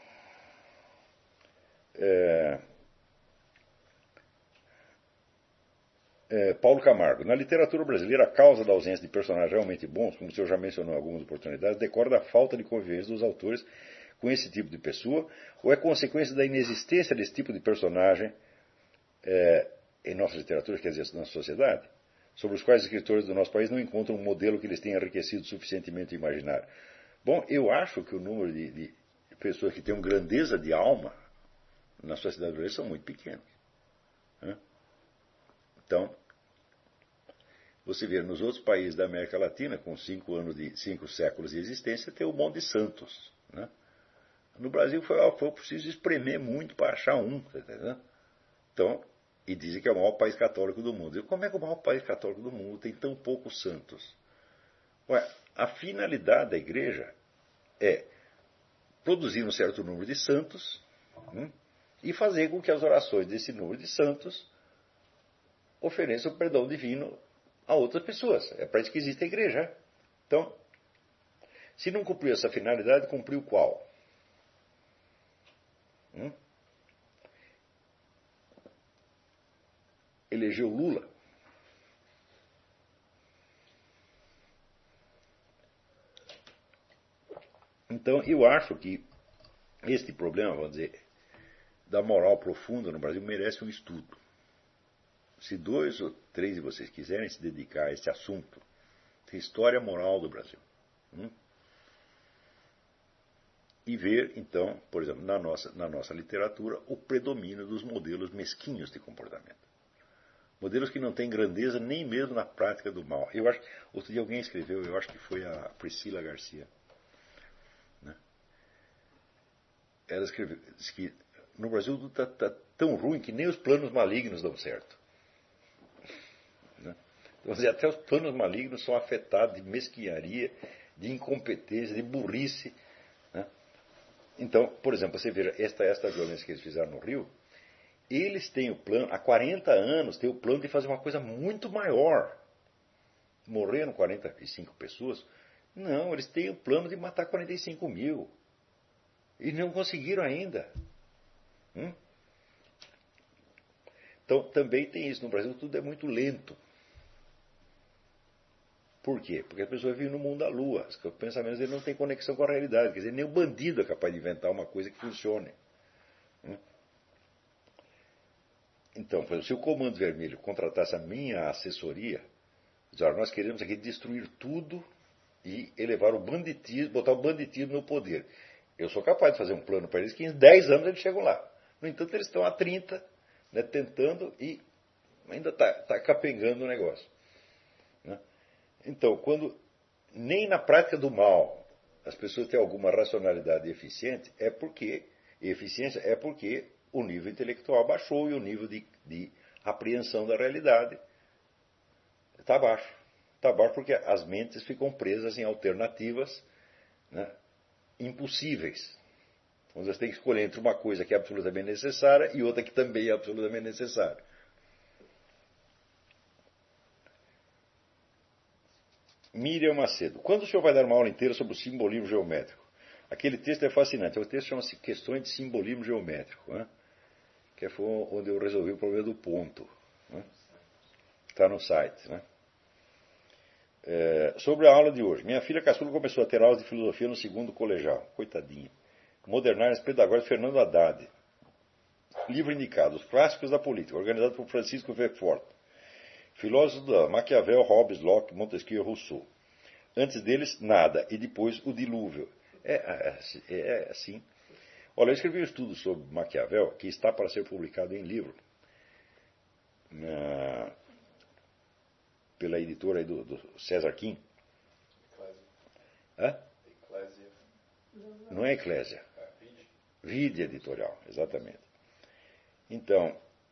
Paulo Camargo. Na literatura brasileira, a causa da ausência de personagens realmente bons, como o senhor já mencionou em algumas oportunidades, decorre da falta de convivência dos autores com esse tipo de pessoa, ou é consequência da inexistência desse tipo de personagem em nossa literatura, quer dizer, na sociedade, sobre os quais os escritores do nosso país não encontram um modelo que eles tenham enriquecido suficientemente o imaginário. Bom, eu acho que o número de pessoas que têm grandeza de alma na sociedade brasileira são muito pequenos. Então, você vê nos outros países da América Latina, com 5 séculos de existência, tem um monte de santos. No Brasil foi preciso espremer muito para achar um. Então, e dizem que é o maior país católico do mundo. E como é que o maior país católico do mundo tem tão poucos santos? A finalidade da igreja é produzir um certo número de santos e fazer com que as orações desse número de santos ofereçam perdão divino a outras pessoas. É para isso que existe a igreja. Então, se não cumpriu essa finalidade, cumpriu qual? Elegeu Lula. Então, eu acho que este problema, vamos dizer, da moral profunda no Brasil merece um estudo. Se 2 ou 3 de vocês quiserem se dedicar a esse assunto, a história moral do Brasil, e ver, então, por exemplo, na nossa literatura, o predomínio dos modelos mesquinhos de comportamento. Modelos que não têm grandeza nem mesmo na prática do mal. Eu acho, outro dia alguém escreveu, eu acho que foi a Priscila Garcia, né? Ela escreveu, disse que no Brasil tudo está tão ruim que nem os planos malignos dão certo. Né? Então, até os planos malignos são afetados de mesquinharia, de incompetência, de burrice. Né? Então, por exemplo, você veja, esta violência que eles fizeram no Rio, eles têm o plano, há 40 anos, têm o plano de fazer uma coisa muito maior. Morreram 45 pessoas? Não, eles têm o plano de matar 45 mil. E não conseguiram ainda. Então, também tem isso. No Brasil, tudo é muito lento. Por quê? Porque as pessoas vivem no mundo da lua. Os pensamentos deles não têm conexão com a realidade. Quer dizer, nem o bandido é capaz de inventar uma coisa que funcione. Então, se o Comando Vermelho contratasse a minha assessoria, dizer, nós queremos aqui destruir tudo e elevar o banditismo, botar o banditismo no poder. Eu sou capaz de fazer um plano para eles que em 10 anos eles chegam lá. No entanto, eles estão há 30, né, tentando e ainda está capengando o negócio. Né? Então, quando nem na prática do mal as pessoas têm alguma racionalidade eficiente, eficiência é porque o nível intelectual baixou e o nível de apreensão da realidade está baixo. Está baixo porque as mentes ficam presas em alternativas, né, impossíveis. Então, você tem que escolher entre uma coisa que é absolutamente necessária e outra que também é absolutamente necessária. Miriam Macedo. Quando o senhor vai dar uma aula inteira sobre o simbolismo geométrico? Aquele texto é fascinante. O texto chama-se Questões de Simbolismo Geométrico, né? Que foi onde eu resolvi o problema do ponto. Né? Está no site. Né? Sobre a aula de hoje. Minha filha caçula começou a ter aulas de filosofia no segundo colegial. Coitadinha. Modernárias Pedagógicas Fernando Haddad. Livro indicado. Os Clássicos da Política. Organizado por Francisco Verfort. Filósofos da Maquiavel, Hobbes, Locke, Montesquieu e Rousseau. Antes deles, nada. E depois, o dilúvio. É assim. Olha, eu escrevi um estudo sobre Maquiavel, que está para ser publicado em livro, pela editora aí do César Kim. Eclésia. Não é Eclésia. Vide editorial, exatamente. Então,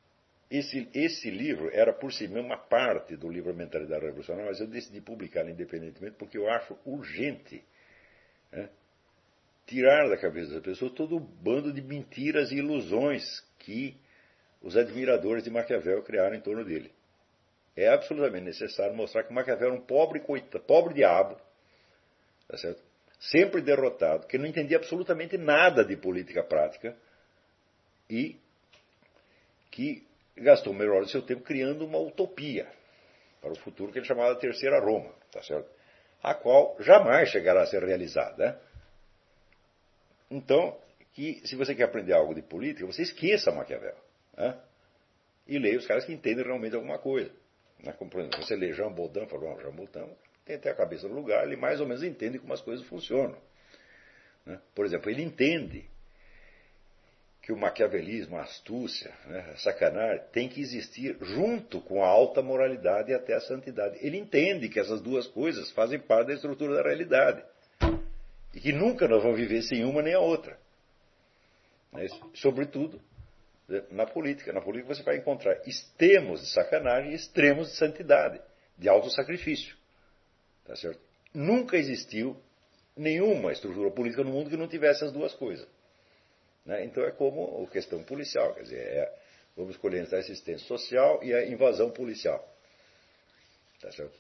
esse livro era por si mesmo uma parte do livro Mentalidade Revolucionária, mas eu decidi publicá-lo independentemente porque eu acho urgente, né, tirar da cabeça das pessoas todo o bando de mentiras e ilusões que os admiradores de Maquiavel criaram em torno dele. É absolutamente necessário mostrar que Maquiavel era um pobre diabo, tá certo? Sempre derrotado, que não entendia absolutamente nada de política prática e que gastou o melhor do seu tempo criando uma utopia para o futuro que ele chamava de Terceira Roma, tá certo? A qual jamais chegará a ser realizada. Né? Então, se você quer aprender algo de política, você esqueça Maquiavel. Né? E leia os caras que entendem realmente alguma coisa. Né? Como, por exemplo, você lê Jean Baudin, fala, Jean Baudin tem até a cabeça no lugar, ele mais ou menos entende como as coisas funcionam. Né? Por exemplo, ele entende que o maquiavelismo, a astúcia, né, a sacanagem, tem que existir junto com a alta moralidade e até a santidade. Ele entende que essas duas coisas fazem parte da estrutura da realidade. E que nunca nós vamos viver sem uma nem a outra. Sobretudo na política. Na política você vai encontrar extremos de sacanagem e extremos de santidade, de autossacrifício. Tá certo? Nunca existiu nenhuma estrutura política no mundo que não tivesse as duas coisas. Né? Então é como a questão policial. Quer dizer, vamos escolher entre a assistência social e a invasão policial. Tá certo?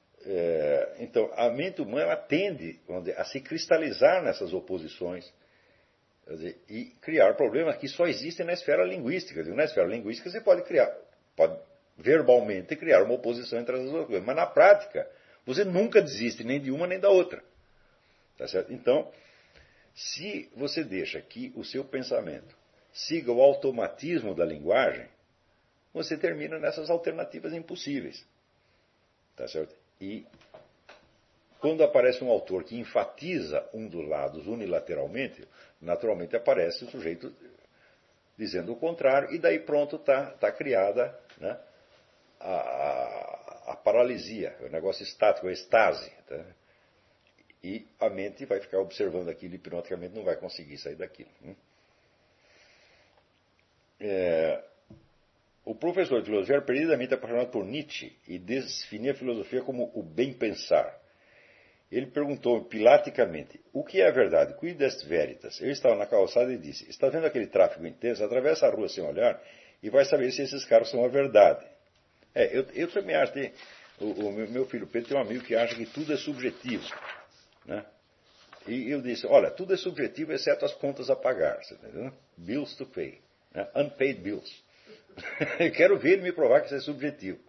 Então, a mente humana tende a se cristalizar nessas oposições, quer dizer, e criar problemas que só existem na esfera linguística. Na esfera linguística você pode verbalmente criar uma oposição entre as duas coisas, mas na prática você nunca desiste nem de uma nem da outra. Tá certo? Então, se você deixa que o seu pensamento siga o automatismo da linguagem, você termina nessas alternativas impossíveis. Tá certo? E Quando aparece um autor que enfatiza um dos lados unilateralmente, naturalmente aparece o sujeito dizendo o contrário, e daí pronto está criada, né, a paralisia, o negócio estático, a estase. Tá? E a mente vai ficar observando aquilo e hipnoticamente não vai conseguir sair daquilo. O professor de filosofia era perdidamente apaixonado por Nietzsche e definia a filosofia como o bem-pensar. Ele perguntou pilaticamente: o que é a verdade? Quid est veritas? Eu estava na calçada e disse: está vendo aquele tráfego intenso? Atravessa a rua sem olhar e vai saber se esses caras são a verdade. Eu também acho que o meu filho Pedro tem um amigo que acha que tudo é subjetivo. Né? E eu disse: olha, tudo é subjetivo exceto as contas a pagar. Você tá entendendo? Bills to pay. Né? Unpaid bills. Eu quero ver ele me provar que isso é subjetivo.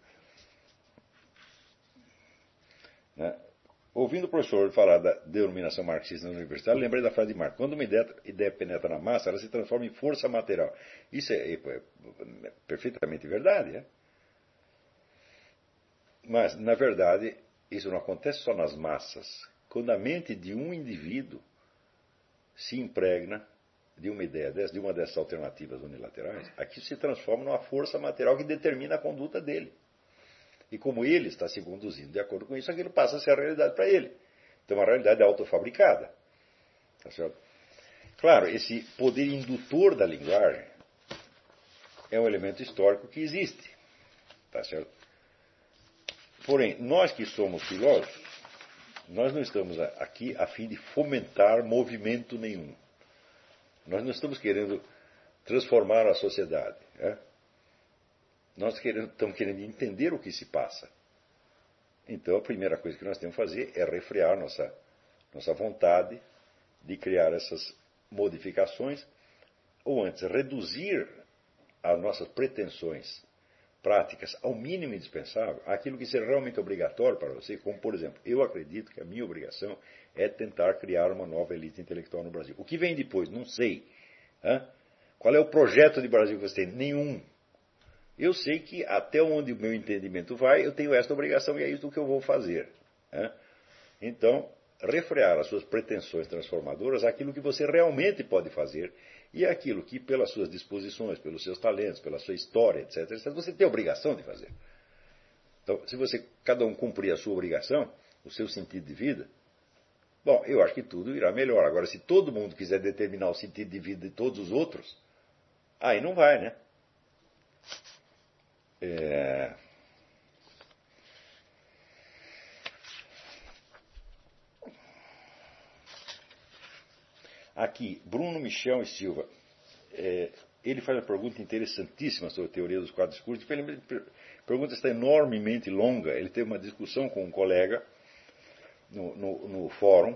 Né? Ouvindo o professor falar da denominação marxista na universidade, lembrei da frase de Marx: quando uma ideia penetra na massa, ela se transforma em força material. Isso é perfeitamente verdade. É? Mas, na verdade, isso não acontece só nas massas. Quando a mente de um indivíduo se impregna de uma ideia dessa, de uma dessas alternativas unilaterais, aquilo se transforma numa força material que determina a conduta dele. E como ele está se conduzindo de acordo com isso, aquilo passa a ser a realidade para ele. Então, uma realidade autofabricada. Tá certo? Claro, esse poder indutor da linguagem é um elemento histórico que existe. Tá certo? Porém, nós que somos filósofos, nós não estamos aqui a fim de fomentar movimento nenhum. Nós não estamos querendo transformar a sociedade. Né? Nós estamos querendo entender o que se passa. Então, a primeira coisa que nós temos que fazer é refrear nossa vontade de criar essas modificações, ou antes, reduzir as nossas pretensões práticas ao mínimo indispensável, aquilo que seja realmente obrigatório para você, como, por exemplo, eu acredito que a minha obrigação é tentar criar uma nova elite intelectual no Brasil. O que vem depois? Não sei. Qual é o projeto de Brasil que você tem? Nenhum. Eu sei que até onde o meu entendimento vai, eu tenho esta obrigação e é isso que eu vou fazer. Então, refrear as suas pretensões transformadoras àquilo que você realmente pode fazer e aquilo que, pelas suas disposições, pelos seus talentos, pela sua história, etc., você tem a obrigação de fazer. Então, se cada um cumprir a sua obrigação, o seu sentido de vida, bom, eu acho que tudo irá melhor. Agora, se todo mundo quiser determinar o sentido de vida de todos os outros, aí não vai, né? Aqui, Bruno Michel e Silva. Ele faz uma pergunta interessantíssima sobre a teoria dos quatro discursos. A pergunta está enormemente longa. Ele teve uma discussão com um colega no fórum,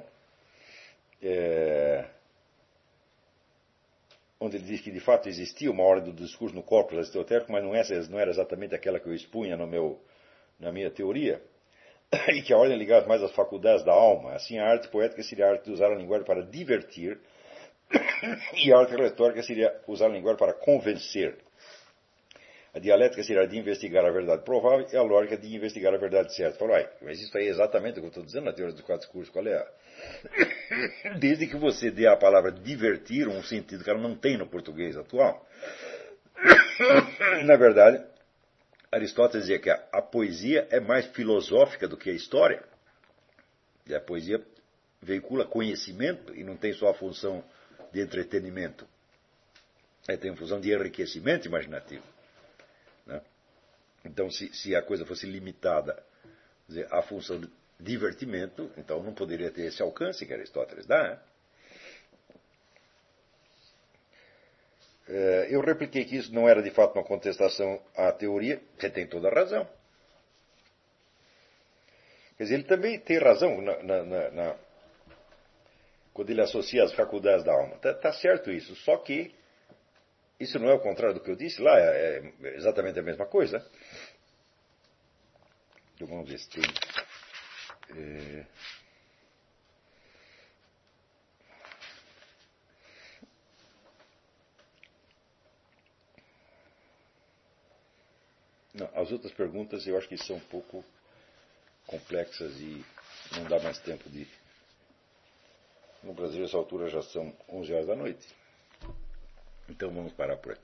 onde ele diz que de fato existia uma ordem do discurso no corpus aristotélico, mas não era exatamente aquela que eu expunha na minha teoria, e que a ordem ligava mais às faculdades da alma. Assim, a arte poética seria a arte de usar a linguagem para divertir, e a arte retórica seria usar a linguagem para convencer. A dialética seria a de investigar a verdade provável e a lógica de investigar a verdade certa. Fala, mas isso aí é exatamente o que eu estou dizendo na teoria dos quatro discursos. Qual é Desde que você dê à palavra divertir um sentido que ela não tem no português atual. Na verdade, Aristóteles dizia que a poesia é mais filosófica do que a história. E a poesia veicula conhecimento e não tem só a função de entretenimento. Tem a função de enriquecimento imaginativo. Né? Então, se a coisa fosse limitada à função de divertimento, então não poderia ter esse alcance que Aristóteles dá. Eu repliquei que isso não era de fato uma contestação à teoria. Você tem toda a razão. Quer dizer, ele também tem razão quando ele associa as faculdades da alma. Está certo isso, só que isso não é o contrário do que eu disse lá, é exatamente a mesma coisa. Então vamos ver se tem. Não, as outras perguntas eu acho que são um pouco complexas e não dá mais tempo de... No Brasil, essa altura já são 11 horas da noite. Então vamos parar por aqui.